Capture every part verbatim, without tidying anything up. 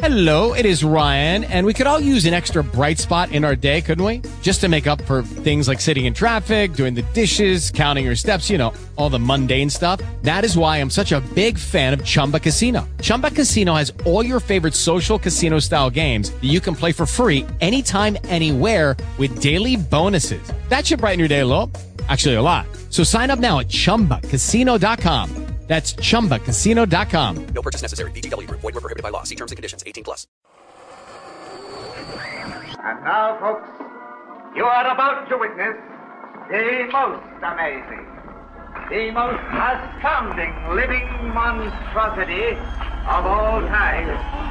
Hello, it is Ryan, and we could all use an extra bright spot in our day, couldn't we? Just to make up for things like sitting in traffic, doing the dishes, counting your steps, you know, all the mundane stuff. That is why I'm such a big fan of Chumba Casino. Chumba Casino has all your favorite social casino-style games that you can play for free anytime, anywhere with daily bonuses. That should brighten your day a little. Actually, a lot. So sign up now at chumba casino dot com. That's chumba casino dot com. No purchase necessary. V G W. Void where prohibited by law. See terms and conditions. eighteen plus. And now, folks, you are about to witness the most amazing, the most astounding living monstrosity of all time.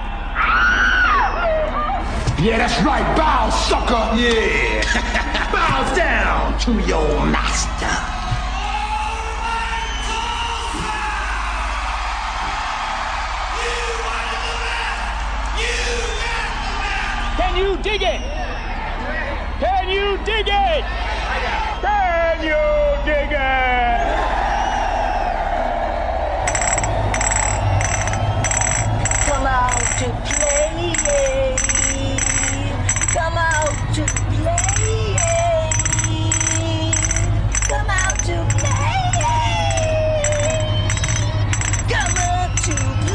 Yeah, that's right. Bow, sucker. Yeah. Bow down to your master. Can you dig it? Can you dig it? Can you dig it? Come out to play. Come out to play. Come out to play. Come out to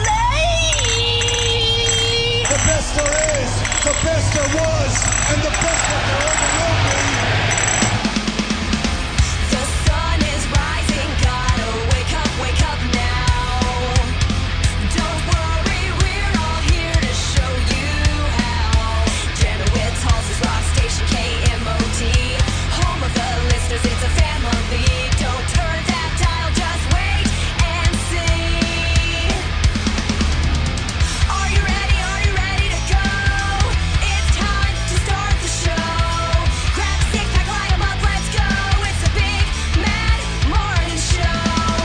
play. The best there is. The best there was, and the best that there ever will be. The sun is rising, gotta wake up, wake up now. Don't worry, we're all here to show you how. Janowitz, Halls' Rock Station, K M O D, home of the listeners, it's a family. Don't turn that dial, just wait and see. Are you ready? Are you ready to go? It's time to start the show. Grab a six pack, line 'em up, let's go. It's a big, mad morning show.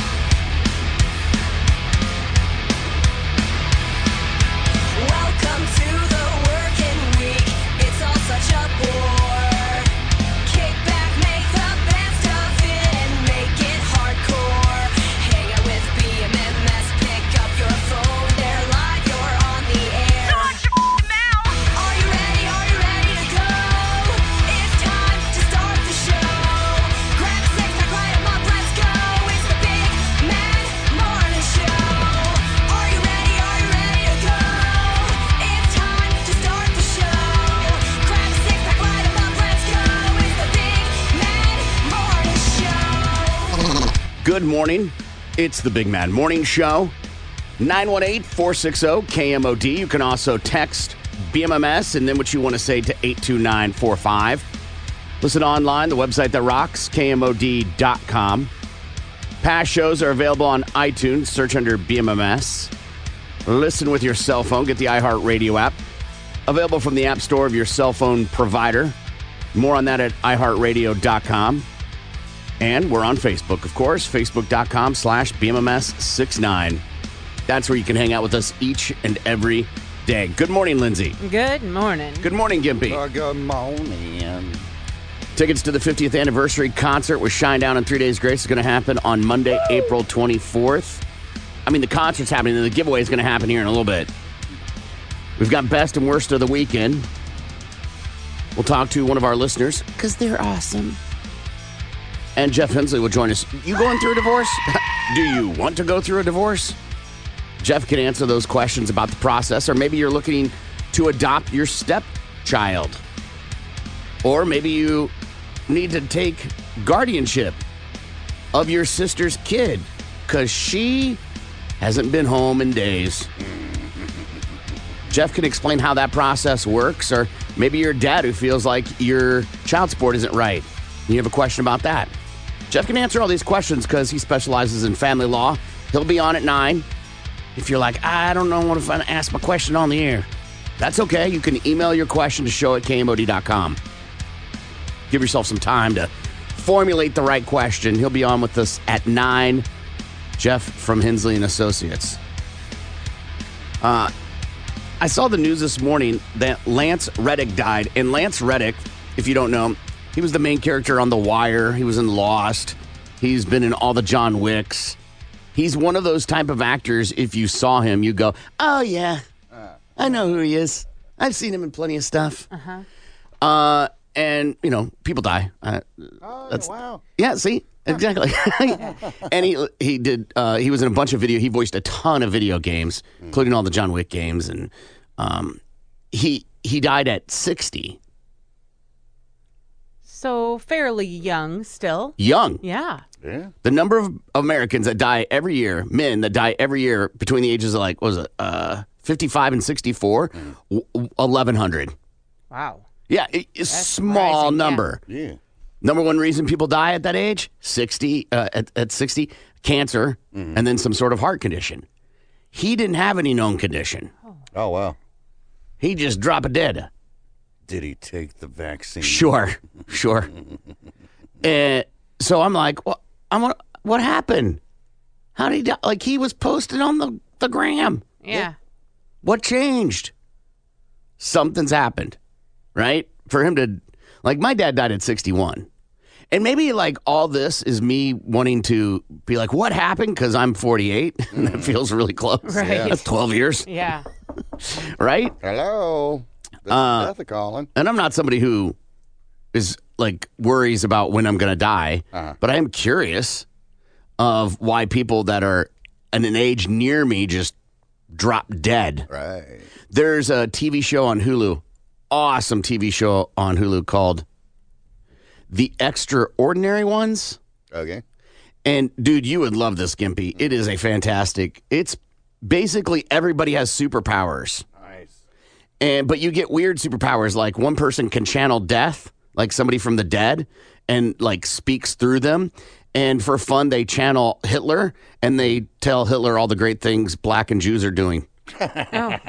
Welcome to the working week. It's all such a bore. Kick back, make the best of it, and make it hardcore. Hang out with B M M S, pick up your phone. They're live, you're on the air. Watch your mouth. Are you ready? Are you ready to go? It's time to start the show. Grab a six pack, light 'em up, let's go. It's the big, mad morning show. Are you ready? Are you ready to go? It's time to start the show. Grab a six pack, light 'em up, let's go. It's the big, mad morning show. Good morning. It's the Big Mad Morning Show. nine one eight, four six zero, K M O D. You can also text B M M S and then what you want to say to eight two nine four five. Listen online, the website that rocks, K M O D dot com. Past shows are available on iTunes. Search under B M M S. Listen with your cell phone. Get the iHeartRadio app. Available from the App Store of your cell phone provider. More on that at i heart radio dot com. And we're on Facebook, of course, facebook.com slash BMMS69. That's where you can hang out with us each and every day. Good morning, Lindsay. Good morning. Good morning, Gimpy. Uh, good morning. Tickets to the fiftieth anniversary concert with Shinedown and Three Days Grace is going to happen on Monday, April twenty-fourth. I mean, the concert's happening, and the giveaway is going to happen here in a little bit. We've got best and worst of the weekend. We'll talk to one of our listeners, because they're awesome. And Jeff Hensley will join us. You going through a divorce? Do you want to go through a divorce? Jeff can answer those questions about the process, or maybe you're looking to adopt your stepchild. Or maybe you need to take guardianship of your sister's kid because she hasn't been home in days. Jeff can explain how that process works, or maybe you're a dad who feels like your child support isn't right. You have a question about that. Jeff can answer all these questions because he specializes in family law. He'll be on at nine. If you're like, I don't know what if I ask my question on the air, that's okay. You can email your question to show at K M O D dot com. Give yourself some time to formulate the right question. He'll be on with us at nine. Jeff from Hensley and Associates. Uh, I saw the news this morning that Lance Reddick died. And Lance Reddick, if you don't know him, he was the main character on The Wire. He was in Lost. He's been in all the John Wicks. He's one of those type of actors, if you saw him, you go, oh, yeah. I know who he is. I've seen him in plenty of stuff. Uh-huh. Uh, and, you know, people die. Uh, Oh, that's, wow. Yeah, see? Exactly. And he he did, uh, he was in a bunch of video. He voiced a ton of video games, including all the John Wick games. And um, he he died at sixty. So fairly young still. Young. Yeah. Yeah. The number of Americans that die every year, men that die every year between the ages of like, what was it, uh, fifty-five and sixty-four, w- eleven hundred. Wow. Yeah, it, it's a small rising, yeah. number. Yeah. Number one reason people die at that age, sixty, uh, at, at sixty, cancer, and then some sort of heart condition. He didn't have any known condition. Oh, wow. He just dropped dead. Did he take the vaccine? Sure, sure. And so I'm like, what? I'm what? What happened? How did he die? Like he was posted on the the gram. Yeah. What changed? Something's happened, right? For him to, like, my dad died at sixty-one. And maybe, like, all this is me wanting to be like, what happened? Because I'm forty-eight, and that feels really close. Right. Yeah. That's twelve years, Yeah. right? Hello. This Uh, is Beth calling. And I'm not somebody who is, like, worries about when I'm going to die, Uh-huh. but I am curious of why people that are at an age near me just drop dead. Right. There's a T V show on Hulu, awesome T V show on Hulu called The Extraordinary Ones. Okay. And dude, you would love this, Gimpy. It is a fantastic. It's basically everybody has superpowers. Nice. And but you get weird superpowers, like one person can channel death, like somebody from the dead, and like speaks through them. And for fun, they channel Hitler and they tell Hitler all the great things black and Jews are doing. Oh.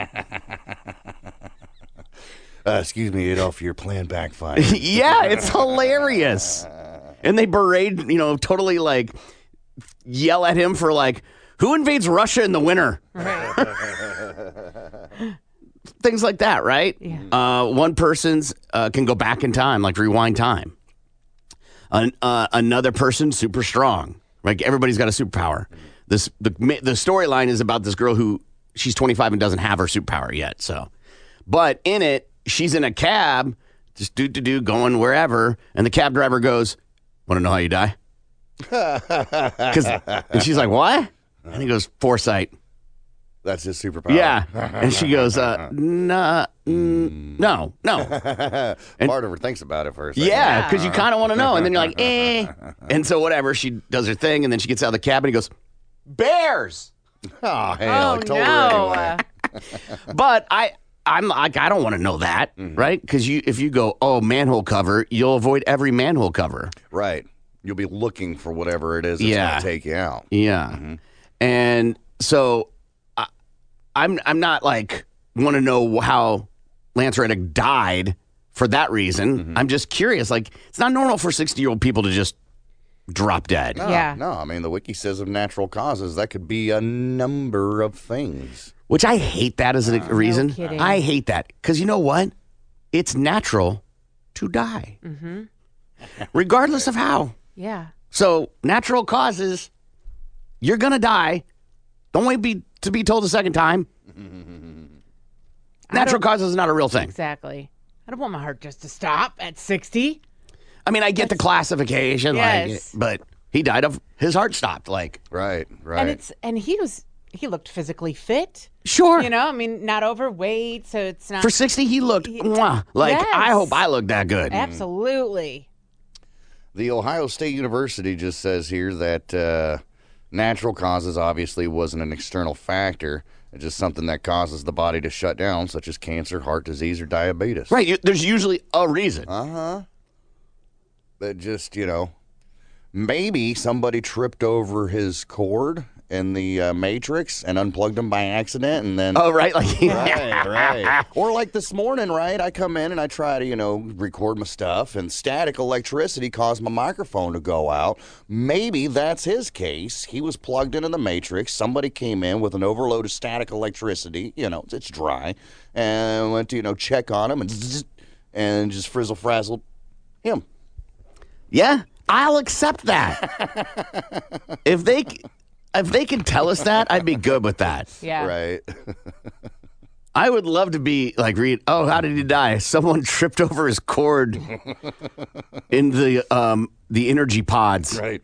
Uh, excuse me, Adolf, your plan backfired. Yeah, it's hilarious. And they berate, you know, totally like yell at him for like, who invades Russia in the winter? Things like that, right? Yeah. Uh, one person's uh, can go back in time, like rewind time. An, uh, another person, super strong. Like everybody's got a superpower. This the the storyline is about this girl who she's twenty-five and doesn't have her superpower yet. So, but in it, she's in a cab, just do do do going wherever, and the cab driver goes, "Want to know how you die?" 'Cause, and she's like, "What?" And he goes, "Foresight." That's his superpower. Yeah, and she goes, uh, "Nah, mm, no, no." And- Part of her thinks about it for a second. Yeah, because you kind of want to know, and then you're like, "Eh." And so whatever, she does her thing, and then she gets out of the cab, and he goes, "Bears." Oh, hell, Oh, I told her no. anyway. But I, I'm like, I don't want to know that, right? Because you, if you go, oh, manhole cover, you'll avoid every manhole cover. Right. You'll be looking for whatever it is that's Yeah. going to take you out. Yeah, and so I, I'm, I'm not like want to know how Lance Reddick died for that reason. I'm just curious. Like, it's not normal for sixty year old people to just drop dead. No, Yeah. No, I mean, the wiki says of natural causes, that could be a number of things. Which I hate that as a reason. kidding. I hate that. Because you know what? It's natural to die. Regardless of how. Yeah. So, natural causes, you're going to die. Don't wait be, to be told a second time. Natural causes is not a real thing. Exactly. I don't want my heart just to stop at sixty. I mean, I get the classification, Yes. like, but he died of his heart stopped. Like, Right, right. And it's and he was he looked physically fit. sure. You know, I mean, not overweight, so it's not For sixty, he looked mwah, like, Yes. I hope I look that good. absolutely. The Ohio State University just says here that uh, natural causes obviously wasn't an external factor. It's just something that causes the body to shut down, such as cancer, heart disease, or diabetes. Right. You, there's usually a reason. Uh-huh. That just, you know, maybe somebody tripped over his cord in the uh, Matrix and unplugged him by accident, and then... Oh, right. Like, Right, right. Or like this morning, right? I come in and I try to, you know, record my stuff, and static electricity caused my microphone to go out. Maybe that's his case. He was plugged into the Matrix. Somebody came in with an overload of static electricity. You know, it's dry, and went to, you know, check on him and zzz, and just frizzle frazzled him. Yeah, I'll accept that. if they if they can tell us that, I'd be good with that. Yeah. Right. I would love to be like read. Oh, how did he die? Someone tripped over his cord in the um the energy pods. Right.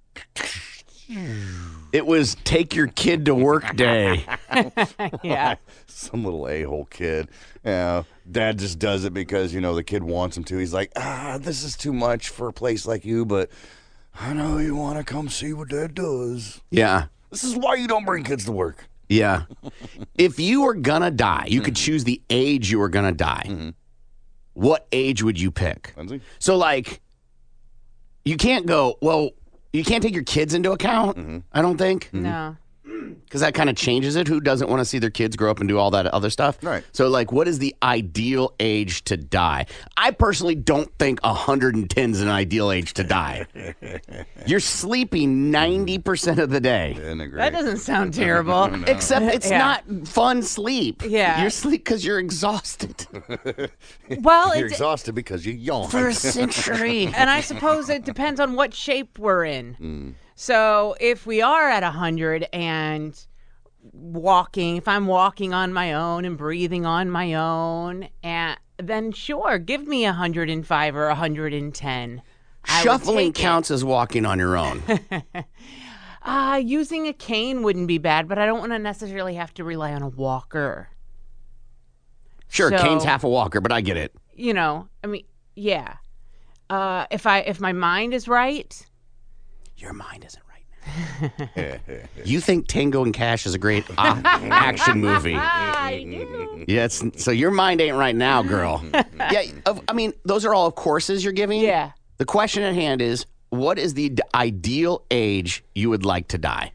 It was take your kid to work day. Yeah. Some little a-hole kid. Yeah. Dad just does it because, you know, the kid wants him to. He's like, ah, this is too much for a place like you, but I know you want to come see what Dad does. Yeah. This is why you don't bring kids to work. Yeah. If you were gonna die, you could choose the age you were gonna die. Mm-hmm. What age would you pick? Lindsay? So, like, you can't go, well, you can't take your kids into account, Mm-hmm. I don't think. No. Because that kind of changes it. Who doesn't want to see their kids grow up and do all that other stuff? Right. So, like, what is the ideal age to die? I personally don't think one hundred ten is an ideal age to die. You're sleeping ninety percent of the day. Isn't it great? That doesn't sound terrible. Except it's Yeah. not fun sleep. Yeah. You're sleep because you're exhausted. Well, You're it's, exhausted because you yawn. For a century. and I suppose it depends on what shape we're in. Mm. So if we are at one hundred and walking, if I'm walking on my own and breathing on my own, and then sure, give me one hundred five or one hundred ten. I would Shuffling take it. counts as walking on your own. Uh, using a cane wouldn't be bad, but I don't want to necessarily have to rely on a walker. Sure, So- Kane's half a walker, but I get it. You know, I mean, yeah. Uh, if I if my mind is right, Your mind isn't right now. You think Tango and Cash is a great uh, action movie. I do. Yeah, it's, so your mind ain't right now, girl. Yeah, of- I mean, those are all courses you're giving. Yeah. The question at hand is, what is the d- ideal age you would like to die?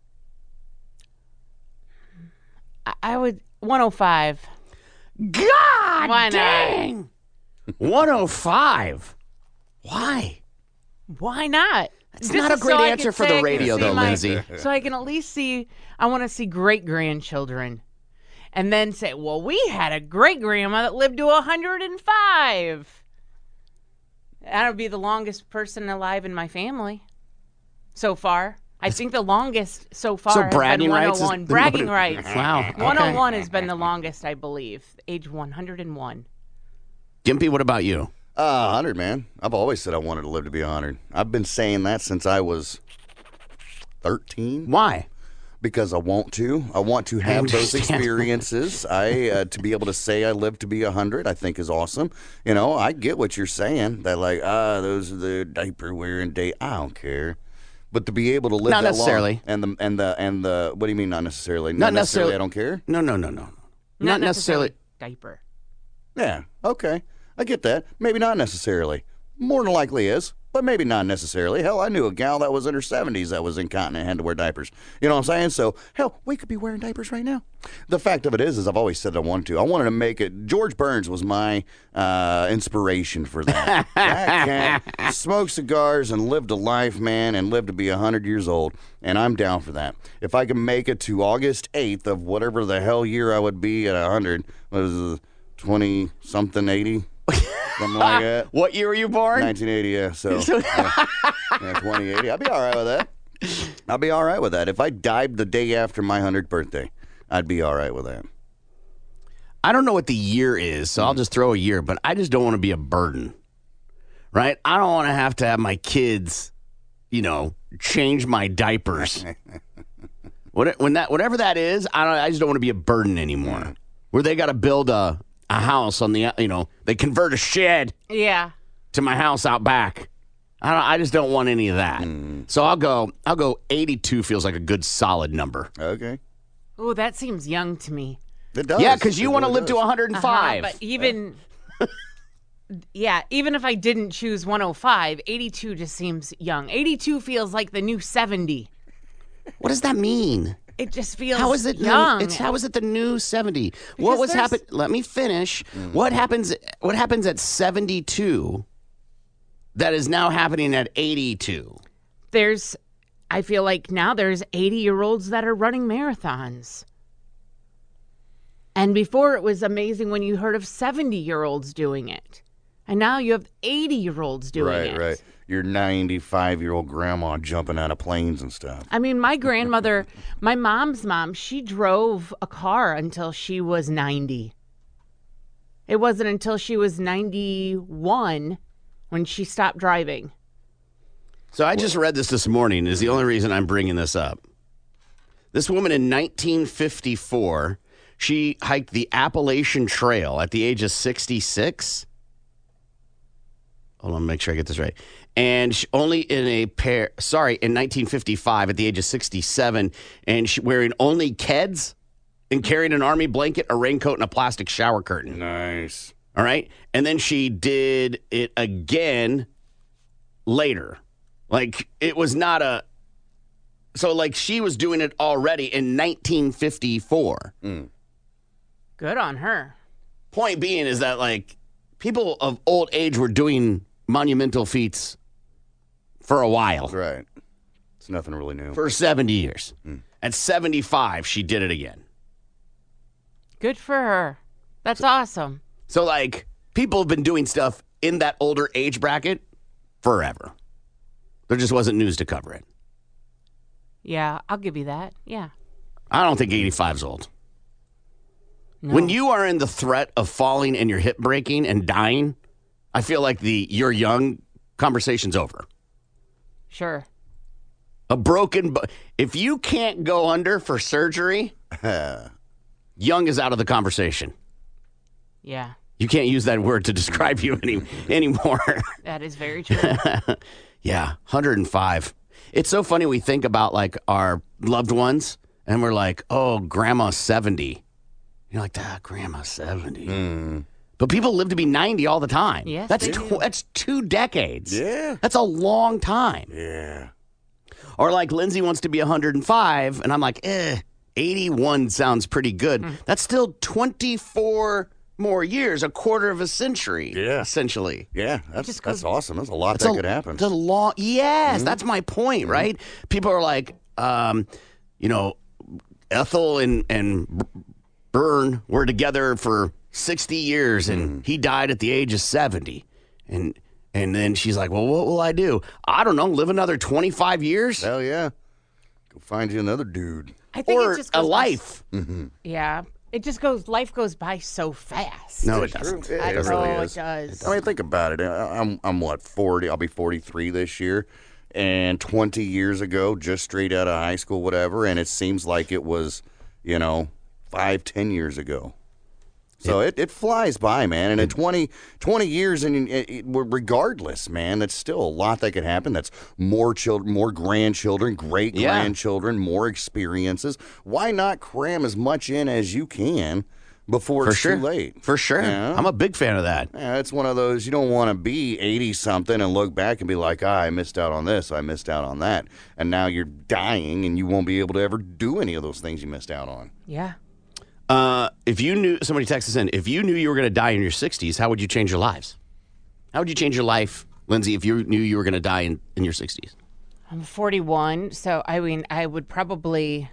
I, I would one oh five. God Why not? dang! one oh five. Why? Why not? It's This not a is great so I answer can for say the I can radio, see though, my- Lindsay. So I can at least see. I want to see great grandchildren, and then say, "Well, we had a great grandma that lived to one hundred five." That would be the longest person alive in my family so far. I think the longest so far So has bragging been rights is- one oh one. Bragging what- rights. Wow, okay. one oh one has been the longest, I believe. Age one hundred one. Gimpy, what about you? Uh, one hundred, man. I've always said I wanted to live to be one hundred. I've been saying that since I was thirteen. Why? Because I want to. I want to have those understand. experiences. I uh, to be able to say I lived to be one hundred, I think is awesome. You know, I get what you're saying. That like, ah, those are the diaper wearing day. I don't care. But to be able to live Not that necessarily. long, and the and the and the what do you mean not necessarily? Not necessarily. I don't care. No, no, no, no. Not, necessarily. diaper. Yeah, okay. I get that. Maybe not necessarily. More than likely is, but maybe not necessarily. Hell, I knew a gal that was in her seventies that was incontinent and had to wear diapers. You know what I'm saying? So, hell, we could be wearing diapers right now. The fact of it is, is I've always said I wanted to. I wanted to make it. George Burns was my uh, inspiration for that. That cat smoked cigars and lived a life, man, and lived to be one hundred years old, and I'm down for that. If I can make it to August eighth of whatever the hell year I would be at one hundred, what was it, twenty-something, eighty? Something like that. What year were you born? nineteen eighty, yeah. So, yeah, yeah, twenty eighty. I'd be all right with that. I'd be all right with that. If I died the day after my one hundredth birthday, I'd be all right with that. I don't know what the year is, so I'll just throw a year, but I just don't want to be a burden, right? I don't want to have to have my kids, you know, change my diapers. what, when that, whatever that is, I, don't, I just don't want to be a burden anymore. Where they got to build a, a house on the, you know, they convert a shed Yeah. to my house out back. I don't, I just don't want any of that. So I'll go, I'll go eighty-two feels like a good solid number. Okay. Oh, that seems young to me. It does. Yeah, because you It want to really live to does. one hundred five. Uh-huh, but even, yeah, even if I didn't choose one oh five, eighty-two just seems young. eighty-two feels like the new seventy. What does that mean? It just feels How is it young. New, it's how is it the new seventy? what Because was there's- happen? Let me finish. What happens? What happens at seventy-two? That is now happening at eighty-two. There's, I feel like now there's eighty-year-olds that are running marathons. And before it was amazing when you heard of seventy-year-olds doing it. And now you have eighty-year-olds doing right, it. right. Your ninety-five-year-old grandma jumping out of planes and stuff. I mean, my grandmother, my mom's mom, she drove a car until she was ninety. It wasn't until she was ninety-one when she stopped driving. So I just read this this morning is the only reason I'm bringing this up. This woman in nineteen fifty-four, she hiked the Appalachian Trail at the age of sixty-six. Hold on, make sure I get this right. And she, only in a pair, sorry, in nineteen fifty-five at the age of sixty-seven, and she wearing only Keds and carrying an army blanket, a raincoat, and a plastic shower curtain. Nice. All right. And then she did it again later. Like, it was not a, so like she was doing it already in nineteen fifty-four. Mm. Good on her. Point being is that, like, people of old age were doing monumental feats for a while. Right. It's nothing really new. For seventy years. Mm. At seventy-five, she did it again. Good for her. That's awesome. So, like, people have been doing stuff in that older age bracket forever. There just wasn't news to cover it. Yeah, I'll give you that. Yeah. I don't think eighty-five is old. No. When you are in the threat of falling and your hip breaking and dying, I feel like the you're young conversation's over. Sure. A broken, bu- if you can't go under for surgery, young is out of the conversation. Yeah. You can't use that word to describe you any anymore. That is very true. Yeah, one hundred five. It's so funny we think about, like, our loved ones, and we're like, oh, grandma's seventy. You're like, ah, grandma's seventy. Mm. But people live to be ninety all the time. Yes, that's they tw- do. that's two decades. Yeah. That's a long time. Yeah. Or like Lindsay wants to be one hundred five, and I'm like, eh, eighty-one sounds pretty good. Mm. That's still twenty-four more years, a quarter of a century, Yeah. essentially. Yeah, that's just that's goes- awesome. That's a lot It's that a- could happen. The long, yes, Mm-hmm. that's my point, right? People are like, um, you know, Ethel and and Byrne were together for sixty years, and Mm-hmm. he died at the age of seventy, and and then she's like, well, what will I do? I don't know, live another twenty-five years, Hell yeah. Go find you another dude. I think or it just a goes by- life. Yeah. It just goes, life goes by so fast. No, it It's doesn't. true. I It know really it is. does. I mean, think about it. I- I'm I'm what forty. I'll be forty-three this year, and twenty years ago, just straight out of high school, whatever. And it seems like it was, you know, five, ten years ago. So it, it flies by, man. And in twenty, twenty years, and it, it, regardless, man, that's still a lot that could happen. That's more children, more grandchildren, great Yeah. grandchildren, more experiences. Why not cram as much in as you can before For it's sure. too late? For sure. Yeah. I'm a big fan of that. Yeah, it's one of those, you don't want to be eighty-something and look back and be like, ah, I missed out on this, I missed out on that. And now you're dying and you won't be able to ever do any of those things you missed out on. Yeah. Uh, if you knew, somebody texted us in, if you knew you were going to die in your sixties, how would you change your lives? How would you change your life, Lindsay, if you knew you were going to die in, in your sixties? I'm forty-one, so I mean, I would probably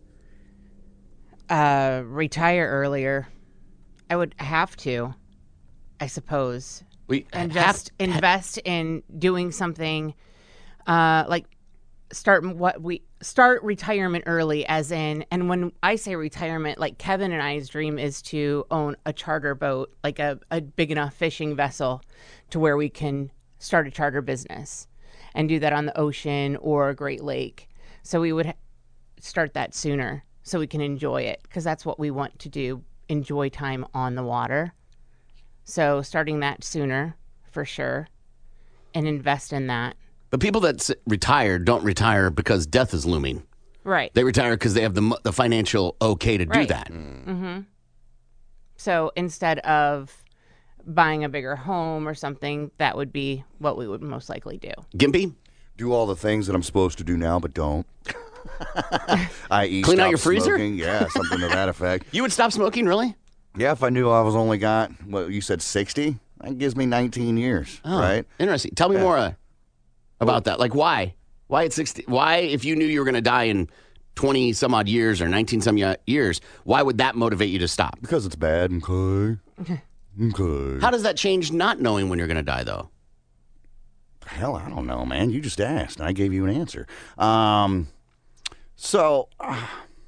uh, retire earlier. I would have to, I suppose, We and have- just invest in doing something uh, like start m- what we start retirement early, as in, and when I say retirement, like Kevin and I's dream is to own a charter boat, like a, a big enough fishing vessel to where we can start a charter business and do that on the ocean or a Great Lake. So we would ha- start that sooner so we can enjoy it, because that's what we want to do, enjoy time on the water. So starting that sooner for sure, and invest in that. But people that s- retire don't retire because death is looming. Right. They retire because they have the mo- the financial okay to do Right. that. Mm-hmm. So instead of buying a bigger home or something, that would be what we would most likely do. Gimpy? Do all the things that I'm supposed to do now, but don't. that is, Clean out stop your freezer? smoking. Yeah, something to that effect. You would stop smoking, really? Yeah, if I knew I was only got, what, you said sixty? That gives me nineteen years, Oh, right? Interesting. Tell me Yeah. more uh, about that. Like, why? Why at sixty? Why, if you knew you were going to die in twenty some odd years or nineteen some y- years, why would that motivate you to stop? Because it's bad, okay? Okay. How does that change not knowing when you're going to die, though? Hell, I don't know, man. You just asked, and I gave you an answer. Um, so, uh,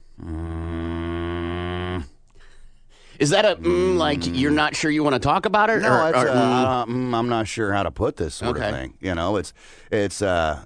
Mm. Is that a mm, like you're not sure you want to talk about it? no, or, it's, or, uh, mm, uh, mm, I'm not sure how to put this sort Okay. of thing. You know, it's it's uh,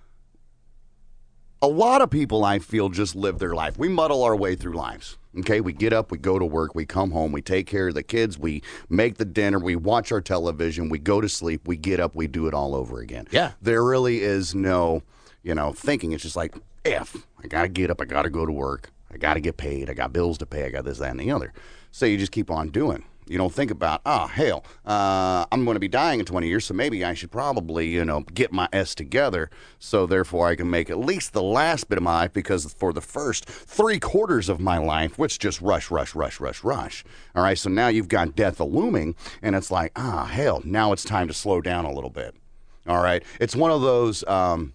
a lot of people I feel just live their life. We muddle our way through lives. Okay, we get up, we go to work, we come home, we take care of the kids, we make the dinner, we watch our television, we go to sleep, we get up, we do it all over again. Yeah. There really is no, you know, thinking. It's just like, F, I got to get up, I got to go to work, I got to get paid, I got bills to pay, I got this, that, and the other. So you just keep on doing. You don't think about, oh, hell, uh, I'm going to be dying in twenty years, so maybe I should probably, you know, get my S together so therefore I can make at least the last bit of my life, because for the first three quarters of my life, which just rush, rush, rush, rush, rush. All right, so now you've got death looming, and it's like, ah, hell, now it's time to slow down a little bit. All right, it's one of those, um,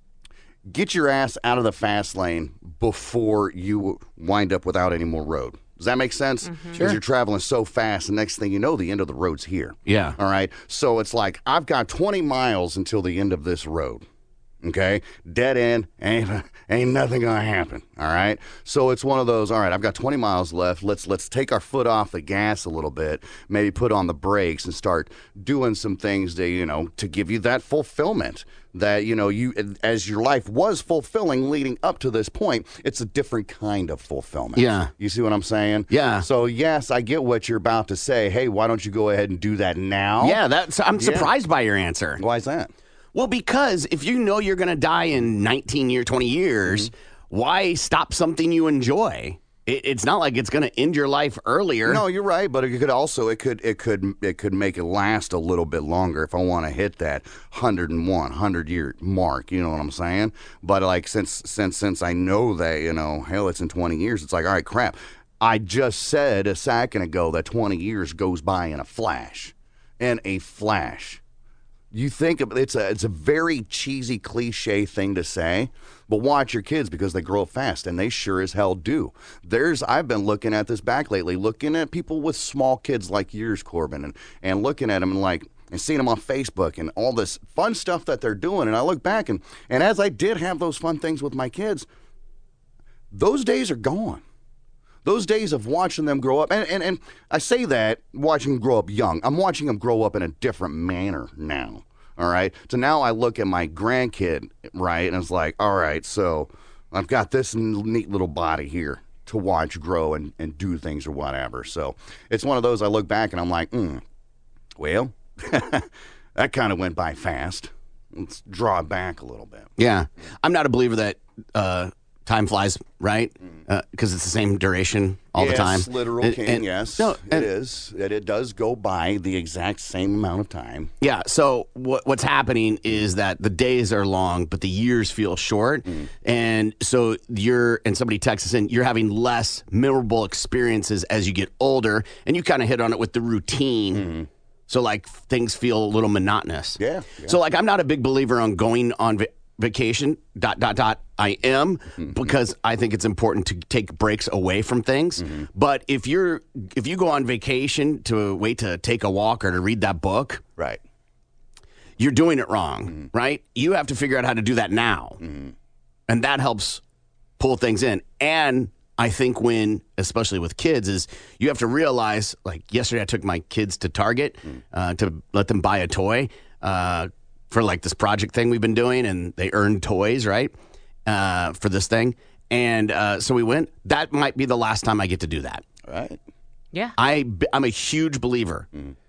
get your ass out of the fast lane before you wind up without any more road. Does that make sense? Because Sure. you're traveling so fast, the next thing you know, the end of the road's here. Yeah. All right. So it's like, I've got twenty miles until the end of this road. Okay. Dead end. Ain't, ain't nothing going to happen. All right. So it's one of those, all right, I've got twenty miles left. Let's, let's take our foot off the gas a little bit, maybe put on the brakes and start doing some things to, you know, to give you that fulfillment that, you know, you, as your life was fulfilling leading up to this point, it's a different kind of fulfillment. Yeah. You see what I'm saying? Yeah. So, yes, I get what you're about to say. Hey, why don't you go ahead and do that now? Yeah, that's. I'm Yeah. surprised by your answer. Why is that? Well, because if you know you're going to die in nineteen years, twenty years, Mm-hmm. why stop something you enjoy? It, it's not like it's going to end your life earlier. No, you're right, but it could also it could it could it could make it last a little bit longer if I want to hit that one hundred and one, one hundred year mark, you know what I'm saying? But like since since since I know that, you know, hell, it's in twenty years, it's like, all right, crap. I just said a second ago that twenty years goes by in a flash. In a flash. You think of, it's a it's a very cheesy cliche thing to say, but watch your kids because they grow up fast, and they sure as hell do. There's I've been looking at this back lately, looking at people with small kids like yours, Corbin, and, and looking at them and like and seeing them on Facebook and all this fun stuff that they're doing. And I look back and and as I did have those fun things with my kids, those days are gone. Those days of watching them grow up, and, and, and I say that, watching them grow up young. I'm watching them grow up in a different manner now, all right? So now I look at my grandkid, right, and it's like, all right, so I've got this neat little body here to watch grow and, and do things or whatever. So it's one of those I look back and I'm like, mm, well, that kind of went by fast. Let's draw it back a little bit. Yeah. I'm not a believer that uh, time flies, right? Because uh, it's the same duration all yes, the time. Literal And- king, and- yes. No, it and- is. It, it does go by the exact same amount of time. Yeah. So what what's happening is that the days are long, but the years feel short, Mm. and so you're and somebody texts us in. You're having less memorable experiences as you get older, and you kind of hit on it with the routine. Mm-hmm. So like things feel a little monotonous. Yeah, yeah. So like I'm not a big believer on going on va- vacation. Dot dot dot. I am Mm-hmm. because I think it's important to take breaks away from things. Mm-hmm. But if you're if you go on vacation to wait to take a walk or to read that book, Right. you're doing it wrong, right? You have to figure out how to do that now. And that helps pull things in. And I think when, especially with kids, is you have to realize, like yesterday I took my kids to Target uh, to let them buy a toy uh, for like this project thing we've been doing, and they earned toys, right, uh, for this thing. And uh, so we went. That might be the last time I get to do that. Right. Yeah. I, I'm a huge believer.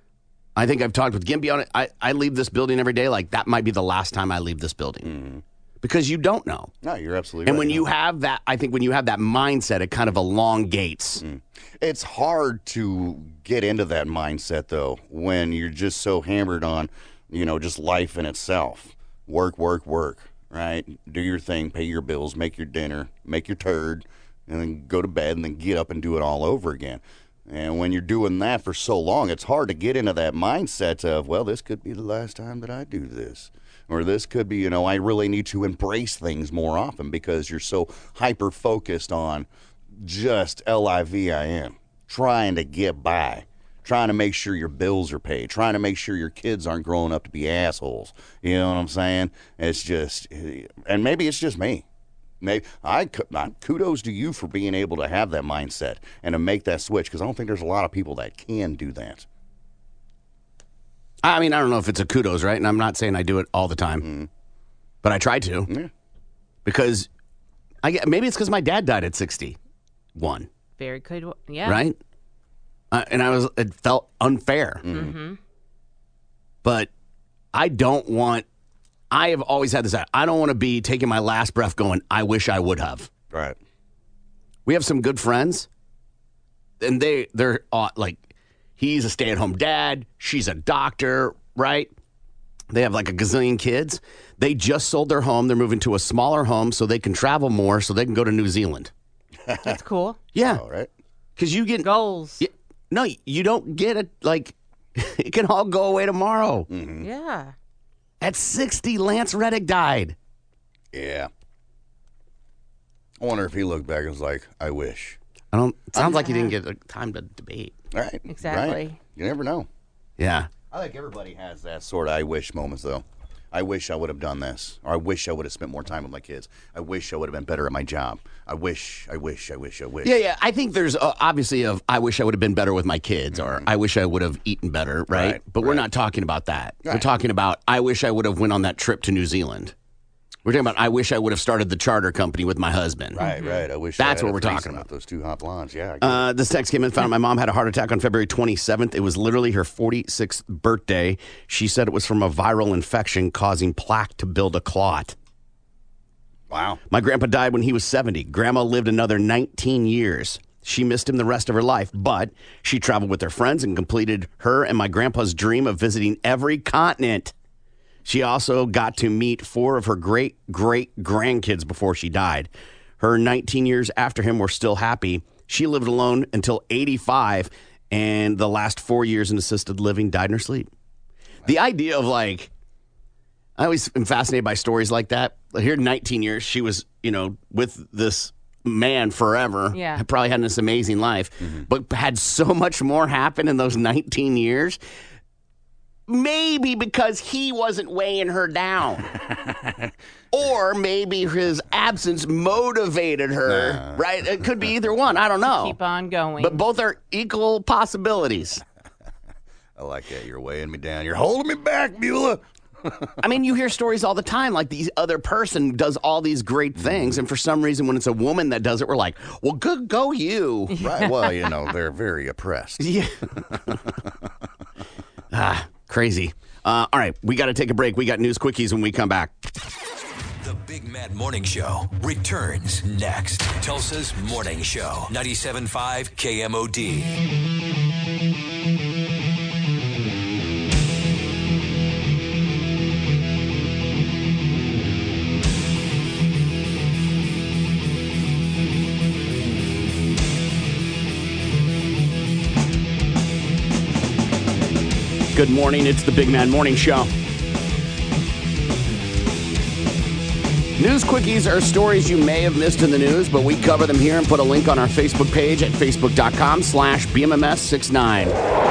I think I've talked with Gimpy on it. I, I leave this building every day. Like, that might be the last time I leave this building. Because you don't know. No, you're absolutely And right. when you No. have that, I think when you have that mindset, it kind of elongates. It's hard to get into that mindset, though, when you're just so hammered on, you know, just life in itself. Work, work, work, right? Do your thing, pay your bills, make your dinner, make your turd, and then go to bed and then get up and do it all over again. And when you're doing that for so long, it's hard to get into that mindset of, well, this could be the last time that I do this. Or this could be, you know, I really need to embrace things more often because you're so hyper-focused on just L I V I N, trying to get by, trying to make sure your bills are paid, trying to make sure your kids aren't growing up to be assholes. You know what I'm saying? It's just, and maybe it's just me. Maybe I kudos to you for being able to have that mindset and to make that switch, because I don't think there's a lot of people that can do that. I mean, I don't know if it's a kudos, right? And I'm not saying I do it all the time, mm-hmm. but I try to. Yeah. Because I get, maybe it's because my dad died at sixty-one. Very good. Yeah. Right? Uh, and I was it felt unfair. Mm-hmm. But I don't want, I have always had this, I don't want to be taking my last breath going, I wish I would have. Right. We have some good friends, and they, they're uh, like, he's a stay-at-home dad, she's a doctor, right? They have like a gazillion kids. They just sold their home. They're moving to a smaller home so they can travel more, so they can go to New Zealand. That's cool. Yeah. All right. Because you get... Goals. You, no, you don't get it, like, it can all go away tomorrow. Mm-hmm. Yeah. At sixty, Lance Reddick died. Yeah. I wonder if he looked back and was like, I wish. I don't... It sounds like he didn't get time to debate. Right. Exactly. Right. You never know. Yeah. I think everybody has that sort of I wish moments, though. I wish I would have done this. Or I wish I would have spent more time with my kids. I wish I would have been better at my job. I wish, I wish, I wish, I wish. Yeah, yeah. I think there's uh, obviously of I wish I would have been better with my kids, or I wish I would have eaten better, right? Right, but we're right. not talking about that. We're Right. talking about I wish I would have went on that trip to New Zealand. We're talking about I wish I would have started the charter company with my husband. Right, right. I wish That's I had what a we're talking threesome about. with those two hot blondes. Yeah. Uh, this text came in, found my mom had a heart attack on February twenty-seventh. It was literally her forty-sixth birthday. She said it was from a viral infection causing plaque to build a clot. Wow. My grandpa died when he was seventy. Grandma lived another nineteen years. She missed him the rest of her life, but she traveled with her friends and completed her and my grandpa's dream of visiting every continent. She also got to meet four of her great-great-grandkids before she died. Her nineteen years after him were still happy. She lived alone until eighty-five, and the last four years in assisted living died in her sleep. The idea of, like, I always am fascinated by stories like that. Here, nineteen years, she was, you know, with this man forever. Yeah. Probably had this amazing life, Mm-hmm. but had so much more happen in those nineteen years. Maybe because he wasn't weighing her down. Or maybe his absence motivated her, Nah. right? It could be either one. I don't know. Keep on going. But both are equal possibilities. I like that. You're weighing me down. You're holding me back, Beulah. I mean, you hear stories all the time, like the other person does all these great things, and for some reason, when it's a woman that does it, we're like, well, good, go you. Right. Well, you know, they're very oppressed. Yeah. ah, crazy. Uh, all right, we got to take a break. We got news quickies when we come back. The Big Mad Morning Show returns next. Tulsa's Morning Show, ninety-seven point five K M O D. Good morning. It's the Big Man Morning Show. News quickies are stories you may have missed in the news, but we cover them here and put a link on our Facebook page at facebook.com slash BMMS69.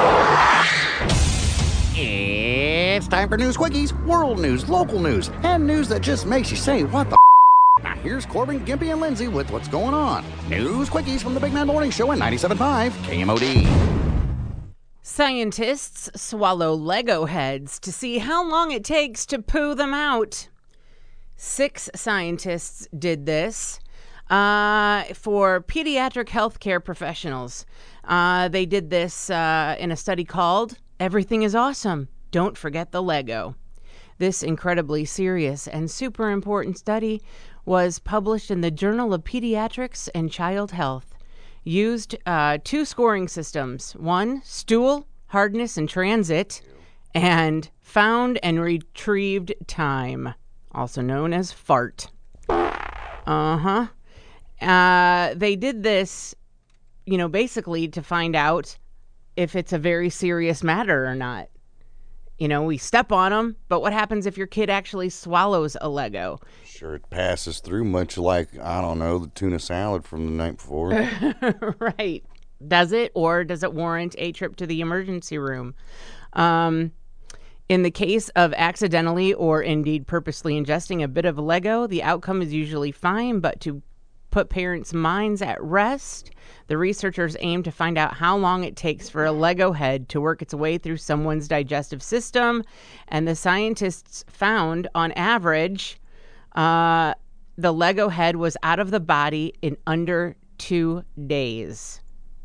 It's time for news quickies, world news, local news, and news that just makes you say, what the f-? Now here's Corbin, Gimpy, and Lindsay with what's going on. News quickies from the Big Man Morning Show at ninety-seven point five K M O D. Scientists swallow Lego heads to see how long it takes to poo them out. Six scientists did this uh, for pediatric healthcare professionals. Uh, they did this uh, in a study called Everything is Awesome. Don't forget the Lego. This incredibly serious and super important study was published in the Journal of Pediatrics and Child Health. Used uh, two scoring systems, one, stool, hardness, and transit, and found and retrieved time, also known as FART. Uh-huh. Uh, they did this, you know, basically to find out if it's a very serious matter or not. You know, we step on them, but what happens if your kid actually swallows a Lego? Sure, it passes through much like, I don't know, the tuna salad from the night before. Right. does it, or does it warrant a trip to the emergency room? Um, in the case of accidentally or indeed purposely ingesting a bit of Lego, the outcome is usually fine, but to put parents' minds at rest, the researchers aim to find out how long it takes for a Lego head to work its way through someone's digestive system. And the scientists found, on average, uh, the Lego head was out of the body in under two days.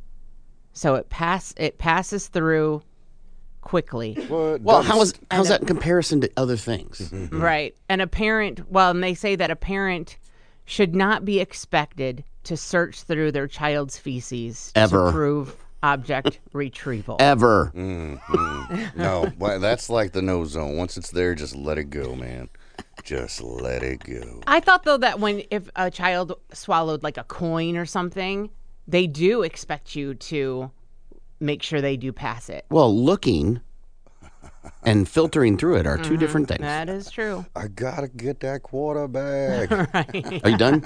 So it pass it passes through quickly. Well, how is how's that in comparison to other things? Right. And a parent, well, and they say that a parent should not be expected to search through their child's feces Ever. to prove object retrieval. Ever. Mm, mm. No, well, that's like the no zone. Once it's there, just let it go, man. Just let it go. I thought, though, that when if a child swallowed like a coin or something, they do expect you to make sure they do pass it. Well, looking and filtering through it are two Mhm. different things. That is true. I gotta get that quarterback. Right. Are you done?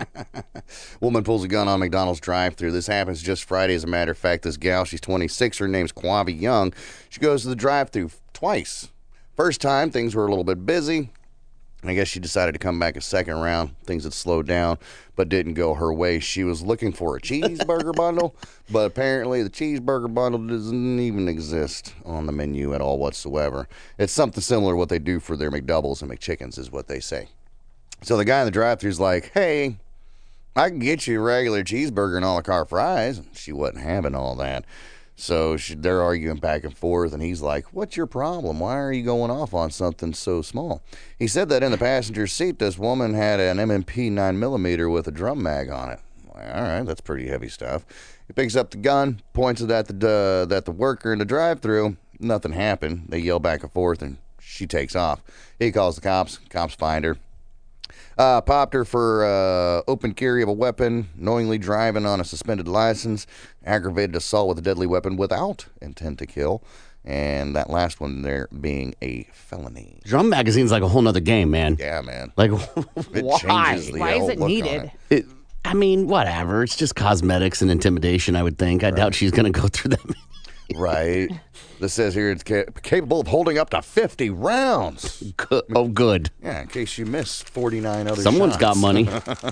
Woman pulls a gun on McDonald's drive-thru. This happens just Friday. As a matter of fact, this gal, she's twenty-six. Her name's Quavi Young. She goes to the drive-thru twice. First time, things were a little bit busy. I guess she decided to come back a second round. Things had slowed down, but didn't go her way. She was looking for a cheeseburger bundle, but apparently the cheeseburger bundle doesn't even exist on the menu at all whatsoever. It's something similar to what they do for their McDoubles and McChickens is what they say. So the guy in the drive-thru is like, hey, I can get you a regular cheeseburger and a la carte fries. She wasn't having all that. So she, they're arguing back and forth, and he's like, what's your problem? Why are you going off on something so small? He said that in the passenger seat, this woman had an M M P nine millimeter with a drum mag on it. Like, all right, that's pretty heavy stuff. He picks up the gun, points it at the, uh, at the worker in the drive-thru. Nothing happened. They yell back and forth, and she takes off. He calls the cops. Cops find her. Uh, popped her for uh, open carry of a weapon, knowingly driving on a suspended license, aggravated assault with a deadly weapon without intent to kill, and that last one there being a felony. Drum magazine's like a whole nother game, man. Yeah, man. Like, It why? changes the Why is whole it look on needed? it. It, I mean, whatever. It's just cosmetics and intimidation, I would think. I doubt she's going to go through that. Right. This says here it's ca- capable of holding up to fifty rounds. Good. Oh, good. Yeah, in case you missed forty-nine other Someone's shots. got money.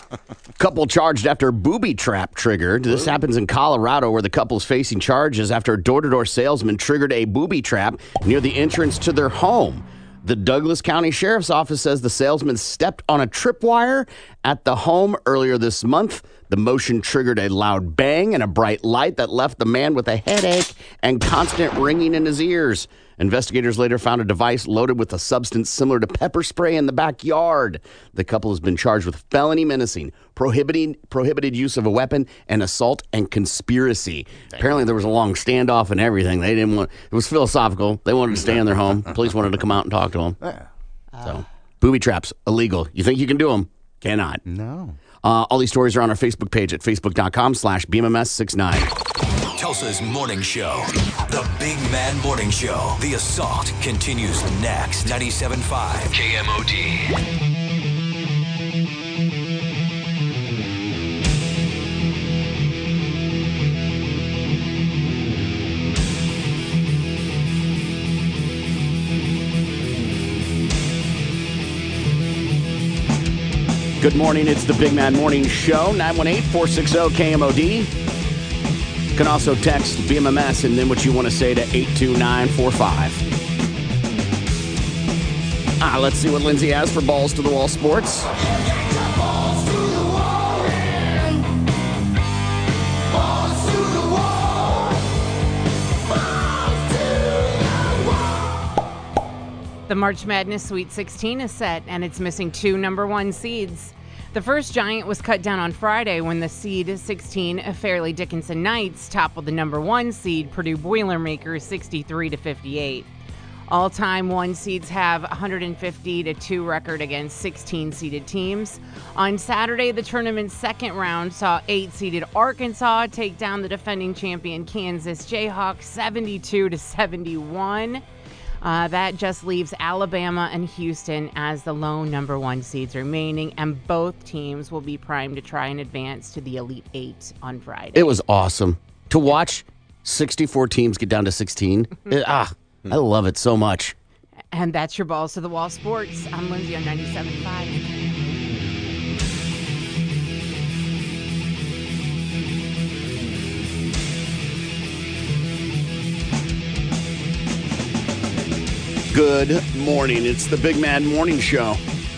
Couple charged after booby trap triggered. This happens in Colorado, where the couple's facing charges after a door-to-door salesman triggered a booby trap near the entrance to their home. The Douglas County Sheriff's Office says the salesman stepped on a tripwire at the home earlier this month. The motion triggered a loud bang and a bright light that left the man with a headache and constant ringing in his ears. Investigators later found a device loaded with a substance similar to pepper spray in the backyard. The couple has been charged with felony menacing, prohibiting prohibited use of a weapon, and assault and conspiracy. Apparently, there was a long standoff and everything. They didn't want. It was philosophical. They wanted to stay in their home. Police wanted to come out and talk to them. Yeah. So, booby traps illegal. You think you can do them? Cannot. No. Uh, all these stories are on our Facebook page at facebook.com slash BMMS69. Tulsa's Morning Show. The Big Mad Morning Show. The assault continues next. ninety-seven point five K M O D. Good morning. It's the Big Mad Morning Show. nine one eight, four six zero, K M O D. You can also text B M M S and then what you want to say to eight two nine four five. Ah, let's see what Lindsay has for Balls to the Wall Sports. The March Madness Sweet sixteen is set, and it's missing two number one seeds. The first giant was cut down on Friday when the seed sixteen Fairleigh Dickinson Knights toppled the number one seed Purdue Boilermakers sixty-three to fifty-eight. All-time one seeds have one hundred fifty to two record against sixteen seeded teams. On Saturday, the tournament's second round saw eight seeded Arkansas take down the defending champion Kansas Jayhawks seventy-two to seventy-one. Uh, that just leaves Alabama and Houston as the lone number one seeds remaining, and both teams will be primed to try and advance to the Elite Eight on Friday. It was awesome. To watch sixty-four teams get down to sixteen, it- ah, I love it so much. And that's your Balls to the Wall Sports. I'm Lindsay on ninety-seven point five. Good morning. It's the Big Mad Morning Show.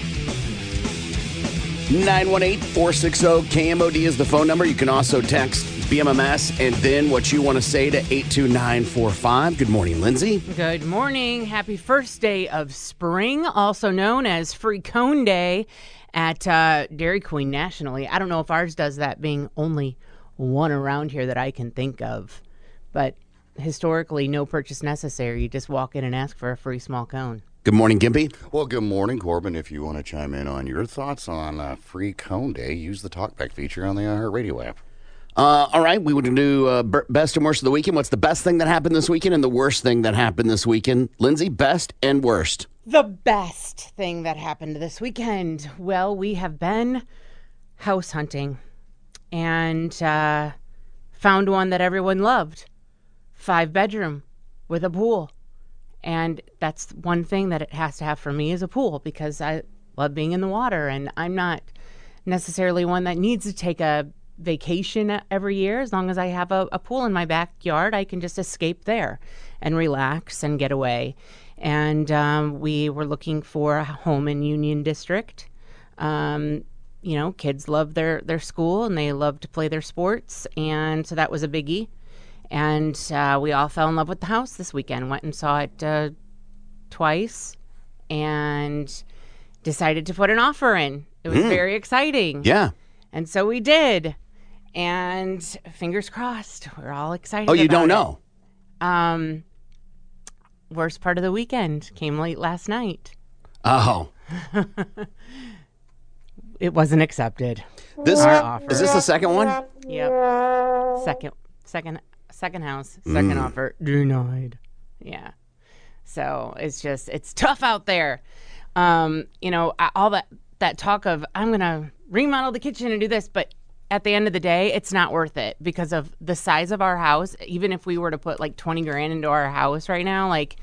nine one eight, four six zero, K M O D is the phone number. You can also text B M M S and then what you want to say to eight two nine four five. Good morning, Lindsay. Good morning. Happy first day of spring, also known as Free Cone Day at uh, Dairy Queen nationally. I don't know if ours does that, being only one around here that I can think of. But historically, no purchase necessary. You just walk in and ask for a free small cone. Good morning, Gimpy. Well, good morning, Corbin. If you want to chime in on your thoughts on uh, Free Cone Day, use the TalkBack feature on the iHeartRadio app. Uh, all right, we would do uh, b- best and worst of the weekend. What's the best thing that happened this weekend and the worst thing that happened this weekend? Lindsay, best and worst. The best thing that happened this weekend. Well, we have been house hunting and uh, found one that everyone loved. Five bedroom with a pool. And that's one thing that it has to have for me is a pool, because I love being in the water, and I'm not necessarily one that needs to take a vacation every year. As long as I have a, a pool in my backyard, I can just escape there and relax and get away. And um, we were looking for a home in Union District. Um, you know, kids love their, their school and they love to play their sports. And so that was a biggie. And uh, we all fell in love with the house this weekend. Went and saw it uh, twice and decided to put an offer in. It was Mm. very exciting. Yeah. And so we did. And fingers crossed. We're all excited Oh, you about don't it. know? Um, worst part of the weekend came late last night. Oh. It wasn't accepted. This Our offer. is this the second one? Yep. Second, second, second house, second Mm. offer denied. Yeah. So it's just it's tough out there. Um, you know, I- all that that talk of I'm gonna remodel the kitchen and do this, but at the end of the day, it's not worth it because of the size of our house. Even if we were to put like twenty grand into our house right now, like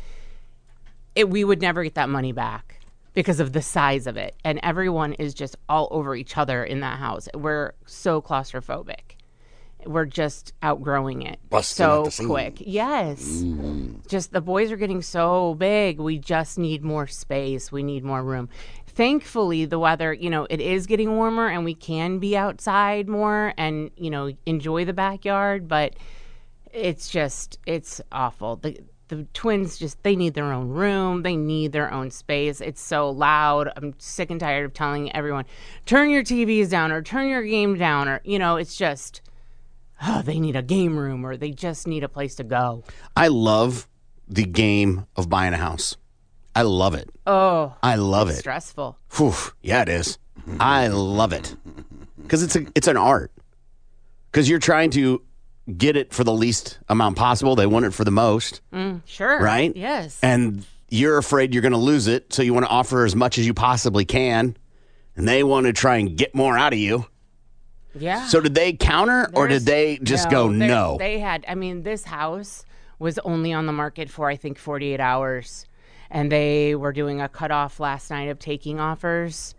it, we would never get that money back because of the size of it. And everyone is just all over each other in that house. We're so claustrophobic. We're just outgrowing it Busting at so the seams. quick. Yes. Just the boys are getting so big. We just need more space. We need more room. Thankfully, the weather, you know, it is getting warmer and we can be outside more and, you know, enjoy the backyard. But it's just, it's awful. The, the twins just, they need their own room. They need their own space. It's so loud. I'm sick and tired of telling everyone, turn your T Vs down or turn your game down, or, you know, it's just, oh, they need a game room or they just need a place to go. I love the game of buying a house. I love it. Oh, I love it's it. stressful. Whew, yeah, it is. I love it because it's a it's an art. Because you're trying to get it for the least amount possible. They want it for the most, Mm, sure. right? Yes. And you're afraid you're going to lose it, so you want to offer as much as you possibly can, and they want to try and get more out of you. Yeah. So did they counter, or There's- did they just go they- no? They had, I mean, this house was only on the market for, I think, forty-eight hours. And they were doing a cutoff last night of taking offers.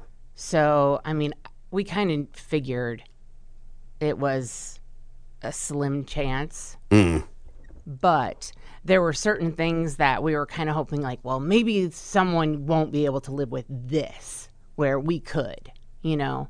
So, I mean, we kind of figured it was a slim chance. Mm. But there were certain things that we were kind of hoping, like, well, maybe someone won't be able to live with this where we could, you know?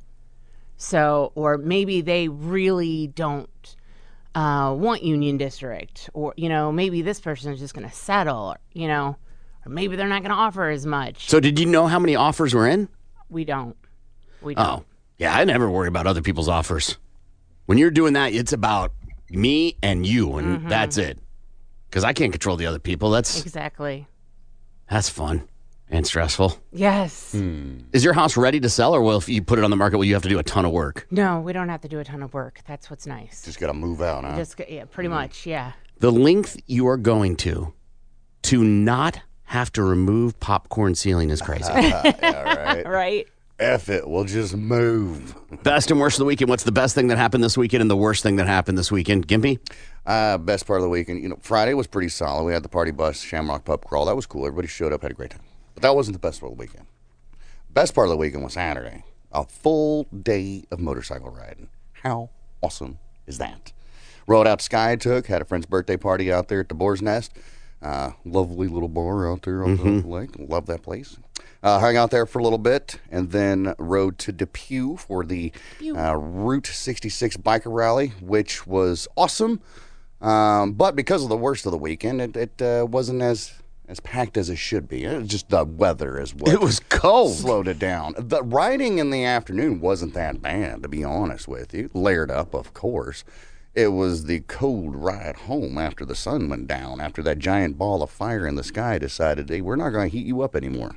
So, or maybe they really don't uh, want Union District, or, you know, maybe this person is just going to settle, or, you know, or maybe they're not going to offer as much. So did you know how many offers were in? We don't. We don't. Oh, yeah, I never worry about other people's offers. When you're doing that, it's about me and you, and Mhm. that's it. Because I can't control the other people. That's Exactly. that's fun and stressful. Yes. Is your house ready to sell, or will if you put it on the market, will you have to do a ton of work? No, we don't have to do a ton of work. That's what's nice. Just got to move out, huh? Just, yeah, pretty much, yeah. The length you are going to to not have to remove popcorn ceiling is crazy. yeah, right. Right? F it, we'll just move. Best and worst of the weekend. What's the best thing that happened this weekend and the worst thing that happened this weekend? Gimpy? Uh, best part of the weekend, you know, Friday was pretty solid. We had the party bus, Shamrock Pub Crawl. That was cool. Everybody showed up, had a great time. But that wasn't the best part of the weekend. Best part of the weekend was Saturday. A full day of motorcycle riding. How awesome is that? Rode out to Skytook, had a friend's birthday party out there at the Boar's Nest. Uh, lovely little bar out there on Mm-hmm. the lake. Love that place. Uh, hung out there for a little bit and then rode to Depew for the uh, Route sixty-six biker rally, which was awesome. Um, but because of the worst of the weekend, it, it uh, wasn't as as packed as it should be. It was just the weather is what It was cold. slowed it down. The riding in the afternoon wasn't that bad, to be honest with you. Layered up, of course. It was the cold ride home after the sun went down, after that giant ball of fire in the sky decided, hey, we're not going to heat you up anymore.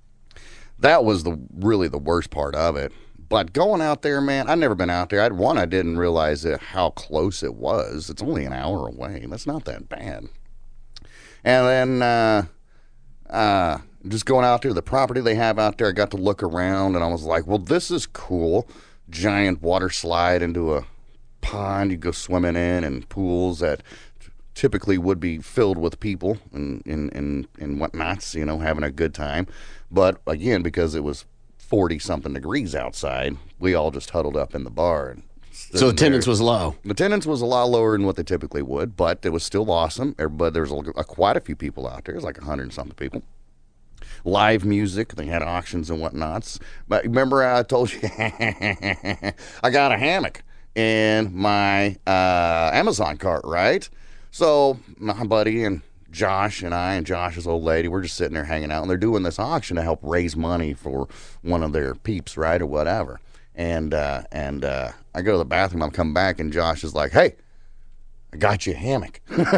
That was the really the worst part of it. But going out there, man, I'd never been out there. I'd one, I didn't realize it, how close it was. It's only an hour away. That's not that bad. And then uh, uh, just going out there, the property they have out there, I got to look around, and I was like, well, this is cool. Giant water slide into a pond you go swimming in, and pools that typically would be filled with people and, and, and, and whatnots, you know, having a good time. But again, because it was forty-something degrees outside, we all just huddled up in the bar. And So attendance was low. Attendance was a lot lower than what they typically would, but it was still awesome. Everybody, there was a, a, quite a few people out there. It was like a hundred and something people. Live music. They had auctions and whatnots. But remember I told you I got a hammock in my uh, Amazon cart, right? So my buddy and Josh and I and Josh's old lady, we're just sitting there hanging out, and they're doing this auction to help raise money for one of their peeps, right, or whatever. And uh, and uh, I go to the bathroom, I'm coming back, and Josh is like, hey, I got you a hammock.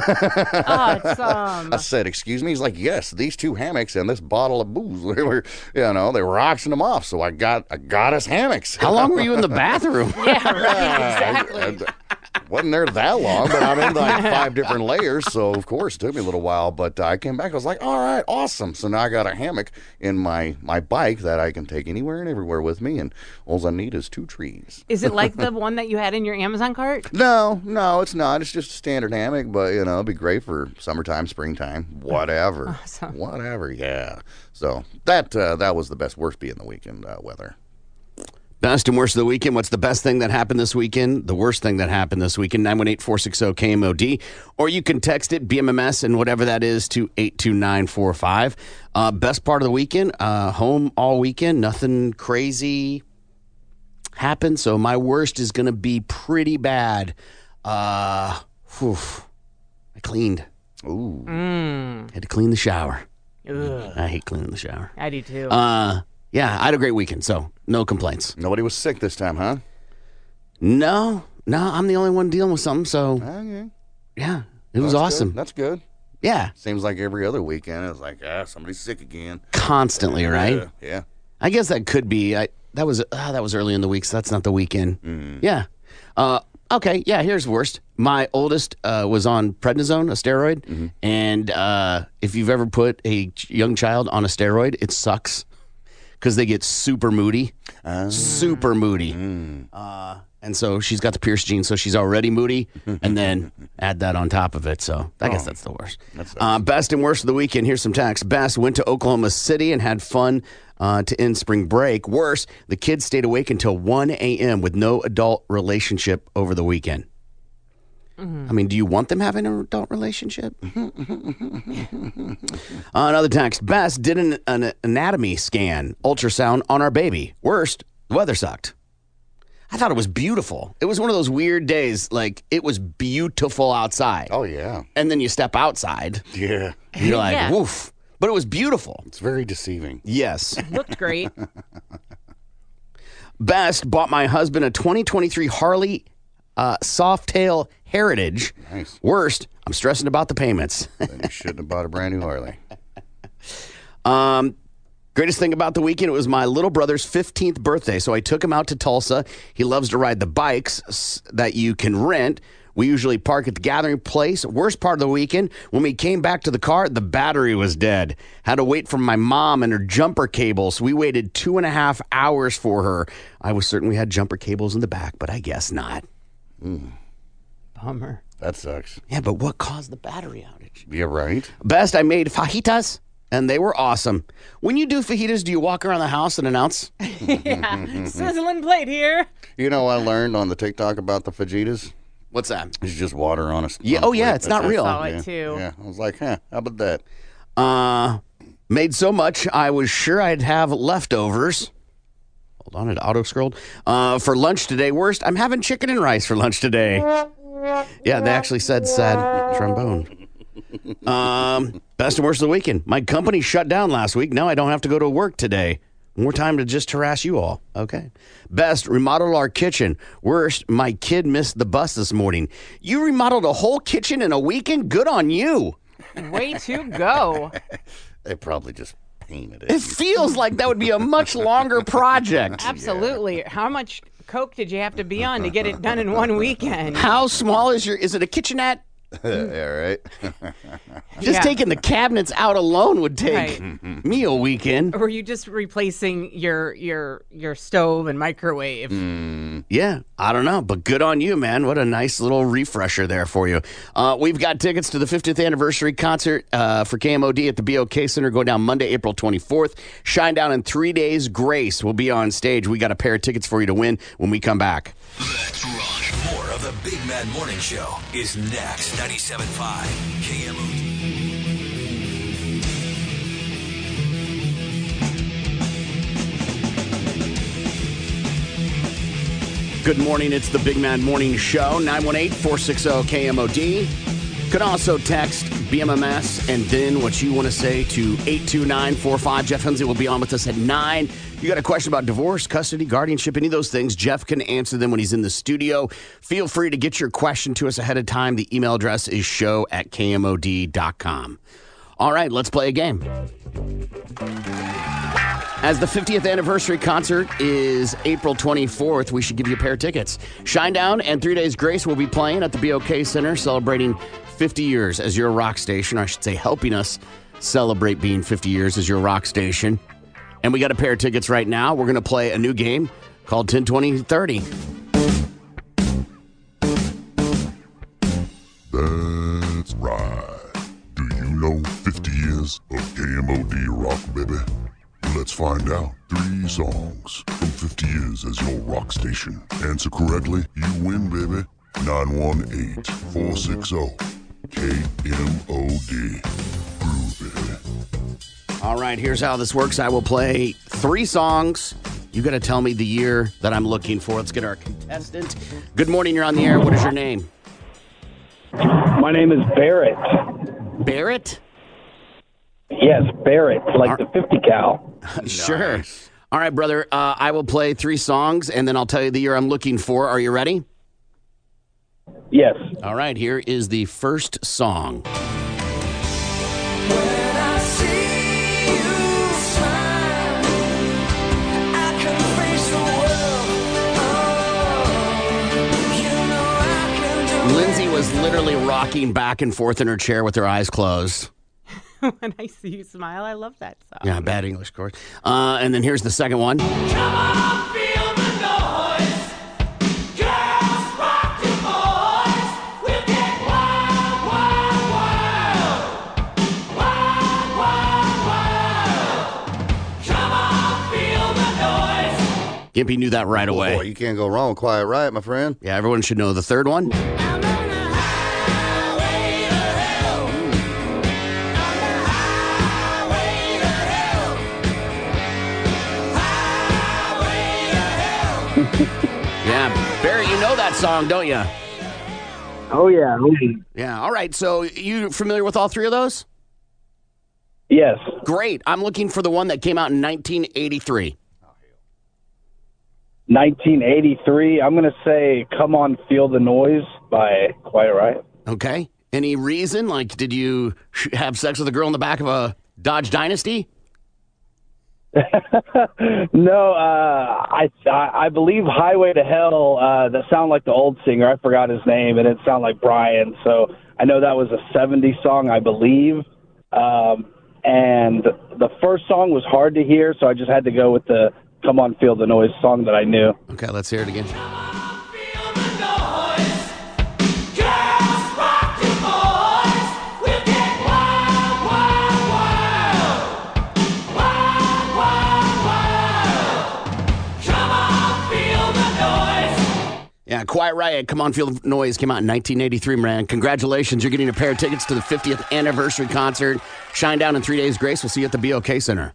Awesome. I said, excuse me? He's like, yes, these two hammocks and this bottle of booze. They were, you know, they were auctioning them off, so I got I got us hammocks. How long were you in the bathroom? Yeah, right, exactly. I, I wasn't there that long, but I'm in like five different layers, so of course it took me a little while. But uh, I came back, I was like, all right, awesome. So now I got a hammock in my, my bike that I can take anywhere and everywhere with me, and all I need is two trees. Is it like the one that you had in your Amazon cart? No, no, it's not. It's just a standard hammock, but, you know, it'd be great for summertime, springtime, whatever. Awesome. Whatever, yeah. So that uh, that was the best, worst be in the weekend uh, weather. Best and worst of the weekend. What's the best thing that happened this weekend? The worst thing that happened this weekend? nine one eight, four six zero, K M O D. Or you can text it, B M M S, and whatever that is, to eight two nine four five. Uh, best part of the weekend, uh, home all weekend. Nothing crazy happened. So my worst is going to be pretty bad. Uh, whew, I cleaned. Ooh. Mm. Had to clean the shower. Ugh. I hate cleaning the shower. I do too. Uh, yeah, I had a great weekend, so no complaints. Nobody was sick this time, huh? No, no, I'm the only one dealing with something, so Okay. yeah, it was That's awesome. Good. That's good. Yeah, Seems like every other weekend it's like, ah, somebody's sick again. constantly, right? Yeah. yeah. I guess that could be. I that was uh, that was early in the week, so that's not the weekend. Mm. Yeah. Uh, okay. Yeah. Here's worst. My oldest uh, was on prednisone, a steroid, Mm-hmm. and uh, if you've ever put a ch- young child on a steroid, it sucks because they get super moody, Ah. super moody. Mm. Uh, and so she's got the Pierce gene, so she's already moody, and then add that on top of it. So I guess Oh, that's the worst. that sucks. Uh, best and worst of the weekend. Here's some text. Best, went to Oklahoma City and had fun uh, to end spring break. Worst, the kids stayed awake until one a.m. with no adult relationship over the weekend. I mean, do you want them having an adult relationship? uh, another text. Best, did an, an anatomy scan, ultrasound on our baby. Worst, the weather sucked. I thought it was beautiful. It was one of those weird days, like it was beautiful outside. Oh, yeah. And then you step outside, Yeah. and you're like, Yeah. woof. But it was beautiful. It's very deceiving. Yes. Looked great. Best, bought my husband a twenty twenty-three Harley uh, Softail Heritage. Nice. Worst, I'm stressing about the payments. Then you shouldn't have bought a brand new Harley. Um, greatest thing about the weekend, it was my little brother's fifteenth birthday, so I took him out to Tulsa. He loves to ride the bikes s- that you can rent. We usually park at the gathering place. Worst part of the weekend, when we came back to the car, the battery was dead. Had to wait for my mom and her jumper cables. We waited two and a half hours for her. I was certain we had jumper cables in the back, but I guess not. Mm. Bummer. That sucks. Yeah, but what caused the battery outage? Yeah, right. Best, I made fajitas, and they were awesome. When you do fajitas, do you walk around the house and announce? Yeah, sizzling plate here. You know, I learned on the TikTok about the fajitas. What's that? It's just water on a. Yeah. on a Oh, yeah. plate. It's not That's real. I saw Yeah, it too. yeah. I was like, huh? How about that? Uh, made so much, I was sure I'd have leftovers. Hold on, it auto-scrolled. Uh, for lunch today, worst, I'm having chicken and rice for lunch today. Yeah, they actually said sad trombone. Um, best and worst of the weekend. My company shut down last week. Now I don't have to go to work today. More time to just harass you all. Okay. Best, remodeled our kitchen. Worst, my kid missed the bus this morning. You remodeled a whole kitchen in a weekend? Good on you. Way to go. They probably just painted it. It feels like that would be a much longer project. Absolutely. How much coke did you have to be on to get it done in one weekend? How small is your, is it a kitchenette? Yeah, right. Just Yeah. taking the cabinets out alone would take Right. me a weekend. Or were you just replacing your your your stove and microwave? Yeah, I don't know, but good on you, man. What a nice little refresher there for you. Uh, we've got tickets to the fiftieth anniversary concert uh, for K M O D at the B O K Center going down Monday, April twenty-fourth. Shine Down in three days. Grace will be on stage. We got a pair of tickets for you to win when we come back. Let's rock. More of the Big Mad Morning Show is next. ninety-seven point five K M O D. Good morning. It's the Big Mad Morning Show. nine one eight, four six zero, K M O D. Could also text B M M S and then what you want to say to eight two nine four five. Jeff Hensley will be on with us at nine. You got a question about divorce, custody, guardianship, any of those things, Jeff can answer them when he's in the studio. Feel free to get your question to us ahead of time. The email address is show at K M O D dot com. All right, let's play a game. As the fiftieth anniversary concert is April twenty-fourth, we should give you a pair of tickets. Shine Down and Three Days Grace will be playing at the B O K Center, celebrating fifty years as your rock station. I should say helping us celebrate being fifty years as your rock station. And we got a pair of tickets right now. We're going to play a new game called ten twenty thirty. That's right. Do you know fifty years of K M O D rock, baby? Let's find out. Three songs from fifty years as your rock station. Answer correctly, you win, baby. nine one eight, four six zero, K M O D. Groove, baby. All right, here's how this works. I will play three songs. You got to tell me the year that I'm looking for. Let's get our contestant. Good morning, you're on the air. What is your name? My name is Barrett. Barrett? Yes, Barrett, like the fifty cal. Sure. All right, brother. Uh, I will play three songs, and then I'll tell you the year I'm looking for. Are you ready? Yes. All right, here is the first song. Lindsay was literally rocking back and forth in her chair with her eyes closed. When I see you smile, I love that song. Yeah, bad English, of course. Uh, and then here's the second one. Come on, feel the noise. Girls, rock your boys. We'll get wild, wild, wild. Wild, wild, wild. Come on, feel the noise. Gimpy knew that right away. Boy, you can't go wrong with Quiet Riot, my friend. Yeah, everyone should know the third one. Yeah, Barry, you know that song, don't you? Oh, yeah. Yeah, all right. So you familiar with all three of those? Yes. Great. I'm looking for the one that came out in nineteen eighty-three. nineteen eighty-three, I'm going to say Come On Feel the Noise by Quiet Riot. Okay. Any reason? Like, did you sh- have sex with a girl in the back of a Dodge Dynasty? No, uh, I, I I believe Highway to Hell, uh, that sounded like the old singer. I forgot his name, and it sounded like Brian. So I know that was a seventies song, I believe. Um, and the first song was hard to hear, so I just had to go with the Come On Feel the Noise song that I knew. Okay, let's hear it again. Yeah, Quiet Riot, Come On Feel the Noise came out in nineteen eighty-three, man. Congratulations. You're getting a pair of tickets to the fiftieth anniversary concert. Shine Down in three days, Grace. We'll see you at the B O K Center.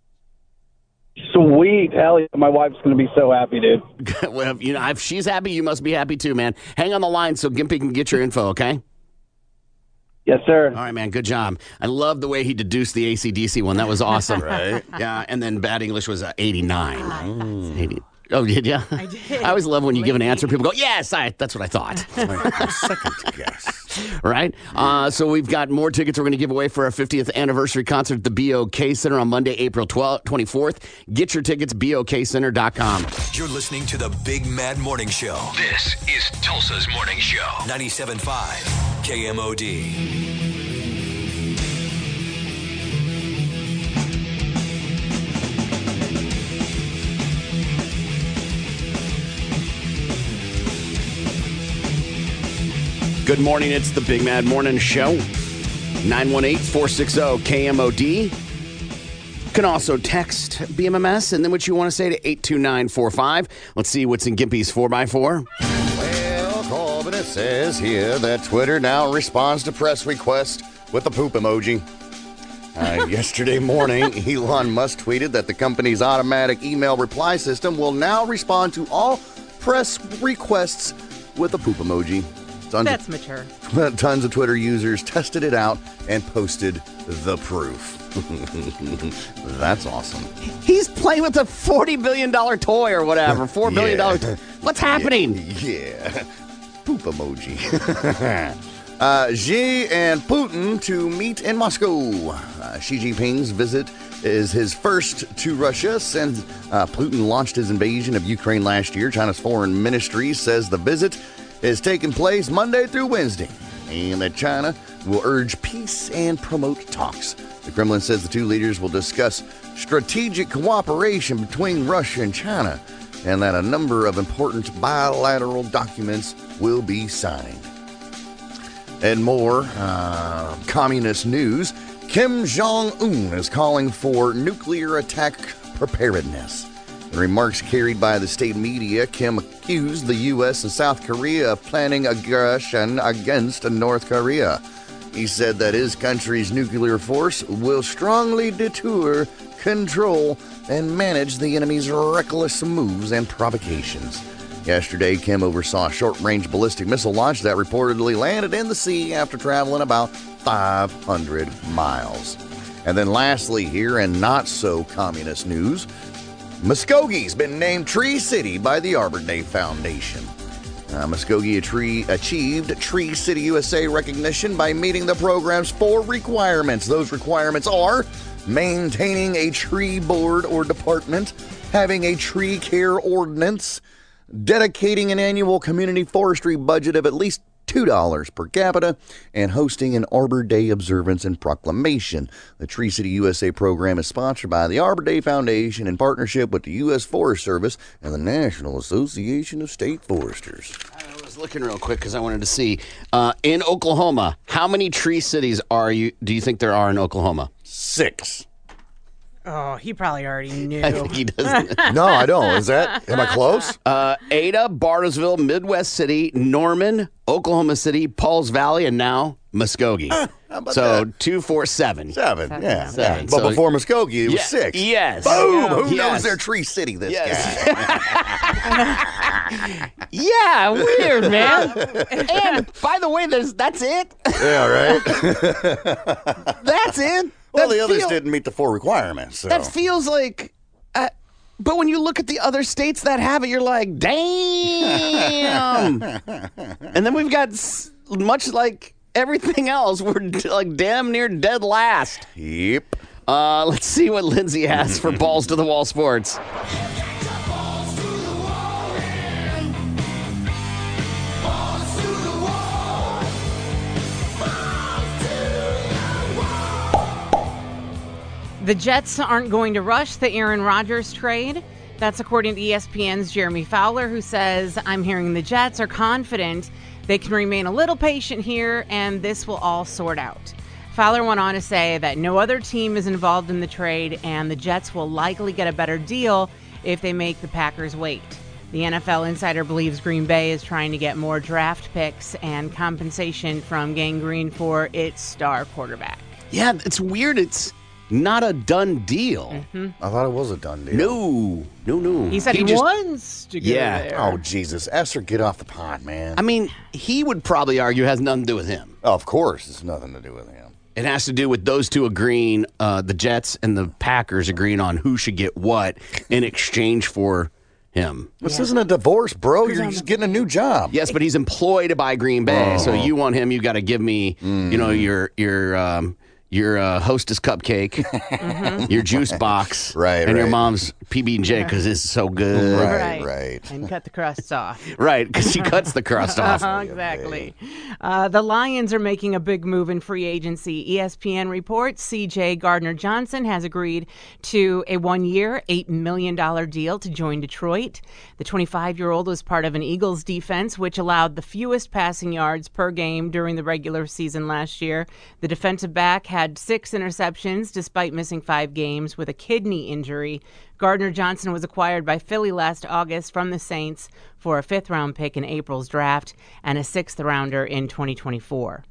Sweet. Hell yeah. My wife's going to be so happy, dude. Well, you know, if she's happy, you must be happy too, man. Hang on the line so Gimpy can get your info, okay? Yes, sir. All right, man. Good job. I love the way he deduced the A C D C one. That was awesome. Right? Yeah, and then Bad English was uh, eighty-nine. Mm. eighty. Oh, did you? I did. I always love when you give an answer, people go, yes, I, that's what I thought. Second guess. Right? Uh, so we've got more tickets we're going to give away for our fiftieth anniversary concert at the B O K Center on Monday, April twelfth, twenty-fourth. Get your tickets, B O K center dot com. You're listening to the Big Mad Morning Show. This is Tulsa's Morning Show. ninety-seven point five K M O D. Good morning. It's the Big Mad Morning Show. nine one eight, four six zero, K M O D. You can also text B M M S and then what you want to say to eight two nine four five. Let's see what's in Gimpy's four by four. Well, Corbin, it says here that Twitter now responds to press requests with the poop emoji. Uh, yesterday morning, Elon Musk tweeted that the company's automatic email reply system will now respond to all press requests with a poop emoji. Tons That's of, mature. Tons of Twitter users tested it out and posted the proof. That's awesome. He's playing with a forty billion dollars toy or whatever. four billion dollars. Yeah. What's happening? Yeah. yeah. Poop emoji. uh, Xi and Putin to meet in Moscow. Uh, Xi Jinping's visit is his first to Russia since uh, Putin launched his invasion of Ukraine last year. China's foreign ministry says the visit is taking place Monday through Wednesday, and that China will urge peace and promote talks. The Kremlin says the two leaders will discuss strategic cooperation between Russia and China, and that a number of important bilateral documents will be signed. And more uh, communist news, Kim Jong-un is calling for nuclear attack preparedness. In remarks carried by the state media, Kim accused the U S and South Korea of planning aggression against North Korea. He said that his country's nuclear force will strongly deter, control, and manage the enemy's reckless moves and provocations. Yesterday, Kim oversaw a short-range ballistic missile launch that reportedly landed in the sea after traveling about five hundred miles. And then lastly here, in not-so-communist news, Muskogee's been named Tree City by the Arbor Day Foundation. Uh, Muskogee a tree, achieved Tree City U S A recognition by meeting the program's four requirements. Those requirements are maintaining a tree board or department, having a tree care ordinance, dedicating an annual community forestry budget of at least two dollars per capita, and hosting an Arbor Day observance and proclamation. The Tree City U S A program is sponsored by the Arbor Day Foundation in partnership with the U S Forest Service and the National Association of State Foresters. I was looking real quick because I wanted to see. Uh, in Oklahoma, how many tree cities are you? Do you think there are in Oklahoma? Six. Oh, he probably already knew. I think he doesn't. No, I don't. Is that, am I close? Uh, Ada, Bartlesville, Midwest City, Norman, Oklahoma City, Pauls Valley, and now Muskogee. How about so that? two, four, seven. Seven, Seven. yeah. Seven. yeah. But So- before Muskogee, it was Yeah, six. yes. Boom! Yeah. Who Yes. knows their Tree City, this Yes. guy? Yeah, weird, man. And by the way, there's that's it. Yeah, right? That's it. Well, That the others feel- didn't meet the four requirements. So. That feels like. Uh, but when you look at the other states that have it, you're like, damn. And then we've got s- much like everything else, we're d- like damn near dead last. Yep. Uh, let's see what Lindsay has for Balls to the Wall Sports. The Jets aren't going to rush the Aaron Rodgers trade. That's according to E S P N's Jeremy Fowler, who says, I'm hearing the Jets are confident they can remain a little patient here, and this will all sort out. Fowler went on to say that no other team is involved in the trade, and the Jets will likely get a better deal if they make the Packers wait. The N F L insider believes Green Bay is trying to get more draft picks and compensation from Gang Green for its star quarterback. Yeah, it's weird. It's not a done deal. Mm-hmm. I thought it was a done deal. No, no, no. He said he, just- wants to go Yeah. there. Oh, Jesus. Esther, get off the pot, man. I mean, he would probably argue it has nothing to do with him. Oh, of course, it's nothing to do with him. It has to do with those two agreeing, uh, the Jets and the Packers agreeing on who should get what in exchange for him. This isn't a divorce, bro. You're just getting a new job. Yes, but he's employed by Green Bay, so you want him, you got to give me, you know, your your um, your uh, Hostess cupcake, your juice box, Right, and your right. mom's P B and J because it's so good. Right, right. And cut the crusts off. Right, because she cuts the crust off. Exactly. Uh, the Lions are making a big move in free agency. E S P N reports C J Gardner-Johnson has agreed to a one-year, eight million dollars deal to join Detroit. The twenty-five-year-old was part of an Eagles defense, which allowed the fewest passing yards per game during the regular season last year. The defensive back had six interceptions despite missing five games with a kidney injury. Gardner-Johnson was acquired by Philly last August from the Saints for a fifth-round pick in April's draft and a sixth-rounder in twenty twenty-four.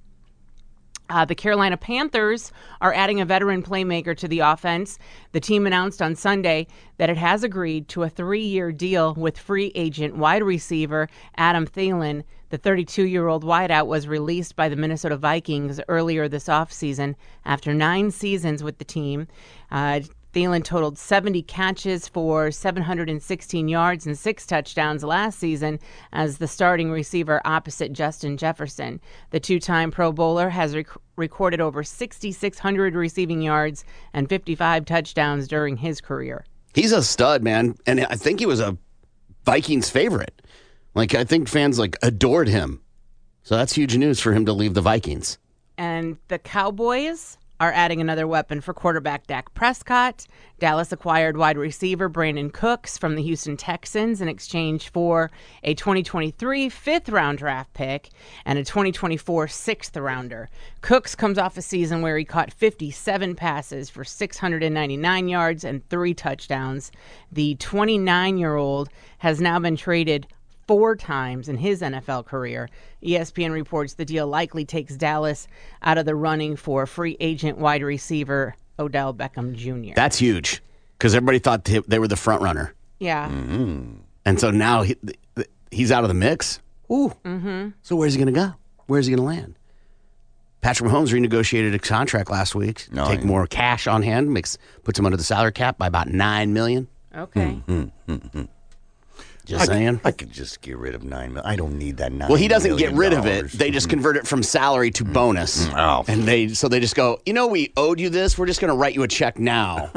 Uh, the Carolina Panthers are adding a veteran playmaker to the offense. The team announced on Sunday that it has agreed to a three-year deal with free agent wide receiver Adam Thielen. The thirty-two-year-old wideout was released by the Minnesota Vikings earlier this offseason after nine seasons with the team. Uh, Thielen totaled seventy catches for seven hundred sixteen yards and six touchdowns last season as the starting receiver opposite Justin Jefferson. The two-time Pro Bowler has rec- recorded over six thousand six hundred receiving yards and fifty-five touchdowns during his career. He's a stud, man, and I think he was a Vikings favorite. Like, I think fans, like, adored him. So that's huge news for him to leave the Vikings. And the Cowboys are adding another weapon for quarterback Dak Prescott. Dallas acquired wide receiver Brandon Cooks from the Houston Texans in exchange for a twenty twenty-three fifth-round draft pick and a twenty twenty-four sixth-rounder. Cooks comes off a season where he caught fifty-seven passes for six hundred ninety-nine yards and three touchdowns. The twenty-nine-year-old has now been traded four times in his N F L career. E S P N reports the deal likely takes Dallas out of the running for free agent wide receiver Odell Beckham Junior That's huge because everybody thought they they were the front runner. Yeah. Mm-hmm. And so now he, he's out of the mix. Ooh. Mm-hmm. So where's he going to go? Where's he going to land? Patrick Mahomes renegotiated a contract last week. No, Take yeah. more cash on hand, makes puts him under the salary cap by about nine million. Okay. Mm-hmm. Just I, saying. I could just get rid of nine million. I don't need that nine. Well, he doesn't get million rid of it. dollars. They just convert it from salary to bonus. Oh. And they so they just go, you know, we owed you this. We're just going to write you a check now.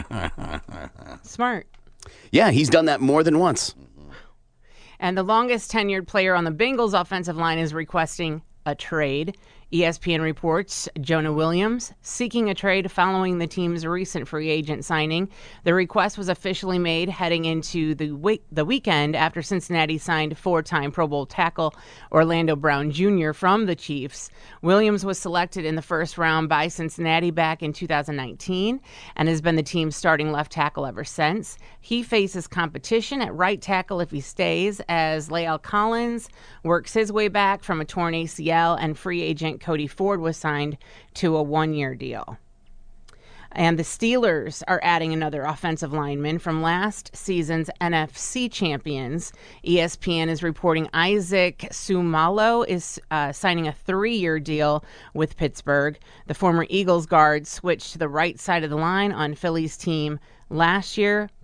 Smart. Yeah, he's done that more than once. And the longest tenured player on the Bengals offensive line is requesting a trade. E S P N reports Jonah Williams seeking a trade following the team's recent free agent signing. The request was officially made heading into the week, the weekend after Cincinnati signed four-time Pro Bowl tackle Orlando Brown Junior from the Chiefs. Williams was selected in the first round by Cincinnati back in two thousand nineteen and has been the team's starting left tackle ever since. He faces competition at right tackle if he stays, as La'el Collins works his way back from a torn A C L, and free agent Cody Ford was signed to a one-year deal. And the Steelers are adding another offensive lineman from last season's N F C champions. E S P N is reporting Isaac Sumalo is uh, signing a three-year deal with Pittsburgh. The former Eagles guard switched to the right side of the line on Philly's team last year,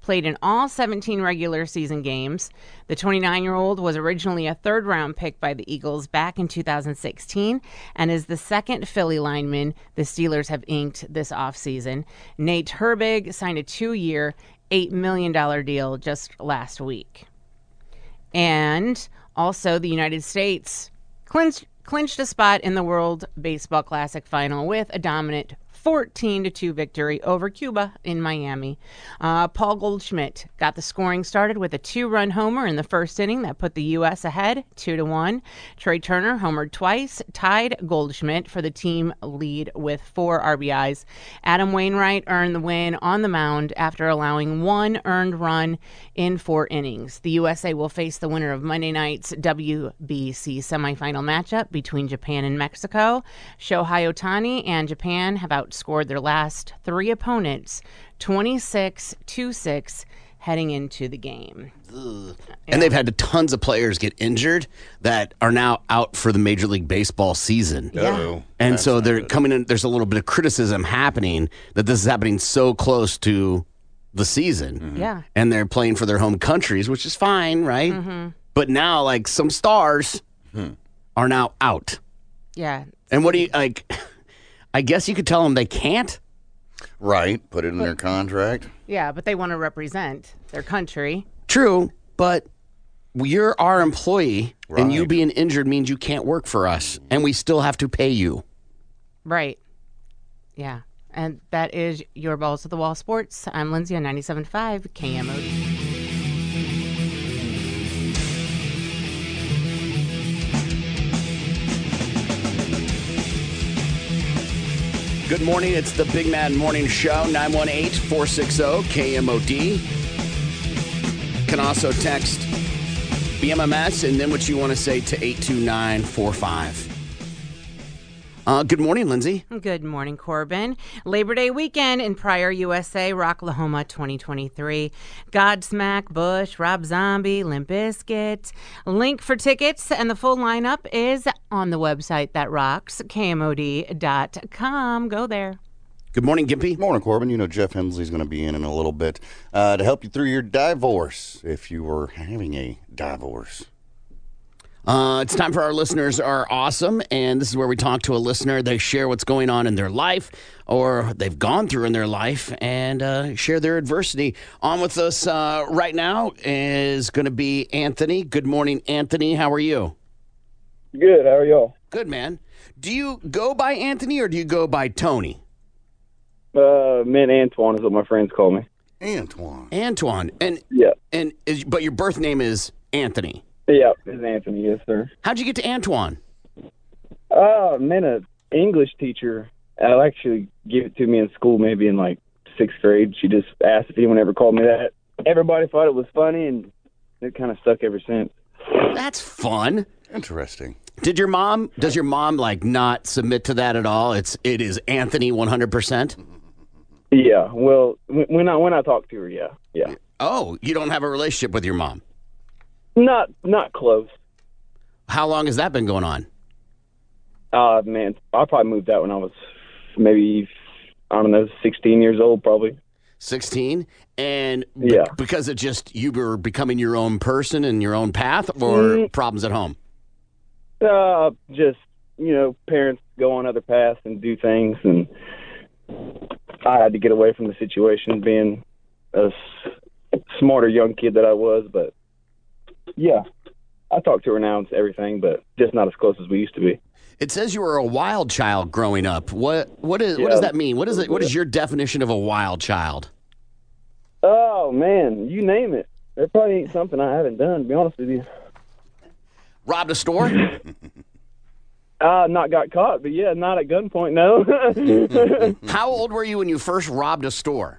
played in all seventeen regular season games. The twenty-nine-year-old was originally a third-round pick by the Eagles back in two thousand sixteen and is the second Philly lineman the Steelers have inked this offseason. Nate Herbig signed a two-year, eight million dollars deal just last week. And also the United States clinched, clinched a spot in the World Baseball Classic final with a dominant fourteen to two victory over Cuba in Miami. Uh, Paul Goldschmidt got the scoring started with a two-run homer in the first inning that put the U S ahead, two to one. Trey Turner homered twice, tied Goldschmidt for the team lead with four R B Is. Adam Wainwright earned the win on the mound after allowing one earned run in four innings. The U S A will face the winner of Monday night's W B C semifinal matchup between Japan and Mexico. Shohei Ohtani and Japan have out scored their last three opponents twenty-six to six heading into the game. Ugh. And they've had tons of players get injured that are now out for the Major League Baseball season. Uh-oh. And That's so not they're good. coming in, there's a little bit of criticism happening that this is happening so close to the season. Mm-hmm. Yeah. And they're playing for their home countries, which is fine, right? Mm-hmm. But now, like, some stars Hmm. are now out. Yeah. And what do you, like, I guess you could tell them they can't. Right. Put it in their contract. Yeah, but they want to represent their country. True, but you're our employee, and you Right. being injured means you can't work for us, and we still have to pay you. Right. Yeah. And that is your Balls to the Wall Sports. I'm Lindsay on ninety-seven point five K M O D. Good morning. It's the Big Mad Morning Show, nine one eight, four six zero, K M O D. Can also text B M M S and then what you want to say to eight two nine four five. Uh, good morning, Lindsay. Good morning, Corbin. Labor Day weekend in Pryor, U S A, Rocklahoma twenty twenty-three. Godsmack, Bush, Rob Zombie, Limp Bizkit. Link for tickets and the full lineup is on the website that rocks, K M O D dot com. Go there. Good morning, Gimpy. Morning, Corbin. You know Jeff Hensley's going to be in in a little bit uh, to help you through your divorce if you were having a divorce. Uh, it's time for our listeners are awesome, and this is where we talk to a listener. They share what's going on in their life or they've gone through in their life and uh, share their adversity. On with us uh, right now is going to be Anthony. Good morning, Anthony. How are you? Good. How are y'all? Good, man. Do you go by Anthony or do you go by Tony? Uh, man, Antoine is what my friends call me. Antoine. Antoine. And yeah. And is, but your birth name is Anthony. Yeah, it's Anthony. Yes, sir. How'd you get to Antoine? Uh, man, an English teacher. I'll actually give it to me in school, maybe in like sixth grade. She just asked if anyone ever called me that. Everybody thought it was funny, and it kind of stuck ever since. That's fun. Interesting. Did your mom, does your mom like not submit to that at all? It's, it is Anthony one hundred percent? Yeah, well, when when I when I talk to her, yeah, yeah. Oh, you don't have a relationship with your mom? Not not close. How long has that been going on? Uh, man, I probably moved out when I was maybe, I don't know, sixteen years old, probably. sixteen? And b- Yeah. because it just, you were becoming your own person and your own path, or Mm. problems at home? Uh, just, you know, parents go on other paths and do things, and I had to get away from the situation being a s- smarter young kid that I was, but yeah, I talk to her now and everything, but just not as close as we used to be. It says you were a wild child growing up. What what is what Yeah. does that mean? What is it? What is your definition of a wild child? Oh, man, you name it. There probably ain't something I haven't done, to be honest with you. Robbed a store? Uh, not got caught, but yeah, not at gunpoint, no. How old were you when you first robbed a store?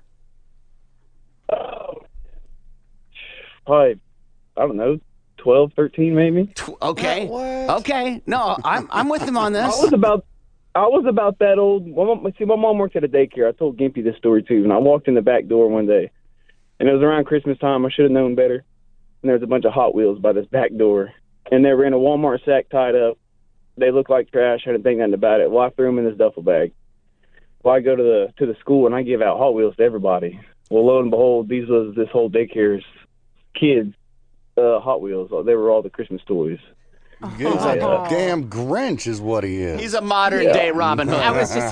Probably, I don't know, twelve, thirteen maybe. Okay. Okay. No, I'm I'm with him on this. I was about I was about that old. My mom, see, my mom worked at a daycare. I told Gimpy this story too, and I walked in the back door one day, and it was around Christmas time. I should have known better. And there was a bunch of Hot Wheels by this back door, and they were in a Walmart sack tied up. They looked like trash. I didn't think nothing about it. Well, I threw them in this duffel bag. Well, I go to the to the school and I give out Hot Wheels to everybody. Well, lo and behold, these was this whole daycare's kids' uh, Hot Wheels. They were all the Christmas toys. He's like a damn Grinch is what he is. He's a modern Yeah. day Robin Hood. I was just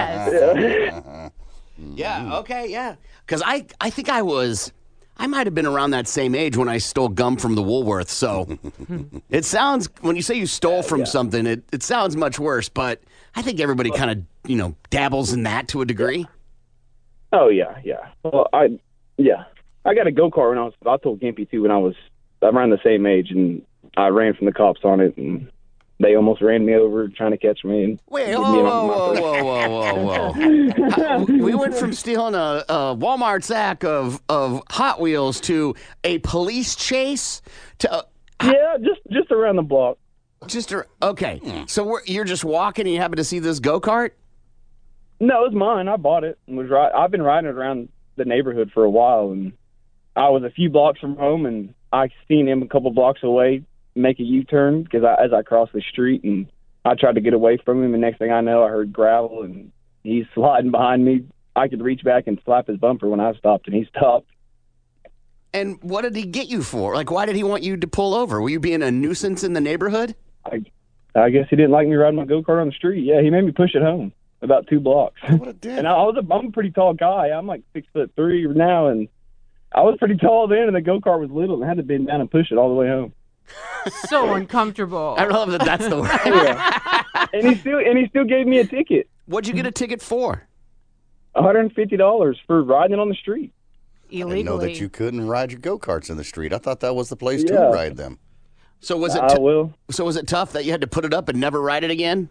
yes. Yeah, okay, yeah. Because I, I think I was, I might have been around that same age when I stole gum from the Woolworth. So it sounds, when you say you stole from something, it, it sounds much worse. But I think everybody kind of, you know, dabbles in that to a degree. Oh yeah, yeah. Well, I yeah, I got a go kart when I was. I told Gimpy too when I was around the same age, and I ran from the cops on it, and they almost ran me over trying to catch me. And Wait, give whoa, me whoa, my whoa, first- whoa, whoa, whoa, whoa. How- we went from stealing a, a Walmart sack of, of Hot Wheels to a police chase to. Uh, yeah, just just around the block. Just a, okay. So we're, you're just walking and you happen to see this go kart? No, it was mine. I bought it and was right. I've been riding it around the neighborhood for a while, and I was a few blocks from home, and I seen him a couple blocks away make a U-turn because I, as I crossed the street, and I tried to get away from him, and next thing I know, I heard gravel, and he's sliding behind me. I could reach back and slap his bumper when I stopped, and he stopped. And what did he get you for? Like, why did he want you to pull over? Were you being a nuisance in the neighborhood? I, I guess he didn't like me riding my go-kart on the street. Yeah, he made me push it home about two blocks. What a dick. And I, I was a, I'm a pretty tall guy. I'm like six foot three now, and I was pretty tall then, and the go-kart was little, and I had to bend down and push it all the way home. So uncomfortable. I love that that's the word. Yeah. And he still and he still gave me a ticket. What'd you get a ticket for? one hundred fifty dollars for riding it on the street. I didn't know that you couldn't ride your go-karts in the street. I thought that was the place Yeah. to ride them. So was it? I will. So was it tough that you had to put it up and never ride it again?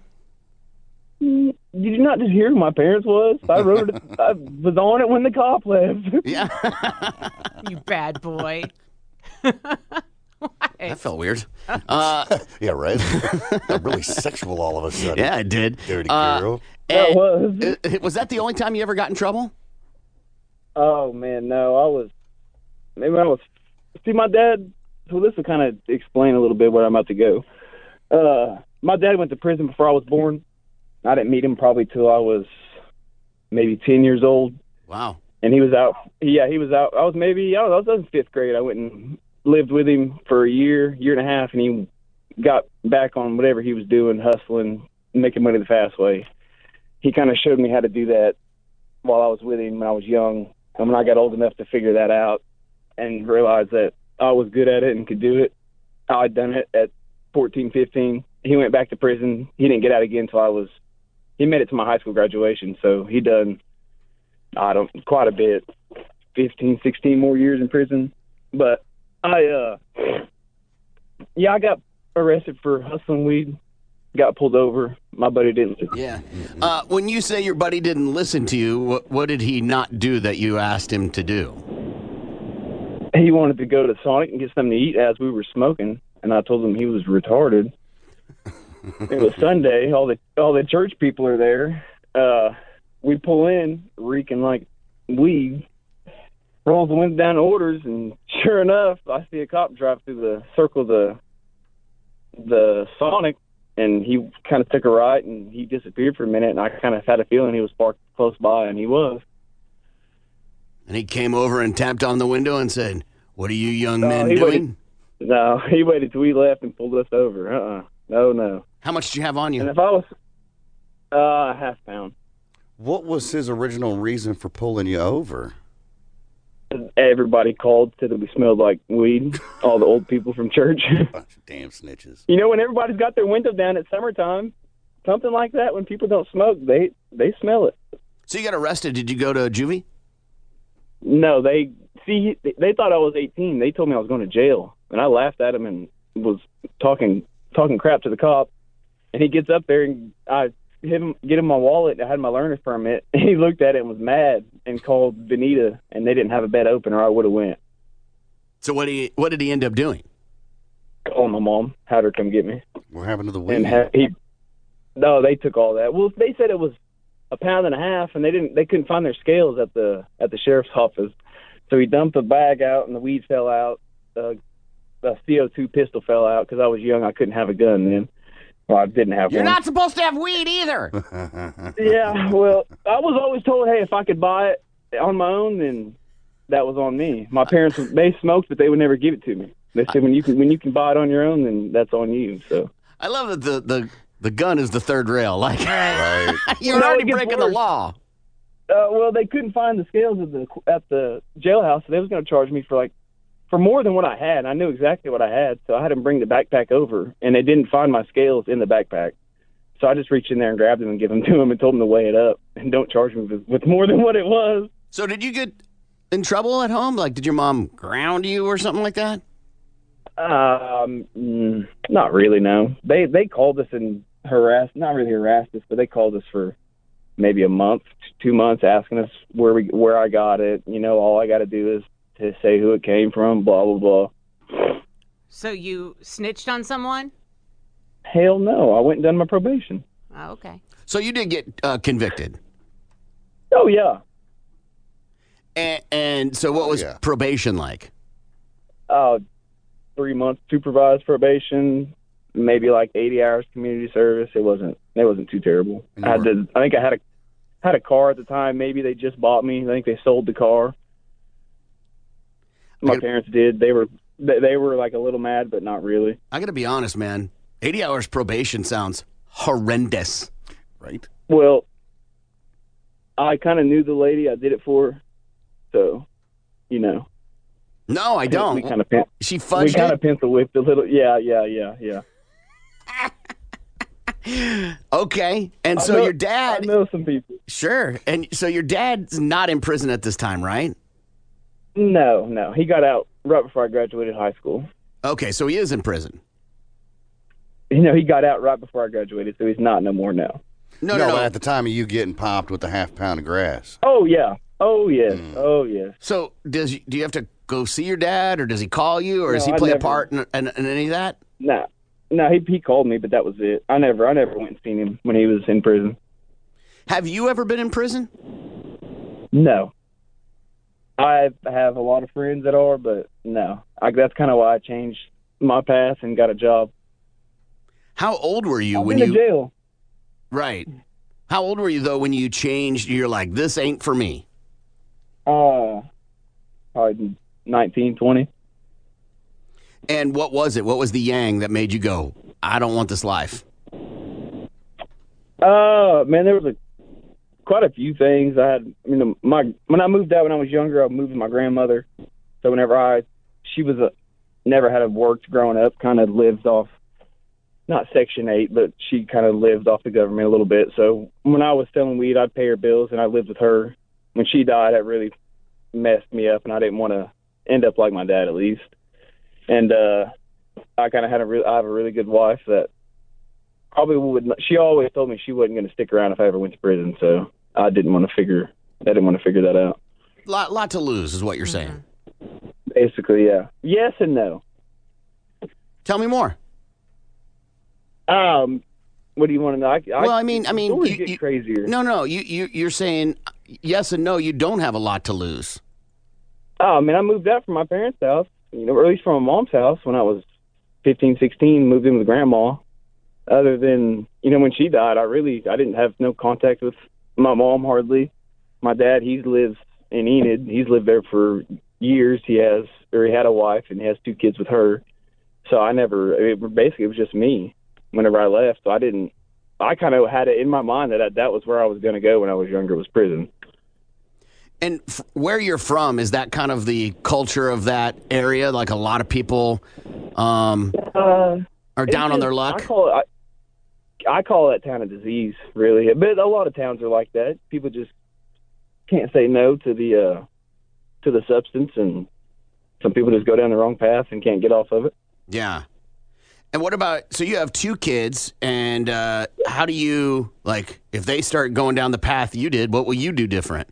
Did you not just hear who my parents was? I rode it. I was on it when the cop left. Yeah. You bad boy. That felt weird. Uh, yeah, right? Got really sexual all of a sudden. yeah, it did. Dirty Uh, girl. That was. uh, was that the only time you ever got in trouble? Oh man, no, I was. Maybe I was. See, my dad. So this will kind of explain a little bit where I'm about to go. Uh, my dad went to prison before I was born. I didn't meet him probably till I was maybe ten years old. Wow. And he was out. Yeah, he was out. I was maybe I don't know. I was in fifth grade. I went and lived with him for a year, year and a half, and he got back on whatever he was doing, hustling, making money the fast way. He kind of showed me how to do that while I was with him when I was young. And when I got old enough to figure that out and realize that I was good at it and could do it, I'd done it at fourteen, fifteen. He went back to prison. He didn't get out again until I was, he made it to my high school graduation. So he done, I don't, quite a bit, fifteen, sixteen more years in prison. But I, uh, yeah, I got arrested for hustling weed, got pulled over. My buddy didn't. Yeah. Uh, when you say your buddy didn't listen to you, what, what did he not do that you asked him to do? He wanted to go to Sonic and get something to eat as we were smoking, and I told him he was retarded. It was Sunday. All the all the church people are there. Uh, we pull in, reeking like weed. Rolls the window down, orders, and sure enough, I see a cop drive through the circle of the the Sonic, and he kind of took a right, and he disappeared for a minute, and I kind of had a feeling he was parked close by, and he was. And he came over and tapped on the window and said, "What are you young No, men he doing?" waited- No, he waited till we left and pulled us over. Uh-uh. No, no. How much did you have on you? And if I was, uh, half pound. What was his original reason for pulling you over? Everybody called, said that we smelled like weed. All the old people from church. Bunch of damn snitches. You know, when everybody's got their window down at summertime, something like that, when people don't smoke, they they smell it. So you got arrested. Did you go to juvie? No, they see. They thought I was eighteen. They told me I was going to jail, and I laughed at him and was talking talking crap to the cop. And he gets up there, and I hit him, get him my wallet. I had my learner's permit. And he looked at it and was mad and called Benita, and they didn't have a bed open, or I would have went. So what did he what did he end up doing? Calling my mom, had her come get me. What happened to the weed? And ha- he, no, they took all that. Well, they said it was a pound and a half, and they didn't. They couldn't find their scales at the at the sheriff's office. So he dumped the bag out, and the weed fell out. Uh, the C O two pistol fell out because I was young. I couldn't have a gun then. Well, I didn't have You're one. not supposed to have weed either. Yeah, well, I was always told, hey, if I could buy it on my own, then that was on me. My parents, they smoked, but they would never give it to me. They said, when you can when you can buy it on your own, then that's on you. So I love that the, the, the gun is the third rail. Like, Right. you're No, already it gets breaking the worse. law. Uh, well, they couldn't find the scales at the at the jailhouse, so they was going to charge me for like for more than what I had. I knew exactly what I had, so I had them bring the backpack over, and they didn't find my scales in the backpack. So I just reached in there and grabbed them and gave them to them and told them to weigh it up and don't charge me with, with more than what it was. So did you get in trouble at home? Like, did your mom ground you or something like that? Um, mm, not really. No, they they called us and harassed. Not really harassed us, but they called us for maybe a month, two months, asking us where we where I got it. You know, all I got to do is to say who it came from. Blah blah blah. So you snitched on someone? Hell no! I went and done my probation. Oh, okay. So you did get uh, convicted. Oh yeah. And, and so what was yeah. probation like? Uh, three months supervised probation, maybe like eighty hours community service. It wasn't. It wasn't too terrible. And I you had were- to. I think I had a had a car at the time. Maybe they just bought me. I think they sold the car. My I get- parents did. They were. They, they were like a little mad, but not really. I got to be honest, man. eighty hours probation sounds horrendous. Right. Well, I kind of knew the lady I did it for, so you know. No, I don't. We kind of pen- she we fudged kind it? of pencil whipped a little. Yeah, yeah, yeah, yeah. Okay. And I so know- your dad... I know some people. Sure. And so your dad's not in prison at this time, right? No, no, he got out right before I graduated high school. Okay, so he is in prison. You know, he got out right before I graduated, so he's not no more now. No, no, no. But at the time of you getting popped with a half pound of grass. Oh yeah. Oh yes. Oh yes. So does do you have to go see your dad, or does he call you, or does No, he I play a never- part in, in, in any of that? No, no, he he called me, but that was it. I never I never went and seen him when he was in prison. Have you ever been in prison? No. I have a lot of friends that are, but no. I, that's kind of why I changed my path and got a job. How old were you I've when been you... to jail. Right. How old were you, though, when you changed? You're like, this ain't for me. Uh, probably nineteen, twenty. And what was it? What was the yang that made you go, I don't want this life? Uh, man, there was a quite a few things. I had, you know, my when I moved out when I was younger, I moved with my grandmother. So whenever I, she was a never had worked growing up, kind of lived off, not Section eight, but she kind of lived off the government a little bit. So when I was selling weed, I'd pay her bills, and I lived with her. When she died, that really messed me up, and I didn't want to end up like my dad, at least. And uh, I kind of had a re- I have a really good wife that probably would. Not, she always told me she wasn't going to stick around if I ever went to prison. So I didn't want to figure. I didn't want to figure that out. Lot, lot to lose is what you're saying. Basically, yeah. Yes and no. Tell me more. Um, what do you want to know? I, I, Well, I mean, I mean, stories you- get you- crazier. No, no, you, you, you're saying yes and no, you don't have a lot to lose. Oh, man, I moved out from my parents' house, you know, or at least from my mom's house when I was fifteen, sixteen, moved in with grandma. Other than, you know, when she died, I really, I didn't have no contact with my mom hardly. My dad, he lives in Enid. He's lived there for years. He has, or he had a wife and he has two kids with her. So I never, it, basically it was just me whenever I left. So I didn't, I kind of had it in my mind that I, that was where I was going to go when I was younger, was prison. And f- where you're from, is that kind of the culture of that area? Like a lot of people um, Uh, are down It's on their just- luck? I call it, I, I call that town a disease, really. But a lot of towns are like that. People just can't say no to the uh, to the substance, and some people just go down the wrong path and can't get off of it. Yeah. And what about, so you have two kids, and uh, how do you, like, if they start going down the path you did, what will you do different?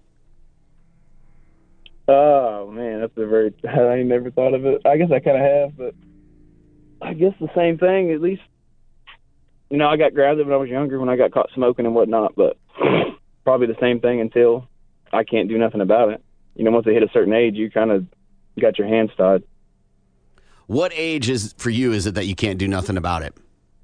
Oh man, that's a very. I ain't never thought of it. I guess I kind of have, but I guess the same thing. At least, you know, I got grounded when I was younger when I got caught smoking and whatnot. But probably the same thing until I can't do nothing about it. You know, once they hit a certain age, you kind of got your hands tied. What age is, for you, is it that you can't do nothing about it?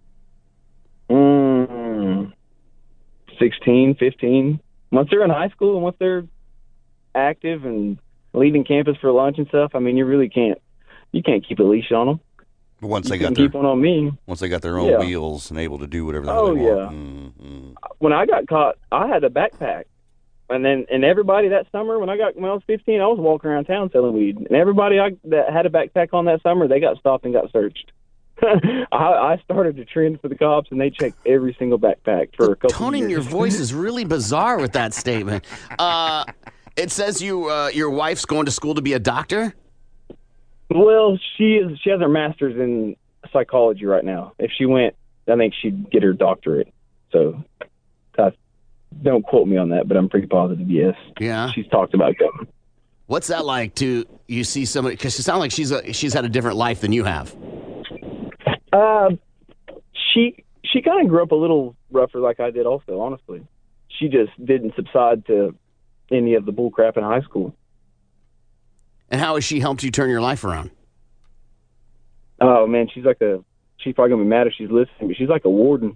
Mm, sixteen, fifteen. Once they're in high school and once they're active and leaving campus for lunch and stuff. I mean, you really can't you can't keep a leash on them. But once You they got can their keep one on me. once they got their own Yeah. wheels and able to do whatever the Oh hell they yeah. want. Mm-hmm. When I got caught, I had a backpack, and then and everybody that summer when I got when I was fifteen, I was walking around town selling weed, and everybody I, that had a backpack on that summer, they got stopped and got searched. I, I started to trend for the cops, and they checked every single backpack for a couple. Tone in years. your voice is really bizarre with that statement. Uh, it says you uh, your wife's going to school to be a doctor? Well, she is. She has her master's in psychology right now. If she went, I think she'd get her doctorate. So, uh, don't quote me on that, but I'm pretty positive. Yes. Yeah. She's talked about going. What's that like to you see somebody? Because she sounds like she's a, she's had a different life than you have. Uh, she she kind of grew up a little rougher, like I did. Also, honestly, she just didn't subside to any of the bull crap in high school. And how has she helped you turn your life around? Oh man, she's like a. She's probably gonna be mad if she's listening, but she's like a warden.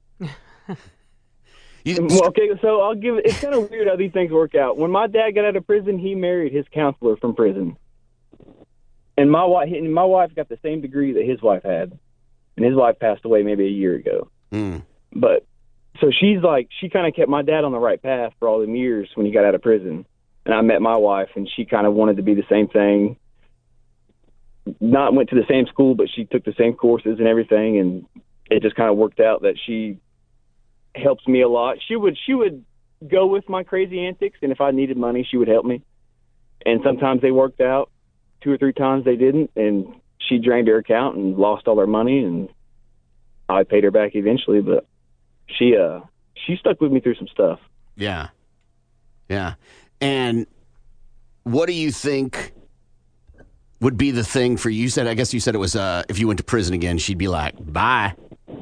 Well, okay, so I'll give it. It's kind of weird how these things work out. When my dad got out of prison, he married his counselor from prison, and my wife, and my wife got the same degree that his wife had, and his wife passed away maybe a year ago. Mm. But so she's like, she kind of kept my dad on the right path for all them years when he got out of prison, and I met my wife, and she kind of wanted to be the same thing. Not went to the same school, but she took the same courses and everything, and it just kind of worked out that she helps me a lot. She would she would go with my crazy antics, and if I needed money, she would help me. And sometimes they worked out. Two or three times they didn't, and she drained her account and lost all her money, and I paid her back eventually. But she uh she stuck with me through some stuff. Yeah. Yeah. And what do you think would be the thing for you? You said, I guess you said it was uh, if you went to prison again, she'd be like, bye.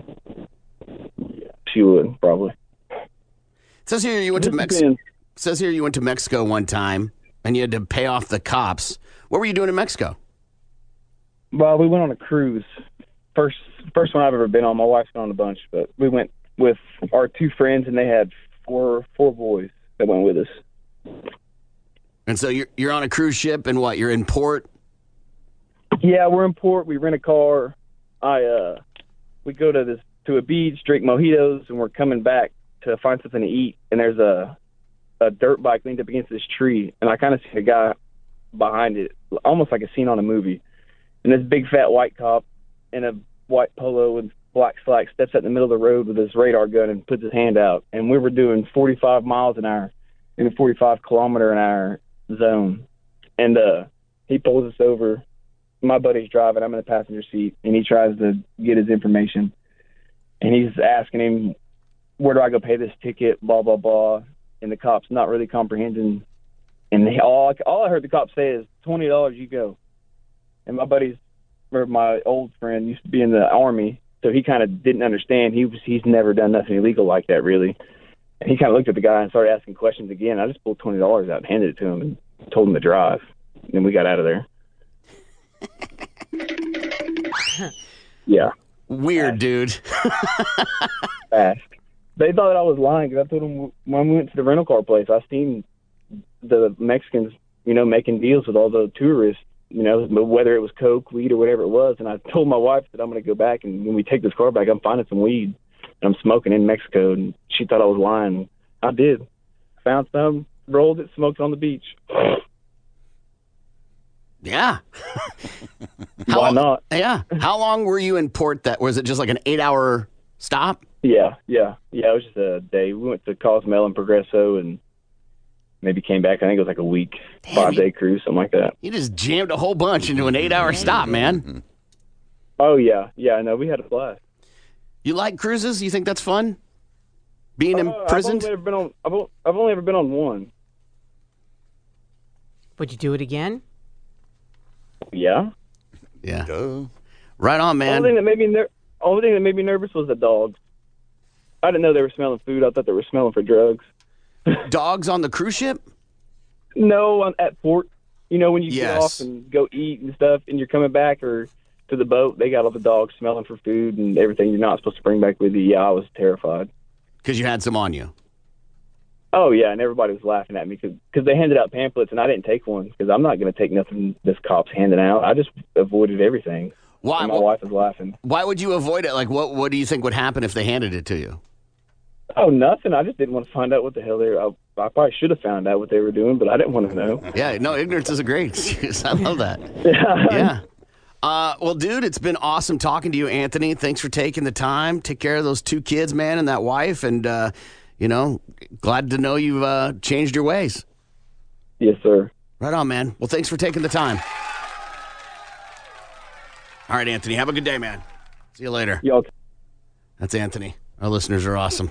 She would, probably. It says here you went to Mexico. Says here you went to Mexico one time and you had to pay off the cops. What were you doing in Mexico? Well, we went on a cruise. First first one I've ever been on. My wife's been on a bunch, but we went with our two friends, and they had four four boys that went with us. And so you're you're on a cruise ship, and what? You're in port. Yeah, we're in port. We rent a car. I uh, we go to this to a beach, drink mojitos, and we're coming back to find something to eat. And there's a a dirt bike leaned up against this tree, and I kind of see a guy behind it, almost like a scene on a movie. And this big fat white cop in a white polo with black slacks steps out in the middle of the road with his radar gun and puts his hand out. And we were doing forty-five miles an hour in a forty-five kilometer an hour zone. And uh, he pulls us over. My buddy's driving. I'm in the passenger seat, and he tries to get his information. And he's asking him, where do I go pay this ticket, blah, blah, blah. And the cop's not really comprehending. And they, all, all I heard the cop say is, twenty dollars, you go. And my buddy's, or my old friend, used to be in the Army, so he kind of didn't understand. He was, he's never done nothing illegal like that, really. And he kind of looked at the guy and started asking questions again. I just pulled twenty dollars out and handed it to him and told him to drive. And then we got out of there. Yeah. Weird, dude. Fast. They thought I was lying because I told them when we went to the rental car place, I seen the Mexicans, you know, making deals with all the tourists, you know, whether it was coke, weed, or whatever it was. And I told my wife that I'm going to go back, and when we take this car back, I'm finding some weed, and I'm smoking in Mexico. And she thought I was lying. I did. Found some, rolled it, smoked it on the beach. Yeah. Why not? Yeah. How long were you in port? That was it just like an eight-hour stop? Yeah, yeah, yeah. It was just a day. We went to Cozumel and Progreso, and maybe came back. I think it was like a week, five-day cruise, something like that. You just jammed a whole bunch into an eight-hour stop, man. Oh yeah, yeah. No, we had a blast. You like cruises? You think that's fun? Being Uh, imprisoned? I've only ever been on. I've, o- I've only ever been on one. Would you do it again? Yeah. Yeah. Right on, man. Only thing that made me ner- only thing that made me nervous was the dogs. I didn't know they were smelling food. I thought they were smelling for drugs. Dogs on the cruise ship? No, on, at port. You know, when you Yes. get off and go eat and stuff, and you're coming back or to the boat, they got all the dogs smelling for food and everything you're not supposed to bring back with you. Yeah, I was terrified. Because you had some on you. Oh, yeah, and everybody was laughing at me because they handed out pamphlets, and I didn't take one because I'm not going to take nothing this cop's handing out. I just avoided everything. Why? And my Wh- wife was laughing. Why would you avoid it? Like, what What do you think would happen if they handed it to you? Oh, nothing. I just didn't want to find out what the hell they were. I, I probably should have found out what they were doing, but I didn't want to know. Yeah, no, ignorance is a great excuse. I love that. Yeah. Yeah. Uh, well, dude, it's been awesome talking to you, Anthony. Thanks for taking the time. Take care of those two kids, man, and that wife. And, uh, you know, glad to know you've uh, changed your ways. Yes, sir. Right on, man. Well, thanks for taking the time. All right, Anthony, have a good day, man. See you later. Yo. That's Anthony. Our listeners are awesome.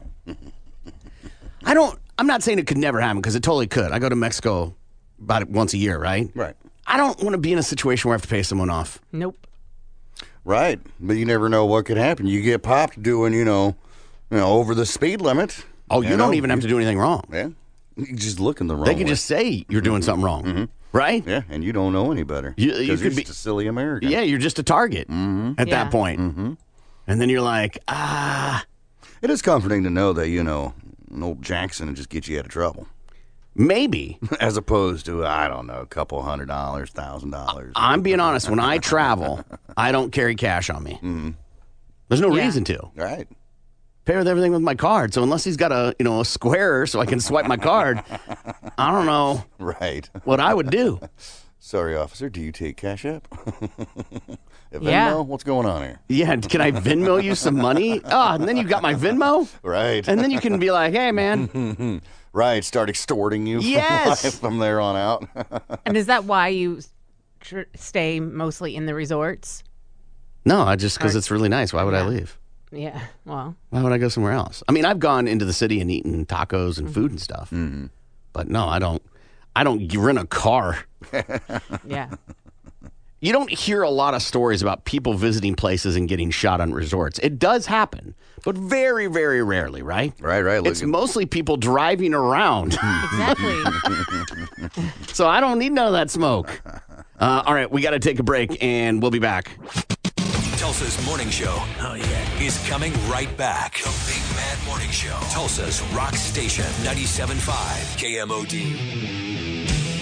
I don't, I'm not saying it could never happen because it totally could. I go to Mexico about once a year, right? Right. I don't want to be in a situation where I have to pay someone off. Nope. Right. But you never know what could happen. You get popped doing, you know, you know, over the speed limit. Oh, you, you don't know, even have you, to do anything wrong. Yeah. You just look in the wrong They can way. just say you're doing something wrong, mm-hmm. right? Yeah, and you don't know any better. You, you Because could you're be just a silly American. Yeah, you're just a target mm-hmm. at Yeah. that point. Mm-hmm. And then you're like, ah. It is comforting to know that, you know, an old Jackson will just get you out of trouble. Maybe. As opposed to, I don't know, a couple hundred dollars, thousand dollars. I'm being honest. When I travel, I don't carry cash on me. Mm-hmm. There's no Yeah. reason to. Right. Pay with everything with my card. So unless he's got a, you know, a square so I can swipe my card, I don't know Right. what I would do. Sorry, officer, do you take Cash App? Venmo? Yeah. What's going on here? Yeah, can I Venmo you some money? Ah, and then you got my Venmo? Right. And then you can be like, hey, man. Right, start extorting you from Yes. life from there on out. And is that why you tr- stay mostly in the resorts? No, I just because it's really nice. Why would I leave? Yeah. Well, Why would I go somewhere else? I mean, I've gone into the city and eaten tacos and food and stuff. Mm-hmm. But no, I don't. I don't rent a car. yeah. You don't hear a lot of stories about people visiting places and getting shot on resorts. It does happen, but very, very rarely, right? Right, right. It's Look at- mostly people driving around. Exactly. So I don't need none of that smoke. Uh, all right, we got to take a break, and we'll be back. Tulsa's Morning Show oh, yeah. is coming right back. The Big Mad Morning Show. Tulsa's Rock Station, ninety-seven point five K M O D.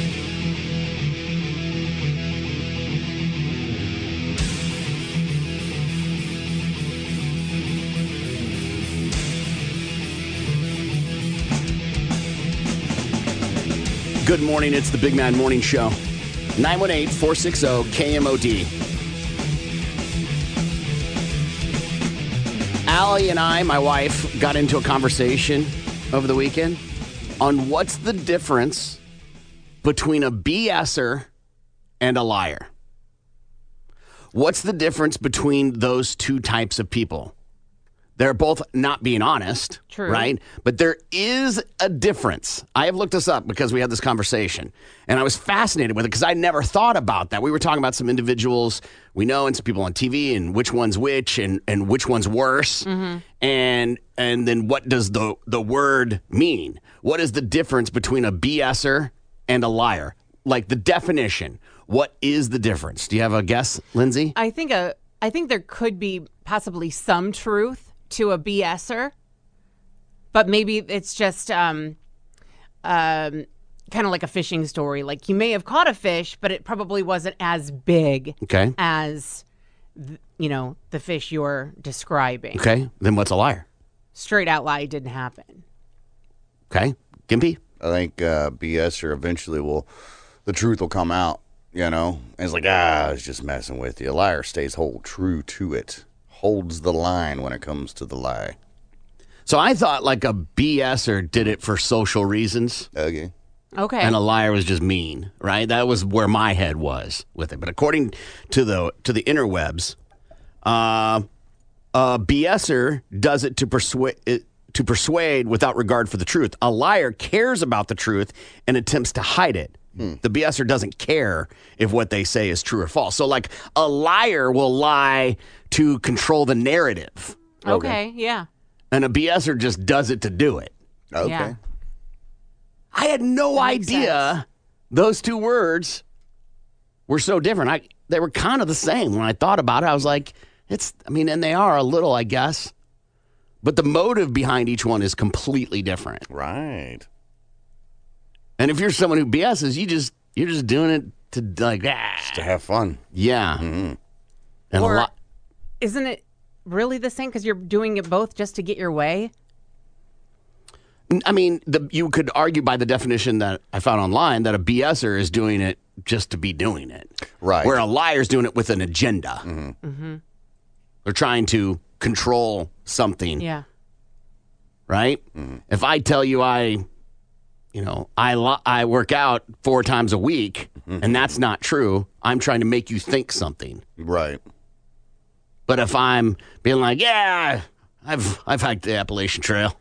Good morning. It's the Big Man Morning Show. nine one eight, four six zero, K M O D. Allie and I, my wife, got into a conversation over the weekend on what's the difference between a BSer and a liar. What's the difference between those two types of people? They're both not being honest, True. right? But there is a difference. I have looked this up because we had this conversation, and I was fascinated with it because I never thought about that. We were talking about some individuals we know and some people on T V and which one's which and, and which one's worse. Mm-hmm. And and then what does the, the word mean? What is the difference between a BSer and a liar? Like the definition. What is the difference? Do you have a guess, Lindsay? I think a I think there could be possibly some truth to a BSer, but maybe it's just um, um, kind of like a fishing story. Like you may have caught a fish, but it probably wasn't as big Okay. as th- you know the fish you're describing. Okay. Then what's a liar? Straight out lie didn't happen. Okay. Gimpy? I think uh, BSer eventually will, the truth will come out, you know? And it's like, ah, I was just messing with you. A liar stays whole true to it. Holds the line when it comes to the lie. So I thought like a BSer did it for social reasons. Okay. Okay. And a liar was just mean, right? That was where my head was with it. But according to the to the interwebs, uh, a BSer does it to persuade to persuade without regard for the truth. A liar cares about the truth and attempts to hide it. Hmm. The BSer doesn't care if what they say is true or false. So like a liar will lie to control the narrative. okay. Yeah. And a BSer just does it to do it. Okay. Yeah. I had no That makes idea sense. those two words were so different. I they were kind of the same when I thought about it. I was like, it's I mean, and they are a little, I guess. But the motive behind each one is completely different. Right. And if you're someone who B S's, you just you're just doing it to like ah. Just to have fun. Yeah. Mm-hmm. And or a lot. Isn't it really the same? Because you're doing it both just to get your way. I mean, the, you could argue by the definition that I found online that a BSer is doing it just to be doing it. Right. Where a liar's doing it with an agenda. Mm-hmm. Mm-hmm. They're trying to control something. Yeah. Right? Mm-hmm. If I tell you I, you know, I lo- I work out four times a week, mm-hmm. and that's not true, I'm trying to make you think something. Right. But if I'm being like, yeah, I've I've hiked the Appalachian Trail.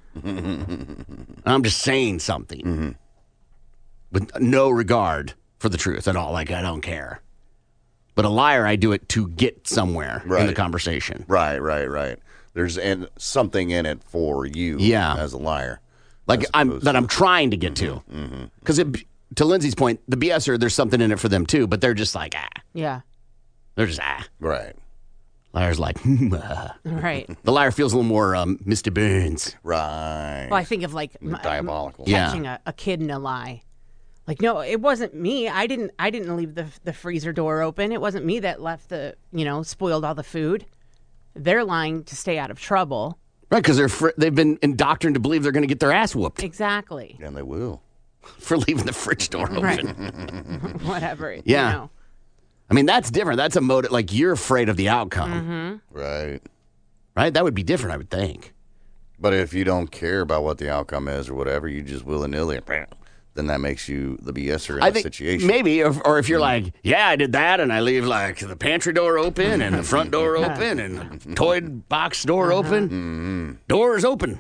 I'm just saying something mm-hmm. with no regard for the truth at all. Like, I don't care. But a liar, I do it to get somewhere right. in the conversation. Right, right, right. There's in, something in it for you yeah. as a liar. Like, I'm that I'm trying to get to. Because mm-hmm. to Lindsay's point, the BSer, there's something in it for them too, but they're just like, ah. Yeah. They're just, ah. Right. Liar's like, hmm, ah. Right. The liar feels a little more um, Mister Burns. Right. Well, I think of like m- diabolical. catching Yeah. a, a kid in a lie. Like, no, it wasn't me. I didn't. I didn't leave the the freezer door open. It wasn't me that left the, you know, spoiled all the food. They're lying to stay out of trouble. Right, because they're fr- they've been indoctrinated to believe they're going to get their ass whooped. Exactly. And they will. For leaving the fridge door open. Right. Whatever. Yeah. You know. I mean, that's different. That's a motive. Like, you're afraid of the outcome. Mm-hmm. Right. Right? That would be different, I would think. But if you don't care about what the outcome is or whatever, you just willy-nilly, then that makes you the BSer in I the think situation. maybe, or, or if you're like, yeah, I did that, and I leave like the pantry door open and the front door open and the toy box door open. Mm-hmm. Doors open.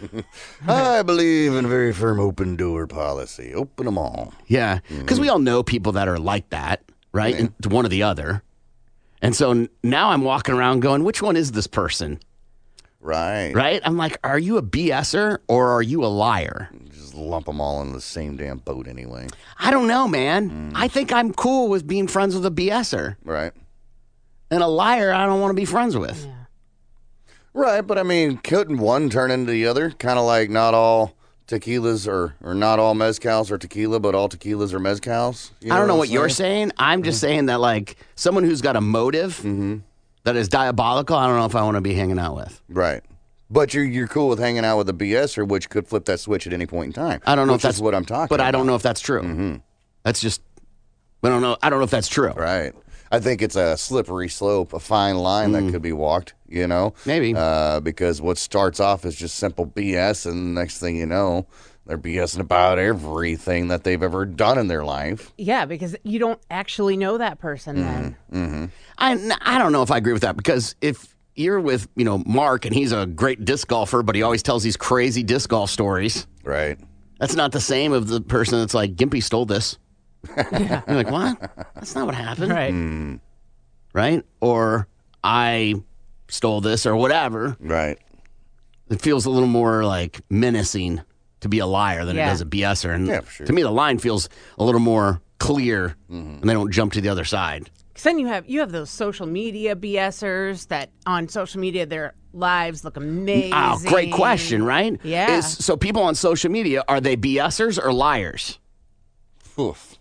I believe in a very firm open door policy. Open them all. Yeah, because we all know people that are like that, right? Yeah. It's one or the other. And so n- now I'm walking around going, which one is this person? Right. Right? I'm like, are you a BSer or are you a liar? Just lump them all in the same damn boat anyway. I don't know, man. I think I'm cool with being friends with a BSer. Right. And a liar, I don't want to be friends with. Yeah. Right, but I mean, couldn't one turn into the other? Kind of like not all tequilas or or not all mezcals are tequila, but all tequilas are mezcals. You I don't know what what I'm you're saying. I'm just saying that, like, someone who's got a motive Mm-hmm. that is diabolical, I don't know if I want to be hanging out with. Right. But you're you're cool with hanging out with a BSer, which could flip that switch at any point in time. I don't know which if that's is what I'm talking But about. I don't know if that's true. Mm-hmm. That's just, I don't know. I don't know if that's true. Right. I think it's a slippery slope, a fine line that could be walked, you know? Maybe. Uh, because what starts off as just simple B S, and the next thing you know, they're BSing about everything that they've ever done in their life. Yeah, because you don't actually know that person then. Mm-hmm. I, I don't know if I agree with that, because if you're with, you know, Mark and he's a great disc golfer, but he always tells these crazy disc golf stories. Right. That's not the same of the person that's like, Gimpy stole this. Yeah. You're like, what? That's not what happened. Right. Mm. Right? Or I stole this or whatever. Right. It feels a little more like menacing to be a liar than Yeah. it does a BSer. And Yeah, for sure. to me, the line feels a little more clear and they don't jump to the other side. Because then you have you have those social media BSers that on social media their lives look amazing. Oh, great question, right? Yeah. Is, so people on social media, are they BSers or liars? Oof.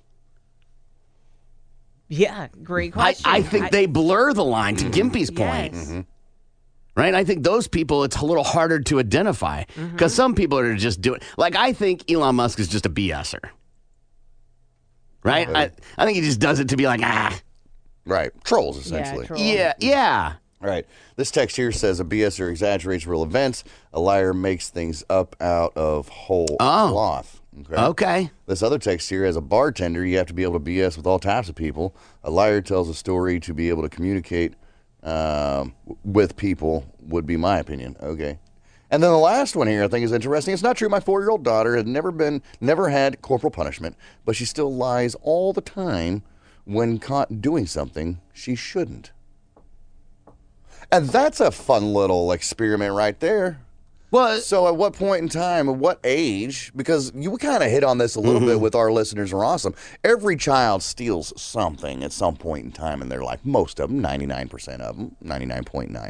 Yeah, great I, question. I think they blur the line, to Gimpy's point. Yes. Right? I think those people, it's a little harder to identify. Because some people are just doing, like, I think Elon Musk is just a BSer. Right? I, I think he just does it to be like, ah. Right. Trolls, essentially. troll. Yeah, yeah. Right. This text here says a BSer exaggerates real events. A liar makes things up out of whole Oh. cloth. Okay. Okay. This other text here, as a bartender, you have to be able to B S with all types of people. A liar tells a story to be able to communicate um, w- with people, would be my opinion. Okay. And then the last one here I think is interesting. It's not true. My four-year-old daughter had never been, never had corporal punishment, but she still lies all the time when caught doing something she shouldn't. And that's a fun little experiment right there. Well, So at what point in time, at what age, because you kind of hit on this a little bit with our listeners are awesome. Every child steals something at some point in time in their life. Most of them, ninety-nine percent of them, ninety-nine point nine.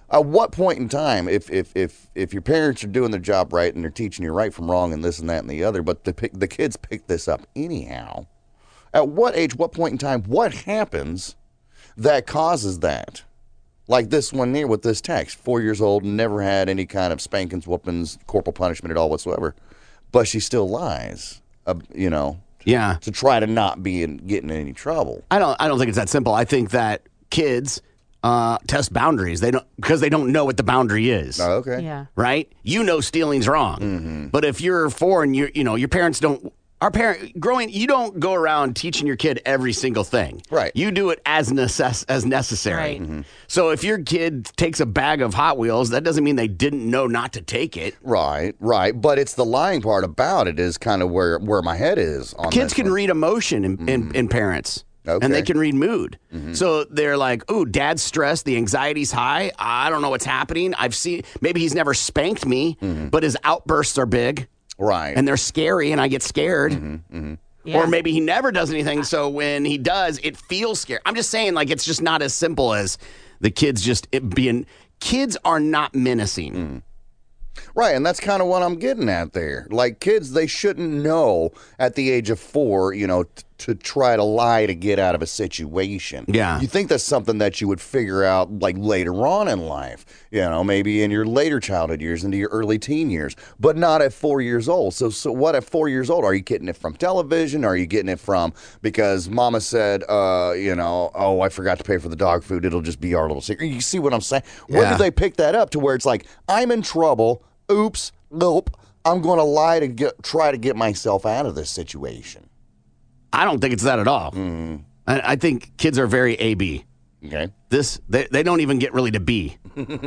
At what point in time, if if if if your parents are doing their job right and they're teaching you right from wrong and this and that and the other, but the pick, the kids pick this up anyhow, at what age, what point in time, what happens that causes that? Like this one here with this text, four years old, never had any kind of spankings, whoopings, corporal punishment at all whatsoever, but she still lies, uh, you know, yeah, to try to not be in, getting in any trouble. I don't. I don't think it's that simple. I think that kids uh, test boundaries. They don't because they don't know what the boundary is. Oh, okay. Yeah. Right. You know, stealing's wrong. Mm-hmm. But if you're four and you you know your parents don't. Our parent growing, you don't go around teaching your kid every single thing. Right. You do it as necess- as necessary. Right. Mm-hmm. So if your kid takes a bag of Hot Wheels, that doesn't mean they didn't know not to take it. Right, right. But it's the lying part about it is kind of where, where my head is on Kids this can one. read emotion in, in, Mm-hmm. in parents. Okay. And they can read mood. Mm-hmm. So they're like, oh, dad's stressed. The anxiety's high. I don't know what's happening. I've seen, maybe he's never spanked me, Mm-hmm. but his outbursts are big. Right. And they're scary and I get scared. Mm-hmm. Mm-hmm. Yeah. Or maybe he never does anything, so when he does, it feels scary. I'm just saying, like, it's just not as simple as the kids just it being. Kids are not menacing. Mm. Right, and that's kind of what I'm getting at there. Like, kids, they shouldn't know at the age of four, you know, t- to try to lie to get out of a situation. Yeah. You think that's something that you would figure out, like, later on in life, you know, maybe in your later childhood years, into your early teen years, but not at four years old. So, so what at four years old? Are you getting it from television? Are you getting it from because mama said, uh, you know, oh, I forgot to pay for the dog food. It'll just be our little secret. You see what I'm saying? Where Yeah. do they pick that up to where it's like, I'm in trouble. Oops, nope. I'm going to lie to get, try to get myself out of this situation. I don't think it's that at all. Mm. I, I think kids are very A B. Okay. This they, they don't even get really to B.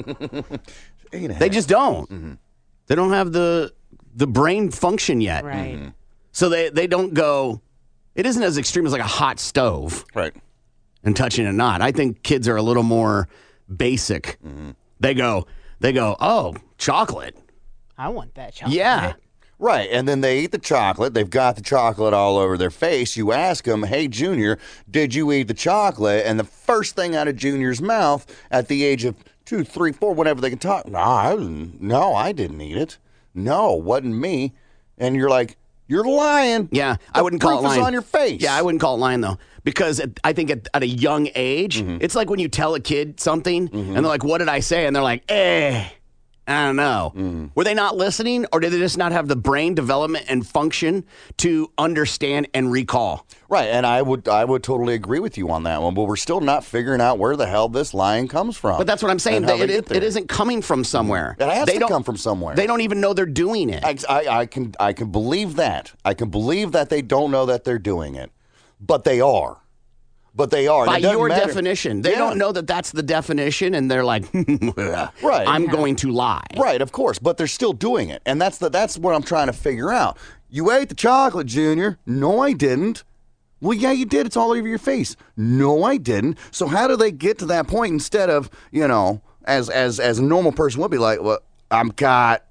They just don't. Mm-hmm. They don't have the the brain function yet. Right. Mm-hmm. So they, they don't go, it isn't as extreme as like a hot stove. Right. And touching a knot. I think kids are a little more basic. Mm-hmm. They go, they go, oh, chocolate. I want that chocolate. Yeah. Right, and then they eat the chocolate. They've got the chocolate all over their face. You ask them, hey, Junior, did you eat the chocolate? And the first thing out of Junior's mouth at the age of two, three, four, whenever they can talk, no, I didn't, no, I didn't eat it. No, wasn't me. And you're like, you're lying. Yeah, The I wouldn't call it proof is lying. on your face. Yeah, I wouldn't call it lying, though. Because at, I think at, at a young age, Mm-hmm. it's like when you tell a kid something, and they're like, what did I say? And they're like, eh. I don't know. Mm-hmm. Were they not listening, or did they just not have the brain development and function to understand and recall? Right, and I would I would totally agree with you on that one, but we're still not figuring out where the hell this lying comes from. But that's what I'm saying. and how They, they it, get there. it isn't coming from somewhere. It has they to don't- come from somewhere. They don't even know they're doing it. I, I, I can I can believe that. I can believe that they don't know that they're doing it, but they are. But they are. And By it doesn't your matter. definition. They Yeah. don't know that that's the definition, and they're like, Right. I'm going to lie. Right, of course, but they're still doing it, and that's the that's what I'm trying to figure out. You ate the chocolate, Junior. No, I didn't. Well, yeah, you did. It's all over your face. No, I didn't. So how do they get to that point instead of, you know, as as as a normal person would be like, well, I'm got.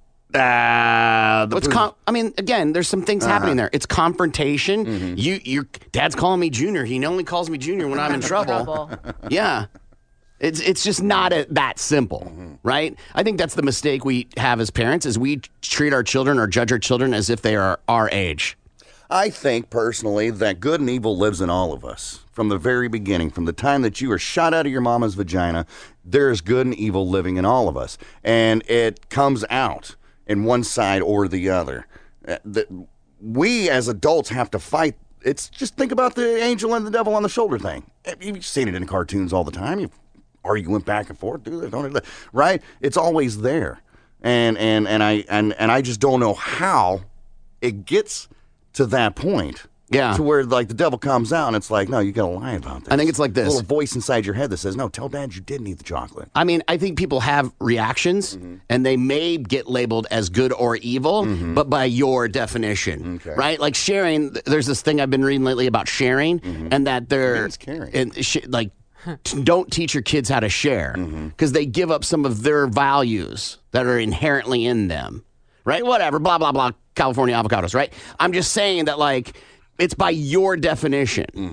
Uh, the What's proof- com- I mean, again, there's some things Uh-huh. happening there. It's confrontation. Mm-hmm. You, your dad's calling me Junior. He only calls me Junior when I'm in trouble. Trouble. Yeah, it's it's just not a, that simple, Mm-hmm. right? I think that's the mistake we have as parents: is we treat our children or judge our children as if they are our age. I think personally that good and evil lives in all of us from the very beginning. From the time that you are shot out of your mama's vagina, there is good and evil living in all of us. And it comes out in one side or the other. Uh, the, we as adults have to fight. It's just think about the angel and the devil on the shoulder thing. You've seen it in cartoons all the time. You arguing back and forth, do this, don't do that, right? It's always there. And and and I and and I just don't know how it gets to that point. Yeah. To where like the devil comes out and it's like, no, you gotta lie about this. I think it's like this. A little voice inside your head that says, no, tell dad you didn't eat the chocolate. I mean, I think people have reactions, Mm-hmm. and they may get labeled as good or evil, but by your definition, Okay. right? Like sharing. th- There's this thing I've been reading lately about sharing, and that they're it's caring. and sh- like t- don't teach your kids how to share Mm-hmm. because they give up some of their values that are inherently in them, right? Whatever, blah blah blah. California avocados, right? I'm just saying that like it's by your definition. Mm-hmm.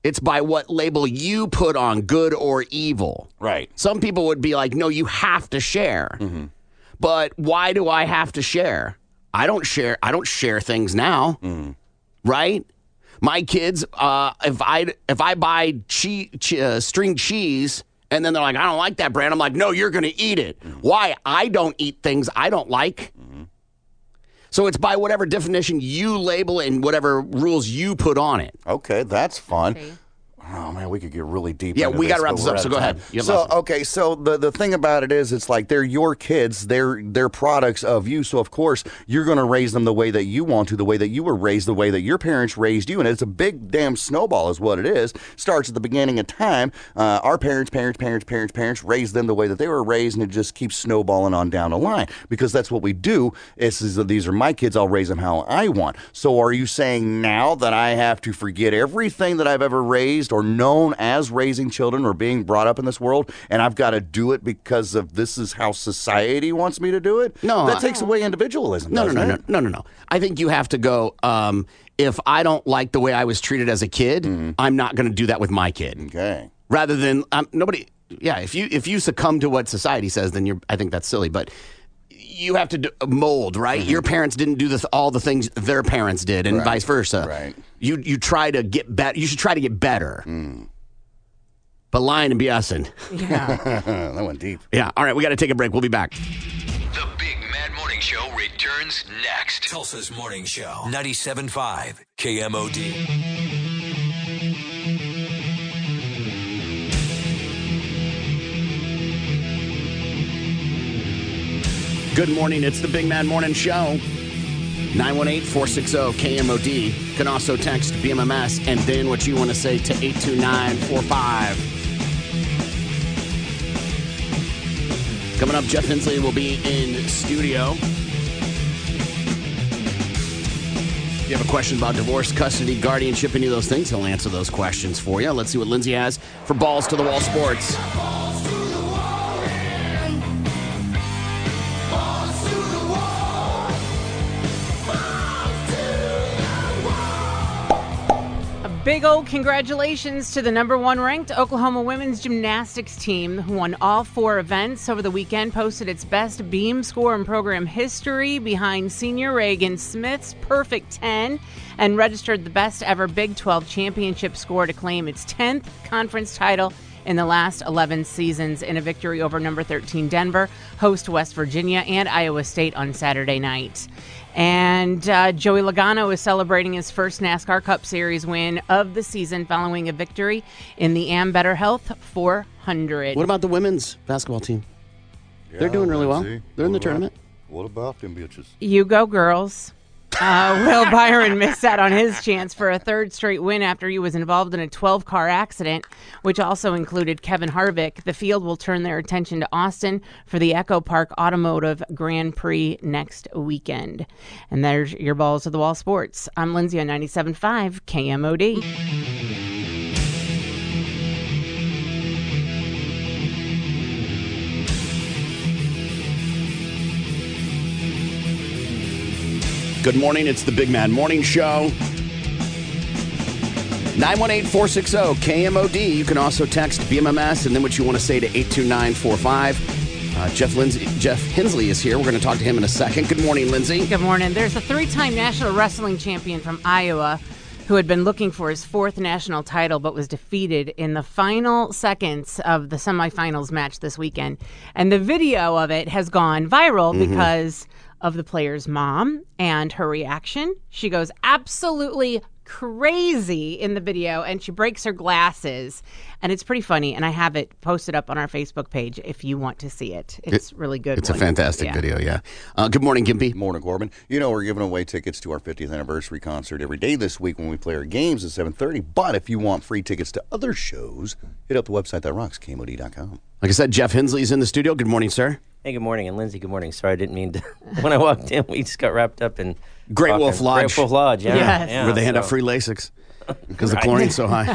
It's by what label you put on, good or evil. Right. Some people would be like, no, you have to share. Mm-hmm. But why do I have to share? I don't share. I don't share things now, Mm. right? My kids, uh, if I if I buy che- che- uh, string cheese and then they're like, I don't like that brand, I'm like, no, you're going to eat it. Mm-hmm. Why? I don't eat things I don't like. Mm-hmm. So it's by whatever definition you label it and whatever rules you put on it. Okay, that's fun. Oh man, we could get really deep. Yeah, into we this, gotta wrap but this we're up, out so of go time. ahead. You have So lots of- okay, so the the thing about it is, it's like they're your kids. They're they're products of you. So of course you're going to raise them the way that you want to, the way that you were raised, the way that your parents raised you, and it's a big damn snowball, is what it is. Starts at the beginning of time. Uh, our parents, parents, parents, parents, parents raised them the way that they were raised, and it just keeps snowballing on down the line because that's what we do. Is, is that these are my kids. I'll raise them how I want. So are you saying now that I have to forget everything that I've ever raised or known as raising children or being brought up in this world, and I've got to do it because of this is how society wants me to do it? No, that I- takes away individualism. No, no, doesn't no, it? no, no, no, no. I think you have to go. Um, if I don't like the way I was treated as a kid, I'm not going to do that with my kid. Okay. Rather than um, nobody. Yeah, if you if you succumb to what society says, then you're. I think that's silly. But you have to do, mold, right? Your parents didn't do the, all the things their parents did, and Right. vice versa. Right. You you try to get better. You should try to get better. But lying and BSing. Yeah. That went deep. Yeah. All right, we got to take a break. We'll be back. The Big Mad Morning Show returns next. Tulsa's Morning Show. ninety-seven point five K M O D. Good morning. It's the Big Mad Morning Show. nine one eight, four six zero, K M O D. You can also text B M M S and then what you want to say to eight two nine four five. Coming up, Jeff Hensley will be in studio. If you have a question about divorce, custody, guardianship, any of those things, he'll answer those questions for you. Let's see what Lindsay has for Balls to the Wall Sports. Big old congratulations to the number one ranked Oklahoma women's gymnastics team, who won all four events over the weekend, posted its best beam score in program history behind senior Reagan Smith's perfect ten, and registered the best ever Big twelve championship score to claim its tenth conference title in the last eleven seasons in a victory over number thirteen Denver, host West Virginia, and Iowa State on Saturday night. And uh, Joey Logano is celebrating his first NASCAR Cup Series win of the season following a victory in the Am Better Health four hundred. What about the women's basketball team? They're doing really well. Lindsay. They're in the What about- tournament. What about them bitches? You go, girls. Uh, Will Byron missed out on his chance for a third straight win after he was involved in a twelve-car accident, which also included Kevin Harvick. The field will turn their attention to Austin for the Echo Park Automotive Grand Prix next weekend. And there's your Balls to the Wall Sports. I'm Lindsay on ninety-seven point five K M O D. Good morning. It's the Big Mad Morning Show. nine one eight, four six zero, K M O D. You can also text B M M S and then what you want to say to eight two nine four five. Uh, Jeff Lindsay, Jeff Hensley is here. We're going to talk to him in a second. Good morning, Lindsay. Good morning. There's a three-time national wrestling champion from Iowa who had been looking for his fourth national title but was defeated in the final seconds of the semifinals match this weekend. And the video of it has gone viral Mhm. because of the player's mom and her reaction. She goes absolutely crazy in the video, and she breaks her glasses, and it's pretty funny, and I have it posted up on our Facebook page if you want to see it. It's It- really good. It's a one. fantastic Yeah. video, yeah. Uh, good morning, Gimpy. Morning, Corbin. You know, we're giving away tickets to our fiftieth anniversary concert every day this week when we play our games at seven thirty. But if you want free tickets to other shows, hit up the website that rocks, K M O D dot com. Like I said, Jeff Hensley's in the studio. Good morning, sir. Hey, good morning, and Lindsay, good morning. Sorry, I didn't mean to. When I walked in, we just got wrapped up in Great talking- Wolf Lodge. Great Wolf Lodge, yeah, Yes. yeah, Where they hand so- out free LASIKs. Because the chlorine's so high.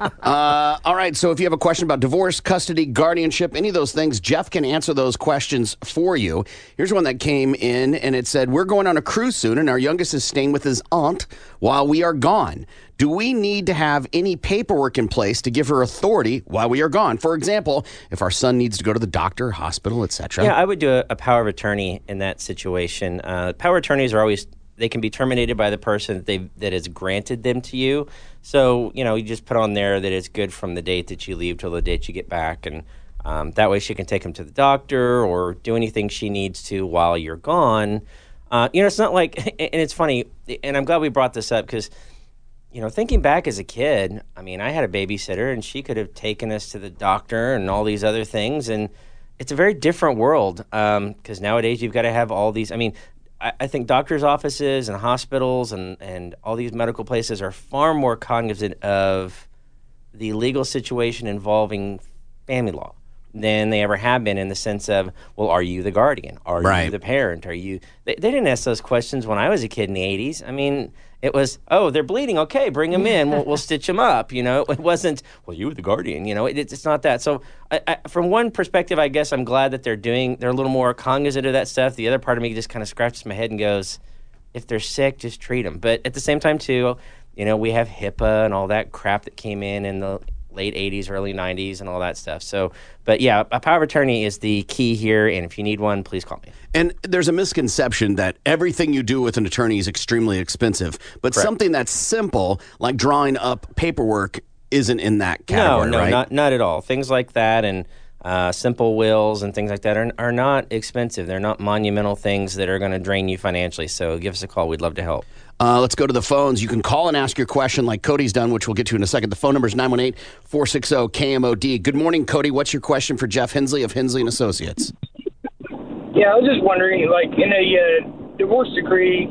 uh, all right, so if you have a question about divorce, custody, guardianship, any of those things, Jeff can answer those questions for you. Here's one that came in, and it said, we're going on a cruise soon, and our youngest is staying with his aunt while we are gone. Do we need to have any paperwork in place to give her authority while we are gone? For example, if our son needs to go to the doctor, hospital, et cetera. Yeah, I would do a, a power of attorney in that situation. Uh, power of attorneys are always, they can be terminated by the person that, they, that has granted them to you. So, you know, you just put on there that it's good from the date that you leave till the date you get back. And um, that way she can take him to the doctor or do anything she needs to while you're gone. Uh, you know, it's not like, and it's funny, and I'm glad we brought this up because, you know, thinking back as a kid, I mean, I had a babysitter and she could have taken us to the doctor and all these other things. And it's a very different world because um, nowadays you've got to have all these. I mean, I, I think doctors' offices and hospitals and, and all these medical places are far more cognizant of the legal situation involving family law than they ever have been, in the sense of, well, are you the guardian? Are Right. you the parent? Are you? They, they didn't ask those questions when I was a kid in the eighties. I mean, it was, oh, they're bleeding. Okay, bring them in. We'll, we'll stitch them up. You know, it wasn't, well, you were the guardian. You know, it, it's not that. So, I, I, from one perspective, I guess I'm glad that they're doing. They're a little more cognizant of that stuff. The other part of me just kind of scratches my head and goes, if they're sick, just treat them. But at the same time, too, you know, we have HIPAA and all that crap that came in in the late eighties, early nineties, and all that stuff. So, but yeah, a power of attorney is the key here, and if you need one, please call me. And there's a misconception that everything you do with an attorney is extremely expensive, but Correct. something that's simple, like drawing up paperwork, isn't in that category, no, no, right? not not at all. Things like that and uh, simple wills and things like that are are not expensive. They're not monumental things that are going to drain you financially. So give us a call. We'd love to help. Uh, let's go to the phones. You can call and ask your question like Cody's done, which we'll get to in a second. The phone number is nine one eight, four six zero, K M O D. Good morning, Cody. What's your question for Jeff Hensley of Hensley and Associates? Yeah, I was just wondering, like, in a uh, divorce decree,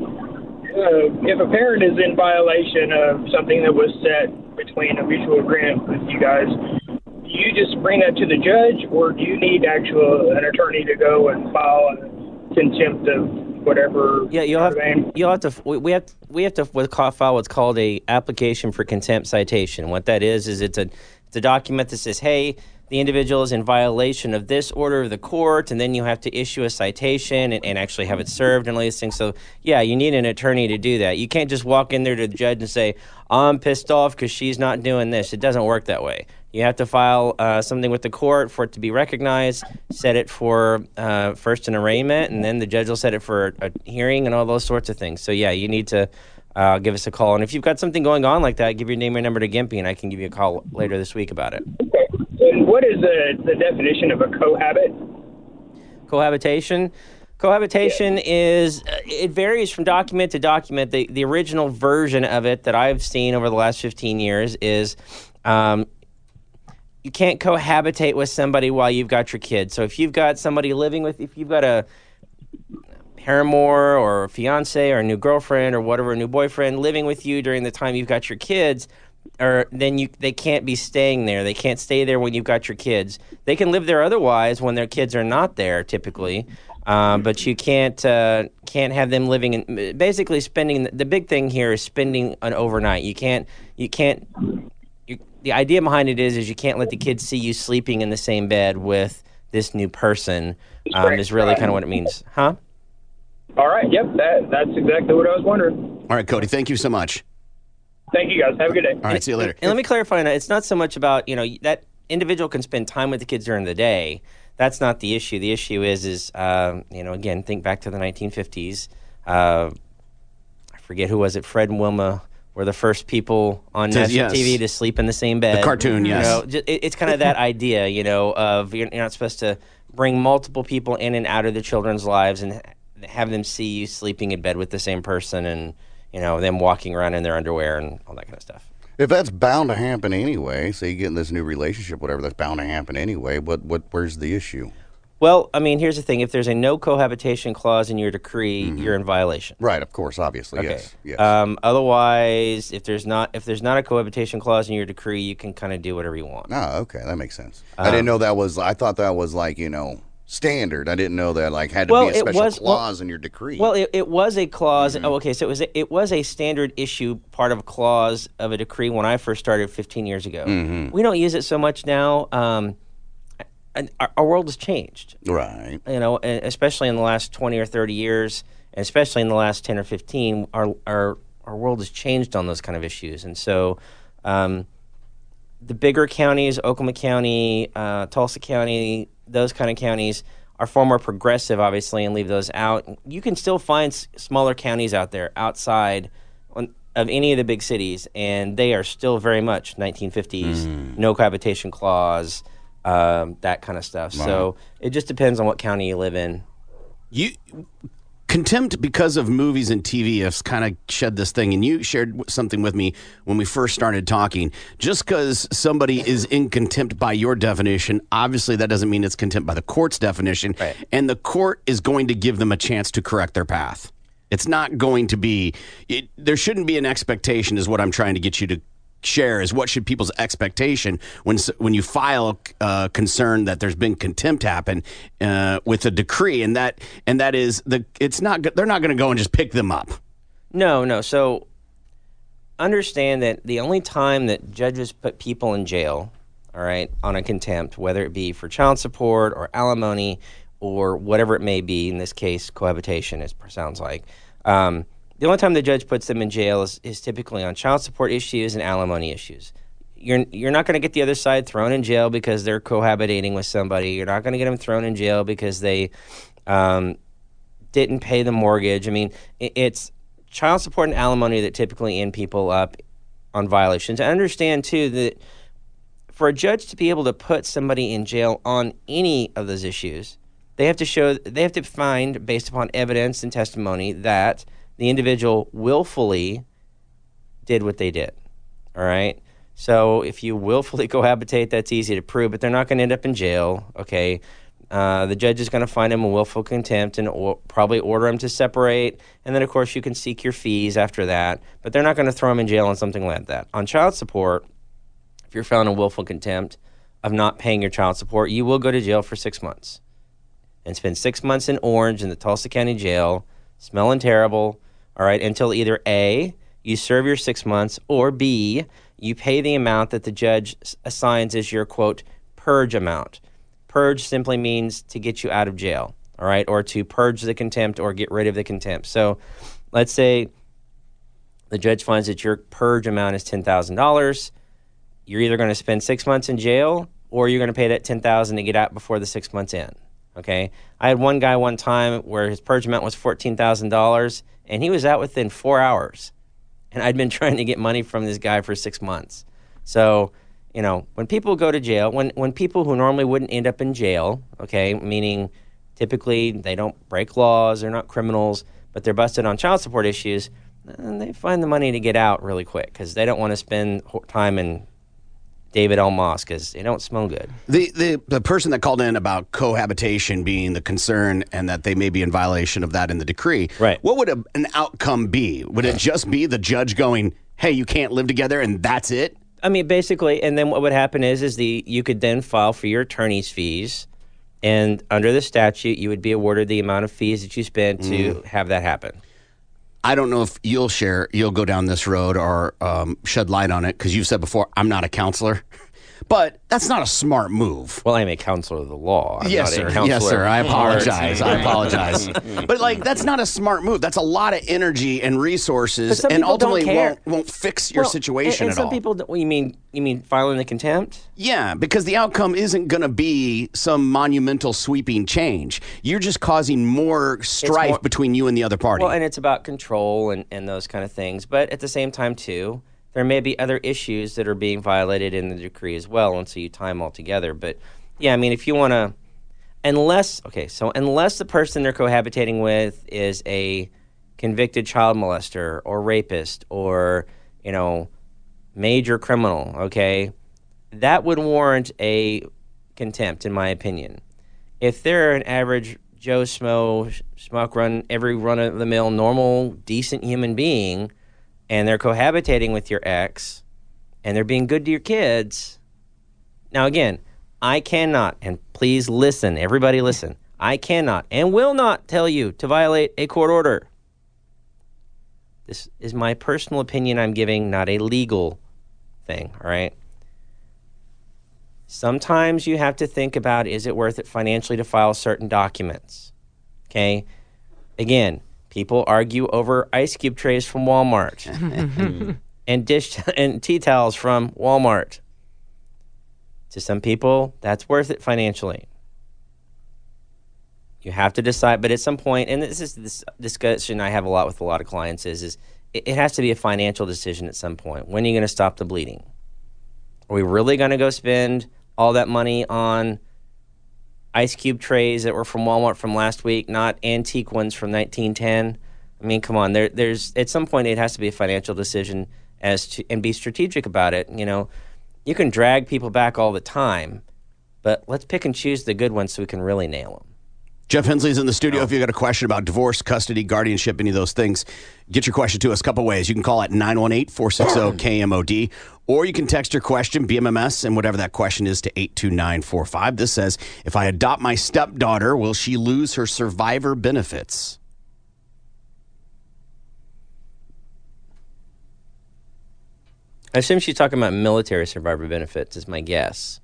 uh, if a parent is in violation of something that was set between a mutual agreement with you guys, do you just bring that to the judge, or do you need actual an attorney to go and file a contempt of whatever? Yeah, you'll have you'll have to we we have we have to file what's called a application for contempt citation. What that is is it's a it's a document that says, hey, the individual is in violation of this order of the court, and then you have to issue a citation and, and actually have it served and all these things. So, yeah, you need an attorney to do that. You can't just walk in there to the judge and say, I'm pissed off because she's not doing this. It doesn't work that way. You have to file uh, something with the court for it to be recognized, set it for uh, first an arraignment, and then the judge will set it for a hearing and all those sorts of things. So, yeah, you need to uh, give us a call. And if you've got something going on like that, give your name and number to Gimpy, and I can give you a call later this week about it. And what is the, the definition of a cohabit? Cohabitation? Cohabitation yeah. is, uh, it varies from document to document. The, the original version of it that I've seen over the last fifteen years is um, you can't cohabitate with somebody while you've got your kids. So if you've got somebody living with, if you've got a paramour or a fiance or a new girlfriend or whatever, a new boyfriend living with you during the time you've got your kids, or then you they can't be staying there. They can't stay there when you've got your kids. They can live there otherwise when their kids are not there, typically. Uh, but you can't uh, can't have them living in, basically spending. The big thing here is spending an overnight. You can't you can't. You, the idea behind it is is you can't let the kids see you sleeping in the same bed with this new person. Um, is really kind of what it means, huh? All right. Yep. That that's exactly what I was wondering. All right, Cody. Thank you so much. Thank you, guys. Have a good day. All right, see you later. And let me clarify, it's not so much about, you know, that individual can spend time with the kids during the day. That's not the issue. The issue is, is uh, you know, again, think back to the nineteen fifties. Uh, I forget who was it, Fred and Wilma were the first people on national yes. T V to sleep in the same bed. The cartoon, yes. You know, just, it, it's kind of that idea, you know, of you're, you're not supposed to bring multiple people in and out of the children's lives and have them see you sleeping in bed with the same person and, you know, them walking around in their underwear and all that kind of stuff. If that's bound to happen anyway, say you get in this new relationship, whatever, that's bound to happen anyway, what, what, where's the issue? Well, I mean, here's the thing. If there's a no cohabitation clause in your decree, mm-hmm. you're in violation. Right, of course, obviously, okay. yes. yes. Um, otherwise, if there's not if there's not a cohabitation clause in your decree, you can kind of do whatever you want. Oh, okay, that makes sense. Um, I didn't know that was, I thought that was like, you know, standard. I didn't know that like had to Well, be a it special was- well- clause in your decree. Well, it, it was a clause. Mm-hmm. Oh, okay, so it was a, it was a standard issue, part of a clause of a decree when I first started fifteen years ago. Mhm. We don't use it so much now. Um, and our, our world has changed, right? You know, and especially in the last twenty or thirty years, and especially in the last ten or fifteen, our our our world has changed on those kind of issues, and so. Um, the bigger counties, Oklahoma County, uh, Tulsa County, those kind of counties are far more progressive, obviously, and leave those out. You can still find s- smaller counties out there outside on, of any of the big cities, and they are still very much nineteen fifties, no cohabitation clause, um, that kind of stuff. Wow. So it just depends on what county you live in. You contempt because of movies and T V has kind of shed this thing, and you shared w- something with me when we first started talking. Just because somebody is in contempt by your definition, obviously that doesn't mean it's contempt by the court's definition, and the court is going to give them a chance to correct their path. It's not going to be, it, there shouldn't be an expectation is what I'm trying to get you to share is what should people's expectation when s- when you file uh, concern that there's been contempt happen uh, with a decree, and that and that is the it's not go- they're not going to go and just pick them up. No, no. So understand that the only time that judges put people in jail, all right, on a contempt, whether it be for child support or alimony or whatever it may be, in this case, cohabitation, it sounds like. Um, the only time the judge puts them in jail is, is typically on child support issues and alimony issues. You're you're not going to get the other side thrown in jail because they're cohabitating with somebody. You're not going to get them thrown in jail because they um, didn't pay the mortgage. I mean, it, it's child support and alimony that typically end people up on violations. I understand, too, that for a judge to be able to put somebody in jail on any of those issues, they have to show, they have to find, based upon evidence and testimony, that the individual willfully did what they did, all right? So if you willfully cohabitate, that's easy to prove, but they're not going to end up in jail, okay? Uh, the judge is going to find them a willful contempt and or, probably order them to separate, and then, of course, you can seek your fees after that, but they're not going to throw them in jail on something like that. On child support, if you're found in willful contempt of not paying your child support, you will go to jail for six months and spend six months in Orange in the Tulsa County Jail, smelling terrible, all right, until either A, you serve your six months, or B, you pay the amount that the judge s- assigns as your, quote, purge amount. Purge simply means to get you out of jail, all right, or to purge the contempt or get rid of the contempt. So let's say the judge finds that your purge amount is ten thousand dollars. You're either going to spend six months in jail or you're going to pay that ten thousand dollars to get out before the six months end, okay? I had one guy one time where his purge amount was fourteen thousand dollars, and he was out within four hours. And I'd been trying to get money from this guy for six months. So, you know, when people go to jail, when, when people who normally wouldn't end up in jail, okay, meaning typically they don't break laws, they're not criminals, but they're busted on child support issues, and they find the money to get out really quick because they don't want to spend ho- time in David L. Moss because they don't smell good. The, the the person that called in about cohabitation being the concern and that they may be in violation of that in the decree, right? What would a, an outcome be? Would it just be the judge going, "Hey, you can't live together," and that's it? I mean, basically, and then what would happen is, is the you could then file for your attorney's fees, and under the statute, you would be awarded the amount of fees that you spent to Mm. have that happen. I don't know if you'll share, you'll go down this road or um, shed light on it because you've said before, I'm not a counselor. But that's not a smart move. Well, I'm a counselor of the law. I'm yes, not sir. a counselor Yes, sir. I of apologize. arts. I apologize. But like, that's not a smart move. That's a lot of energy and But resources, some and people don't ultimately care. won't won't fix your Well, situation and, and at some all. people, don't- well, you mean you mean filing the contempt? Yeah, because the outcome isn't going to be some monumental sweeping change. You're just causing more strife more- between you and the other party. Well, and it's about control and, and those kind of things. But at the same time, too, there may be other issues that are being violated in the decree as well, and so you tie them all together. But, yeah, I mean, if you want to, unless, okay, so unless the person they're cohabitating with is a convicted child molester or rapist or, you know, major criminal, okay, that would warrant a contempt, in my opinion. If they're an average Joe Schmo, schmuck run, every run-of-the-mill, normal, decent human being, and they're cohabitating with your ex, and they're being good to your kids. Now, again, I cannot, and please listen, everybody listen, I cannot and will not tell you to violate a court order. This is my personal opinion I'm giving, not a legal thing, all right? Sometimes you have to think about, is it worth it financially to file certain documents? Okay? Again, people argue over ice cube trays from Walmart and dish and tea towels from Walmart. To some people, that's worth it financially. You have to decide, but at some point, and this is this discussion I have a lot with a lot of clients, is, is it, it has to be a financial decision at some point. When are you going to stop the bleeding? Are we really going to go spend all that money on ice cube trays that were from Walmart from last week, not antique ones from nineteen ten? I mean, come on. There, there's at some point it has to be a financial decision as to, and be strategic about it. You know, you can drag people back all the time, but let's pick and choose the good ones so we can really nail them. Jeff Hensley's in the studio. If you've got a question about divorce, custody, guardianship, any of those things, get your question to us a couple ways. You can call at nine one eight, four six zero, K M O D, or you can text your question, B M M S, and whatever that question is, to eight two nine four five. This says, if I adopt my stepdaughter, will she lose her survivor benefits? I assume she's talking about military survivor benefits, is my guess.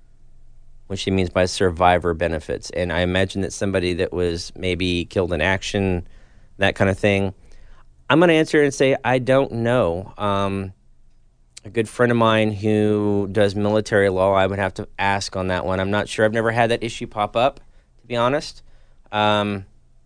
What she means by survivor benefits. And I imagine that somebody that was maybe killed in action, that kind of thing. I'm going to answer and say, I don't know. Um, a good friend of mine who does military law, I would have to ask on that one. I'm not sure. I've never had that issue pop up, to be honest. Um,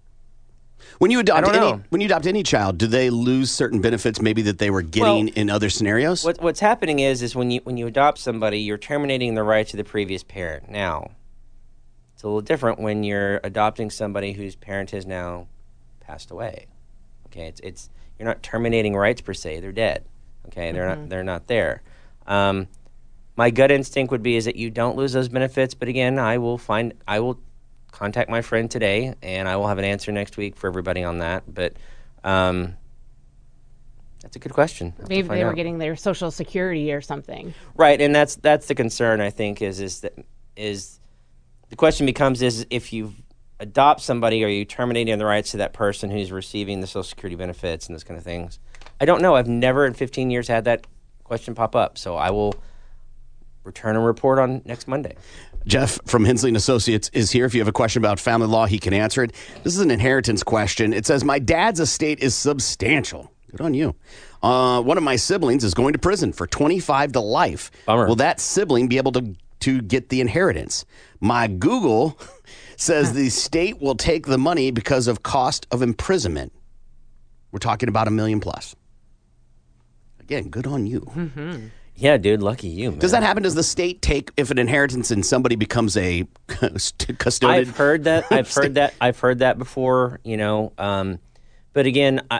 when you adopt I don't any, know. when you adopt any child, do they lose certain benefits maybe that they were getting Well, in other scenarios? What, what's happening is, is when you when you adopt somebody, you're terminating the rights of the previous parent. Now, it's a little different when you're adopting somebody whose parent has now passed away. Okay, it's it's you're not terminating rights per se; they're dead. Okay, they're Mhm. not they're not there. Um, my gut instinct would be is that you don't lose those benefits. But again, I will find I will contact my friend today, and I will have an answer next week for everybody on that. But um, that's a good question. I'll have to Maybe find they were out. getting their Social Security or something. Right, and that's that's the concern, I think, is is that is the question becomes is if you adopt somebody, are you terminating the rights to that person who's receiving the Social Security benefits and those kind of things? I don't know. I've never in fifteen years had that question pop up, so I will return a report on next Monday. Jeff from Hensley and Associates is here. If you have a question about family law, he can answer it. This is an inheritance question. It says, my dad's estate is substantial. Good on you. Uh, one of my siblings is going to prison for twenty-five to life. Bummer. Will that sibling be able to, to get the inheritance? My Google says the state will take the money because of cost of imprisonment. We're talking about a million plus. Again, good on you. Mm-hmm. Yeah, dude, lucky you, man. Does that happen? Does the state take, if an inheritance and somebody becomes a custodian? I've heard that. I've heard that. I've heard that before. You know, um, but again, I,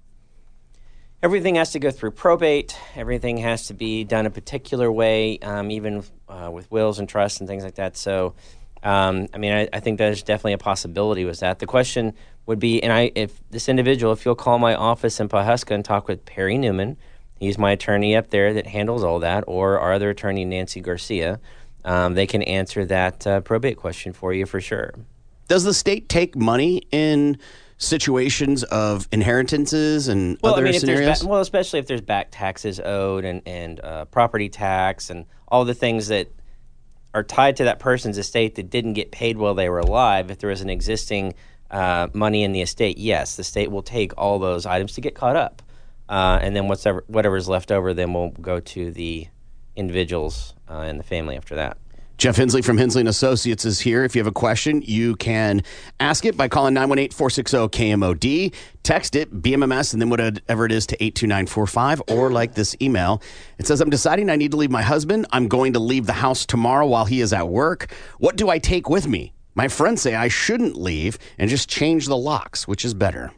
everything has to go through probate. Everything has to be done a particular way, um, even uh, with wills and trusts and things like that. So, um, I mean, I, I think there's definitely a possibility with that. The question would be, and I, if this individual, if you'll call my office in Pawhuska and talk with Perry Newman. He's my attorney up there that handles all that, or our other attorney, Nancy Garcia. Um, they can answer that uh, probate question for you for sure. Does the state take money in situations of inheritances and Well, other I mean, if there's scenarios? ba- well, especially if there's back taxes owed and, and uh, property tax and all the things that are tied to that person's estate that didn't get paid while they were alive. If there is an existing uh, money in the estate, yes, the state will take all those items to get caught up. Uh, and then whatever whatever's left over, then will go to the individuals uh, and the family after that. Jeff Hensley from Hensley and Associates is here. If you have a question, you can ask it by calling nine one eight, four six zero, K M O D. Text it, B M M S, and then whatever it is to eight two nine four five, or like this email. It says, I'm deciding I need to leave my husband. I'm going to leave the house tomorrow while he is at work. What do I take with me? My friends say I shouldn't leave and just change the locks, which is better.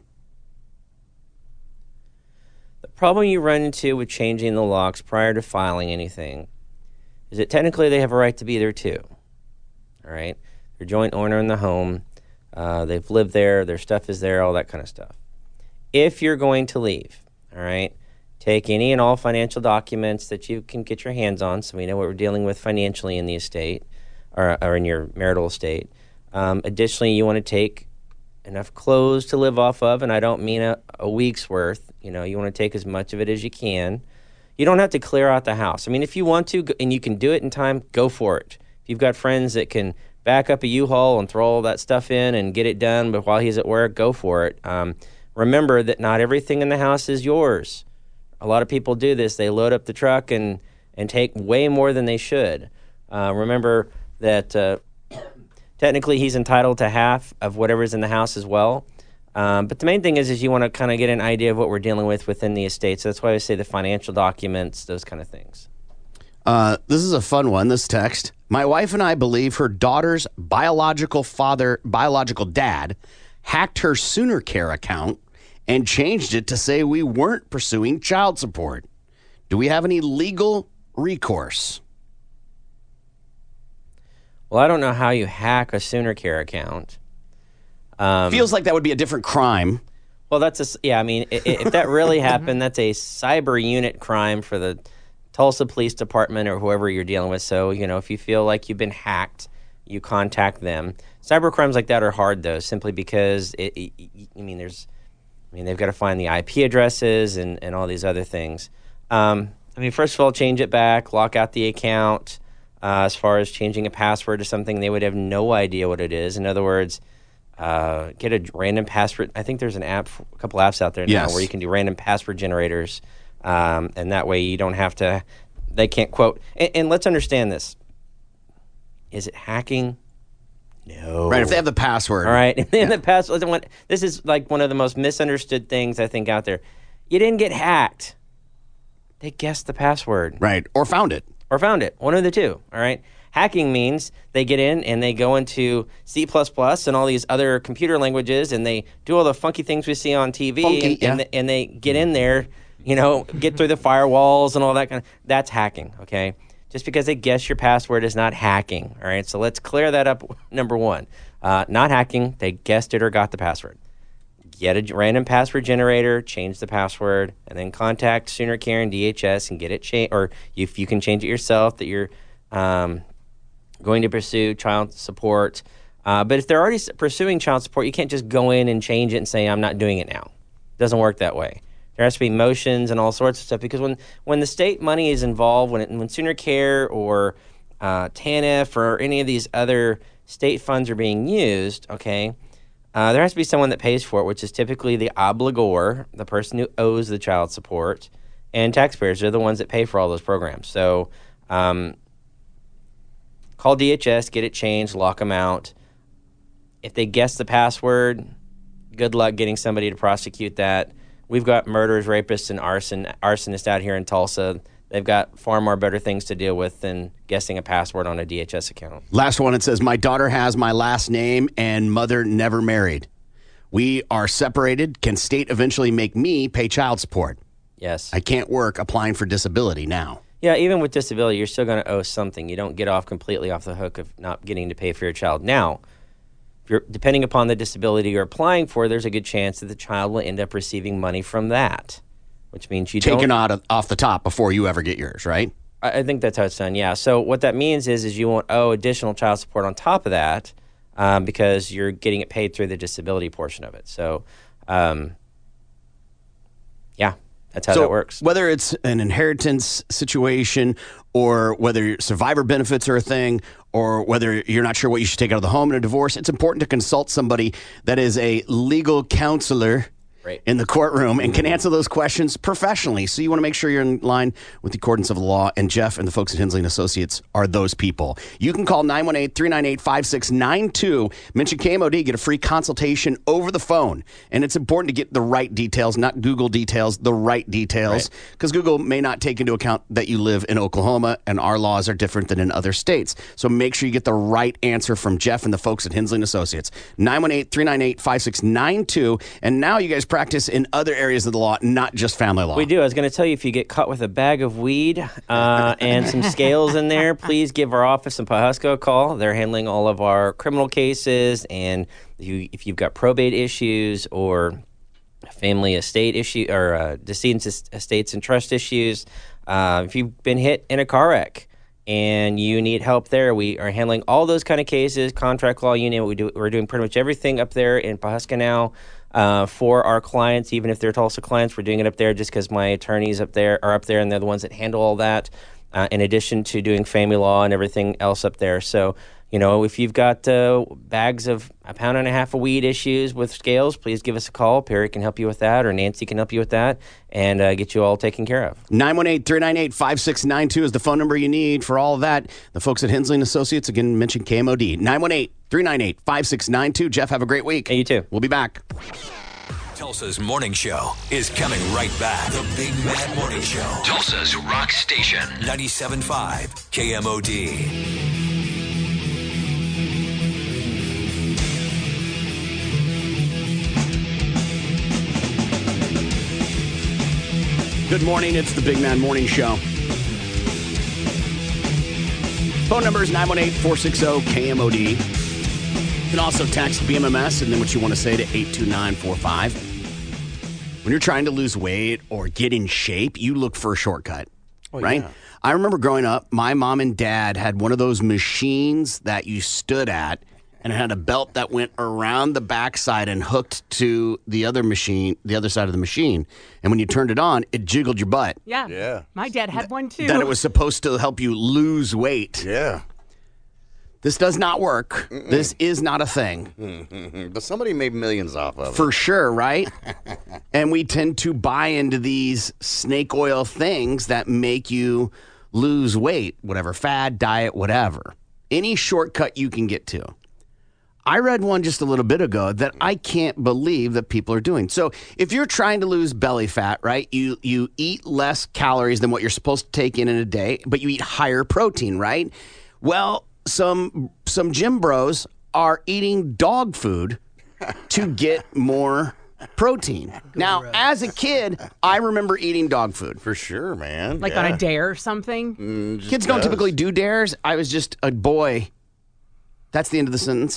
The problem you run into with changing the locks prior to filing anything is that technically they have a right to be there too. All right? They're joint owner in the home. Uh, they've lived there. Their stuff is there, all that kind of stuff. If you're going to leave, all right, take any and all financial documents that you can get your hands on so we know what we're dealing with financially in the estate. or, or in your marital estate. Um, additionally, you want to take enough clothes to live off of, and I don't mean a, a week's worth. You know, you want to take as much of it as you can. You don't have to clear out the house. I mean, if you want to and you can do it in time, go for it. If you've got friends that can back up a U-Haul and throw all that stuff in and get it done, but while he's at work, go for it. Um, remember that not everything in the house is yours. A lot of people do this. They load up the truck and, and take way more than they should. Uh, remember that uh, technically he's entitled to half of whatever's in the house as well. Um, but the main thing is, is you want to kind of get an idea of what we're dealing with within the estate. So that's why I say the financial documents, those kind of things. Uh, this is a fun one, this text. My wife and I believe her daughter's biological father, biological dad, hacked her Sooner Care account and changed it to say we weren't pursuing child support. Do we have any legal recourse? Well, I don't know how you hack a Sooner Care account. Um, Feels like that would be a different crime. Well, that's a, yeah, I mean, if, if that really happened, that's a cyber unit crime for the Tulsa Police Department or whoever you're dealing with. So, you know, if you feel like you've been hacked, you contact them. Cyber crimes like that are hard, though, simply because, it, it, I mean, there's, I mean, they've got to find the I P addresses and, and all these other things. Um, I mean, first of all, change it back, lock out the account. Uh, as far as changing a password to something, they would have no idea what it is. In other words, uh, get a random password. I think there's an app, a couple apps out there now Yes. where you can do random password generators. Um, and that way you don't have to, they can't quote. And, and let's understand this. Is it hacking? No. Right, if they have the password. All right. And the password, this is like one of the most misunderstood things I think out there. You didn't get hacked. They guessed the password. Right, or found it. Or found it. One of the two, all right? Hacking means they get in and they go into C plus plus and all these other computer languages and they do all the funky things we see on T V Funky, and, yeah. and, and they get in there, you know, get through the firewalls and all that kind of, that's hacking, okay? Just because they guess your password is not hacking, all right? So let's clear that up, number one. Uh, not hacking, they guessed it or got the password. Get a random password generator, change the password, and then contact Sooner Care and D H S and get it changed, or if you can change it yourself that you're um, going to pursue child support. Uh, but if they're already pursuing child support, you can't just go in and change it and say, I'm not doing it now. It doesn't work that way. There has to be motions and all sorts of stuff because when, when the state money is involved, when, it, when Sooner Care or uh, T A N F or any of these other state funds are being used, okay, Uh, there has to be someone that pays for it, which is typically the obligor, the person who owes the child support, and taxpayers are the ones that pay for all those programs. So um, call D H S, get it changed, lock them out. If they guess the password, good luck getting somebody to prosecute that. We've got murderers, rapists, and arson arsonists out here in Tulsa. They've got far more better things to deal with than guessing a password on a D H S account. Last one, it says, my daughter has my last name and mother never married. We are separated. Can state eventually make me pay child support? Yes. I can't work applying for disability now. Yeah, even with disability, you're still going to owe something. You don't get off completely off the hook of not getting to pay for your child. Now, if you're, depending upon the disability you're applying for, there's a good chance that the child will end up receiving money from that. Which means you Taken don't... out of, off the top before you ever get yours, right? I, I think that's how it's done, yeah. So what that means is is you won't owe additional child support on top of that um, because you're getting it paid through the disability portion of it. So, um, yeah, that's how so that works. Whether it's an inheritance situation or whether survivor benefits are a thing or whether you're not sure what you should take out of the home in a divorce, it's important to consult somebody that is a legal counselor Right. in the courtroom and can answer those questions professionally. So you want to make sure you're in line with the accordance of the law, and Jeff and the folks at Hensley and Associates are those people. You can call nine one eight, three nine eight, five six nine two. Mention K M O D, get a free consultation over the phone. And it's important to get the right details, not Google details, the right details, because right. Google may not take into account that you live in Oklahoma and our laws are different than in other states. So make sure you get the right answer from Jeff and the folks at Hensley and Associates. nine one eight, three nine eight, five six nine two. And now you guys practice in other areas of the law, not just family law. We do. I was going to tell you, if you get caught with a bag of weed uh, and some scales in there, please give our office in Pawhuska a call. They're handling all of our criminal cases, and you, if you've got probate issues or family estate issue or uh, decedents estates and trust issues, uh, if you've been hit in a car wreck and you need help there, we are handling all those kind of cases, contract law, you name it. We do, we're doing pretty much everything up there in Pawhuska now uh, for our clients, even if they're Tulsa clients. We're doing it up there just because my attorneys up there are up there, and they're the ones that handle all that, uh, in addition to doing family law and everything else up there. So, you know, if you've got uh, bags of a pound and a half of weed issues with scales, please give us a call. Perry can help you with that, or Nancy can help you with that, and uh, get you all taken care of. nine one eight, three nine eight, five six nine two is the phone number you need for all of that. The folks at Hensley and Associates, again, mention K M O D. nine one eight, three nine eight, five six nine two. Jeff, have a great week. Hey, you too. We'll be back. Tulsa's Morning Show is coming right back. The Big Mad Morning Show. Tulsa's Rock Station. ninety-seven point five K M O D. Good morning. It's the Big Man Morning Show. Phone number is nine one eight, four six zero, K M O D. You can also text B M M S and then what you want to say to eight two nine four five. When you're trying to lose weight or get in shape, you look for a shortcut, Oh, right? yeah. I remember growing up, my mom and dad had one of those machines that you stood at, and it had a belt that went around the backside and hooked to the other machine, the other side of the machine. And when you turned it on, it jiggled your butt. Yeah. Yeah. My dad had one too. That it was supposed to help you lose weight. Yeah. This does not work. Mm-mm. This is not a thing. Mm-hmm. But somebody made millions off of it. For sure, right? And we tend to buy into these snake oil things that make you lose weight, whatever, fad, diet, whatever. Any shortcut you can get to. I read one just a little bit ago that I can't believe that people are doing. So if you're trying to lose belly fat, right, you you eat less calories than what you're supposed to take in in a day, but you eat higher protein, right? Well, some some gym bros are eating dog food to get more protein. Now, as a kid, I remember eating dog food. For sure, man. Like yeah. on a dare or something. Mm, Kids don't does. typically do dares. I was just a boy. That's the end of the sentence.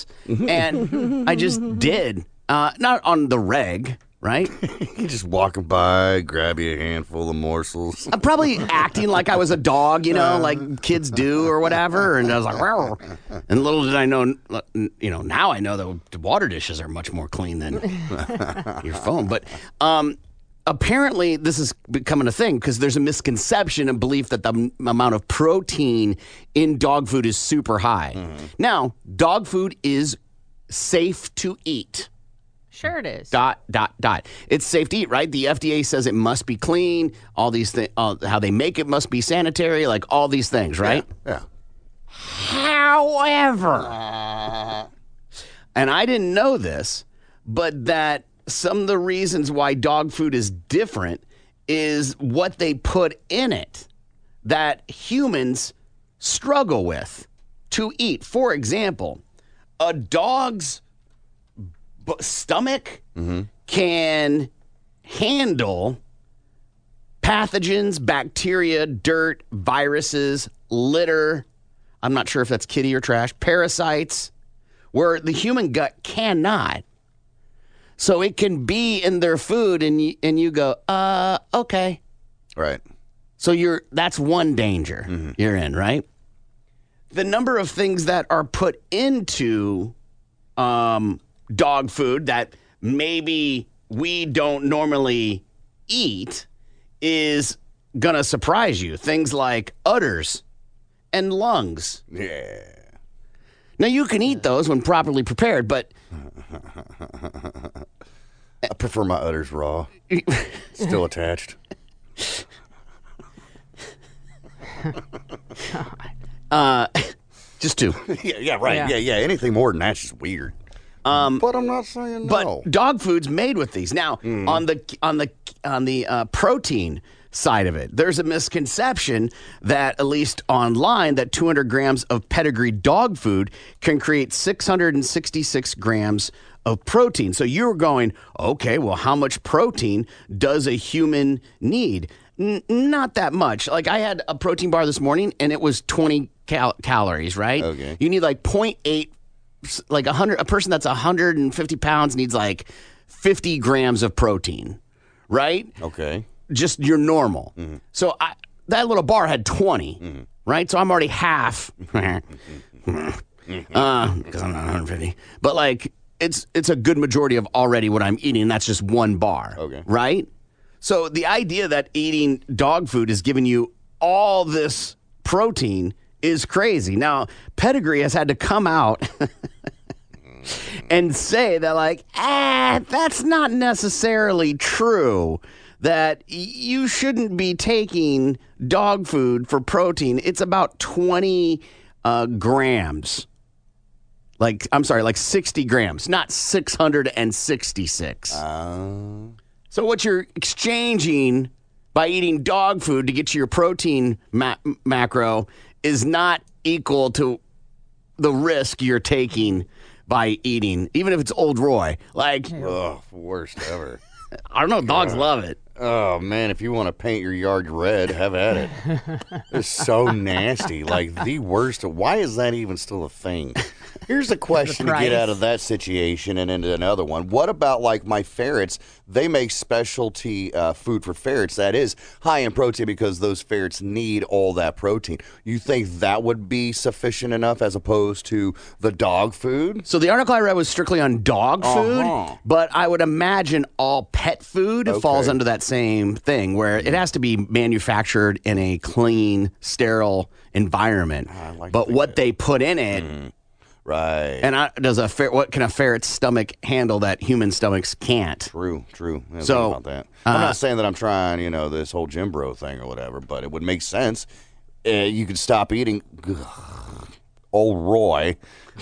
And I just did. Uh, not on the reg, right? You just walking by, grab you a handful of morsels. I'm probably acting like I was a dog, you know, like kids do or whatever. And I was like, "Rawr." And little did I know, you know, now I know that the water dishes are much more clean than your phone. But um, apparently this is becoming a thing because there's a misconception and belief that the m- amount of protein in dog food is super high. Mm-hmm. Now, dog food is safe to eat. Sure it is. Dot, dot, dot. It's safe to eat, right? The F D A says it must be clean. All these things, uh, how they make it must be sanitary, like all these things, right? Yeah. However, and I didn't know this, but that some of the reasons why dog food is different is what they put in it that humans struggle with to eat. For example, a dog's b- stomach Mm-hmm. can handle pathogens, bacteria, dirt, viruses, litter. I'm not sure if that's kitty or trash, parasites, where the human gut cannot. So it can be in their food, and you, and you go, uh, okay. Right. So you're that's one danger mm-hmm. you're in, right? The number of things that are put into um, dog food that maybe we don't normally eat is going to surprise you. Things like udders and lungs. Yeah. Now, you can eat those when properly prepared, but... I prefer my udders raw. Still attached. uh, just two. yeah, yeah, right. Yeah. yeah, yeah. Anything more than that's just weird. Um, but I'm not saying but no. But dog food's made with these. Now, mm. on the on the on the uh, protein side of it, there's a misconception that, at least online, that two hundred grams of pedigree dog food can create six hundred sixty-six grams of protein. So you're going, okay, well, how much protein does a human need? N- not that much. Like, I had a protein bar this morning, and it was twenty cal- calories, right? Okay. You need like zero point eight. Like a hundred, a person that's one hundred fifty pounds needs like fifty grams of protein, right? Okay. Just your normal. Mm-hmm. So I, that little bar had twenty. Mm-hmm. right? So I'm already half. uh, because I'm not one hundred fifty. But like, it's it's a good majority of already what I'm eating, and that's just one bar. Okay. Right? So the idea that eating dog food is giving you all this protein is crazy. Now, Pedigree has had to come out and say that, like, ah, that's not necessarily true. That you shouldn't be taking dog food for protein. It's about twenty uh, grams. Like, I'm sorry, like sixty grams, not six hundred sixty-six. Uh... So what you're exchanging by eating dog food to get to your protein ma- macro is not equal to the risk you're taking by eating, even if it's Old Roy. Like, ugh, worst ever. I don't know, dogs God. love it. Oh, man, if you want to paint your yard red, have at it. It's so nasty. Like, the worst. Why is that even still a thing? Here's a question to get out of that situation and into another one. What about, like, my ferrets? They make specialty uh, food for ferrets that is high in protein because those ferrets need all that protein. You think that would be sufficient enough as opposed to the dog food? So the article I read was strictly on dog food, Uh-huh. but I would imagine all pet food Okay. falls under that same thing where it has to be manufactured in a clean, sterile environment. like but what they put in it, Mm, right? and I, does a fer- what can a ferret's stomach handle that human stomachs can't? True, true. Yeah, So, think about that. I'm uh, not saying that I'm trying, you know, this whole Jim Bro thing or whatever, but it would make sense. Uh, you could stop eating old Roy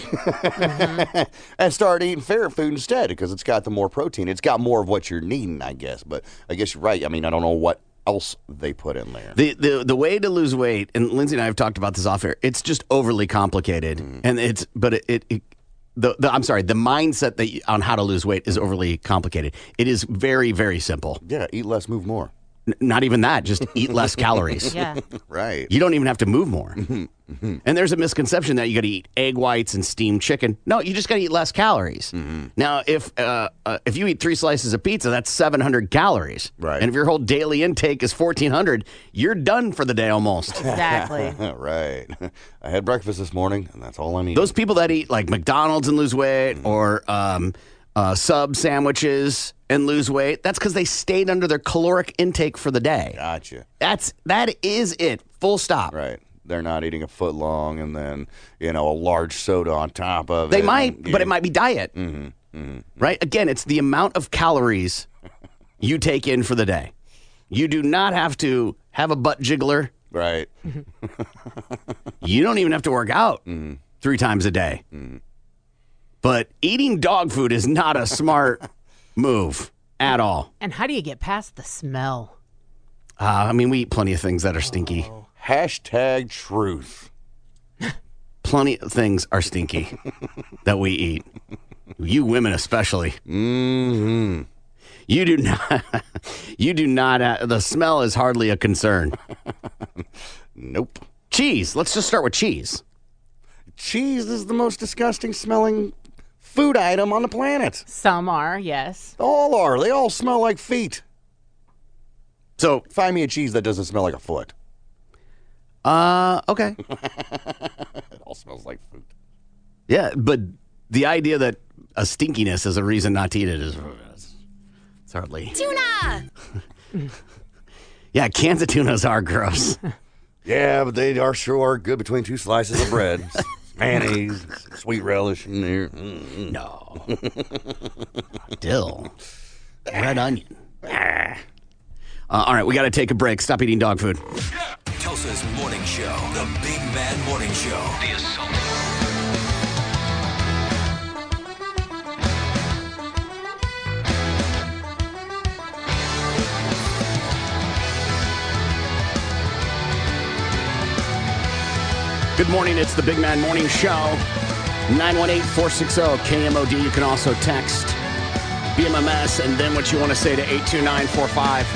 and start eating ferret food instead because it's got the more protein. It's got more of what you're needing, I guess. But I guess you're right. I mean, I don't know what else they put in there. The, the the way to lose weight, and Lindsay and I have talked about this off air, it's just overly complicated. Mm-hmm. And it's, but it, it, it the, the, I'm sorry, the mindset that you, on how to lose weight is overly complicated. It is very, very simple. Yeah, eat less, move more. N- not even that, just eat less calories. Yeah. Right. You don't even have to move more. And there's a misconception that you got to eat egg whites and steamed chicken. No, you just got to eat less calories. Now, if uh, uh, if you eat three slices of pizza, that's seven hundred calories. Right. And if your whole daily intake is fourteen hundred, you're done for the day almost. Exactly. Right. I had breakfast this morning, and that's all I need. Those people that eat like McDonald's and lose weight or um, uh, sub sandwiches and lose weight, that's because they stayed under their caloric intake for the day. Gotcha. That's that is it. Full stop. Right. They're not eating a foot long and then, you know, a large soda on top of They it. might, and, but it might be diet. Mm-hmm, mm-hmm. Right? Again, it's the amount of calories you take in for the day. You do not have to have a butt jiggler. Right. You don't even have to work out Mm-hmm. three times a day. Mm-hmm. But eating dog food is not a smart move at all. And how do you get past the smell? Uh, I mean, we eat plenty of things that are stinky. Hashtag truth. Plenty of things are stinky that we eat. You women especially. Mm-hmm. You do not. You do not. Uh, the smell is hardly a concern. Nope. Cheese. Let's just start with cheese. Cheese is the most disgusting smelling food item on the planet. Some are, yes. All are. They all smell like feet. So find me a cheese that doesn't smell like a foot. Uh, okay. It all smells like food. Yeah, but the idea that a stinkiness is a reason not to eat it is it's hardly. Tuna! Yeah, cans of tunas are gross. Yeah, but they are sure are good between two slices of bread. Mayonnaise, sweet relish in there. Mm-mm. No. Dill. Red onion. Uh, all right, we got to take a break. Stop eating dog food. Tulsa's Morning Show. The Big Mad Morning Show. The Assault. Good morning. It's the Big Man Morning Show. nine one eight, four six zero, K M O D. You can also text B M M S and then what you want to say to eight two nine four five.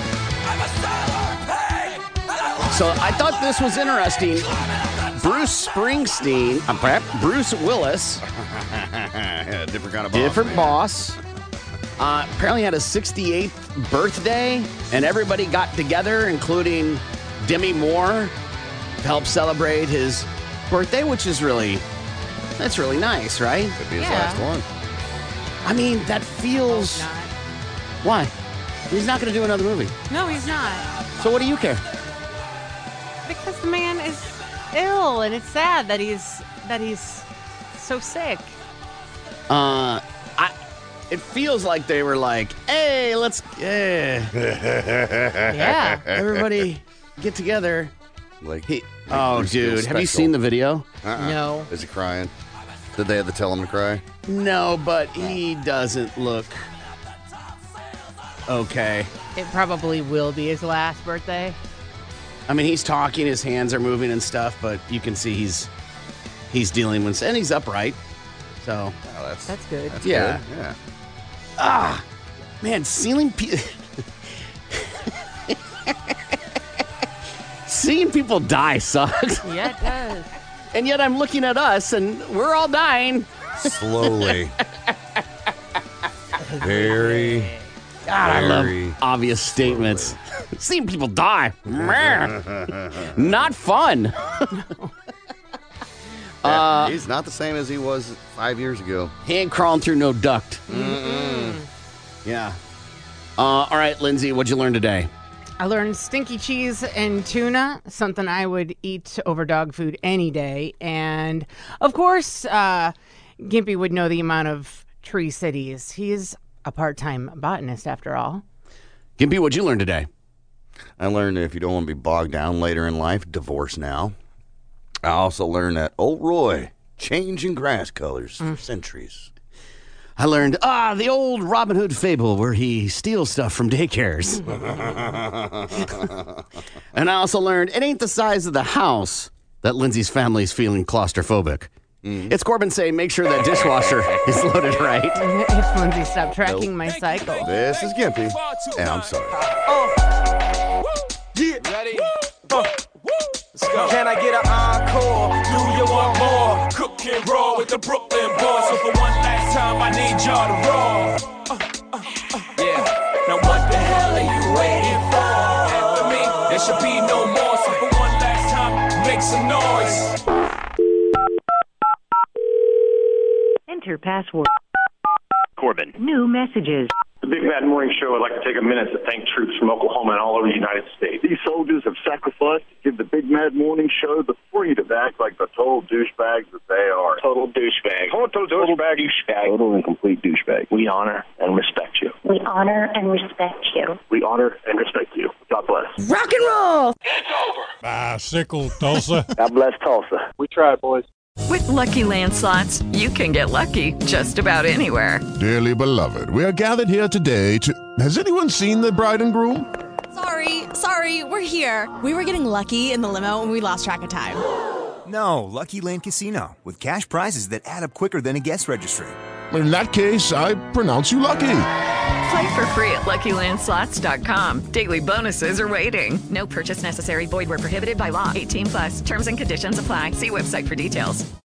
So I thought this was interesting. Bruce Springsteen, uh, perhaps Bruce Willis, Yeah, different kind of boss. different man. boss, uh, apparently had a sixty-eighth birthday, and everybody got together, including Demi Moore, to help celebrate his birthday, which is really, that's really nice, right? Could be his Yeah. last one. I mean, that feels. Not. Why? He's not going to do another movie. No, he's not. So what do you care? Because the man is ill, and it's sad that he's that he's so sick. Uh, I. It feels like they were like, hey, let's, yeah, Yeah. everybody get together. Like, He, like oh, Bruce Willis dude, have you special. seen the video? Uh-uh. No. Is he crying? Did they have to tell him to cry? No, but he doesn't look okay. It probably will be his last birthday. I mean, he's talking, his hands are moving and stuff, but you can see he's he's dealing with, and he's upright. So, Oh, that's That's good. that's Yeah. good. Yeah. ah, man, seeing people, seeing people die sucks. Yeah, it does. And yet I'm looking at us, and we're all dying. Slowly. Very. God, I Very love obvious statements. Seeing people die, not fun. Uh, he's not the same as he was five years ago. He ain't crawling through no duct. Yeah. Uh, all right, Lindsay, what'd you learn today? I learned stinky cheese and tuna, something I would eat over dog food any day. And of course, uh, Gimpy would know the amount of tree cities. He's a part-time botanist after all. Gimpy, what'd you learn today? I learned that if you don't want to be bogged down later in life, divorce now. I also learned that old Roy, changing grass colors for centuries. I learned, ah, the old Robin Hood fable where he steals stuff from daycares. And I also learned it ain't the size of the house that Lindsay's family's feeling claustrophobic. It's Corbin saying, make sure that dishwasher is loaded right. If Lindsay stopped tracking my cycle. This is Gimpy, and I'm sorry. Yeah. Ready? Uh, let's go. Can I get an encore? Do you want more? Cook and roll with the Brooklyn boys. So for one last time, I need y'all to roll. Uh, uh, uh, yeah. Now what the hell are you waiting for? After me, there should be no more. So for one last time, make some noise. Enter password. Corbin. New messages. The Big Bad Morning Show would like to take a minute to thank troops from Oklahoma and all over the United States. These soldiers have sacrificed to give the Big Mad Morning Show the freedom to act like the total douchebags that they are. Total douchebag. Total douchebag. douchebag. Total and complete douchebag. We honor and respect you. We honor and respect you. We honor and respect you. God bless. Rock and roll! Bicycle, Tulsa. God bless Tulsa. We tried, boys. With Lucky Land Slots, you can get lucky just about anywhere. Dearly beloved, we are gathered here today to... Has anyone seen the bride and groom? Sorry, sorry, we're here. We were getting lucky in the limo and we lost track of time. No, Lucky Land Casino, with cash prizes that add up quicker than a guest registry. In that case, I pronounce you lucky. Play for free at Lucky Land Slots dot com. Daily bonuses are waiting. No purchase necessary. Void where prohibited by law. eighteen plus. Terms and conditions apply. See website for details.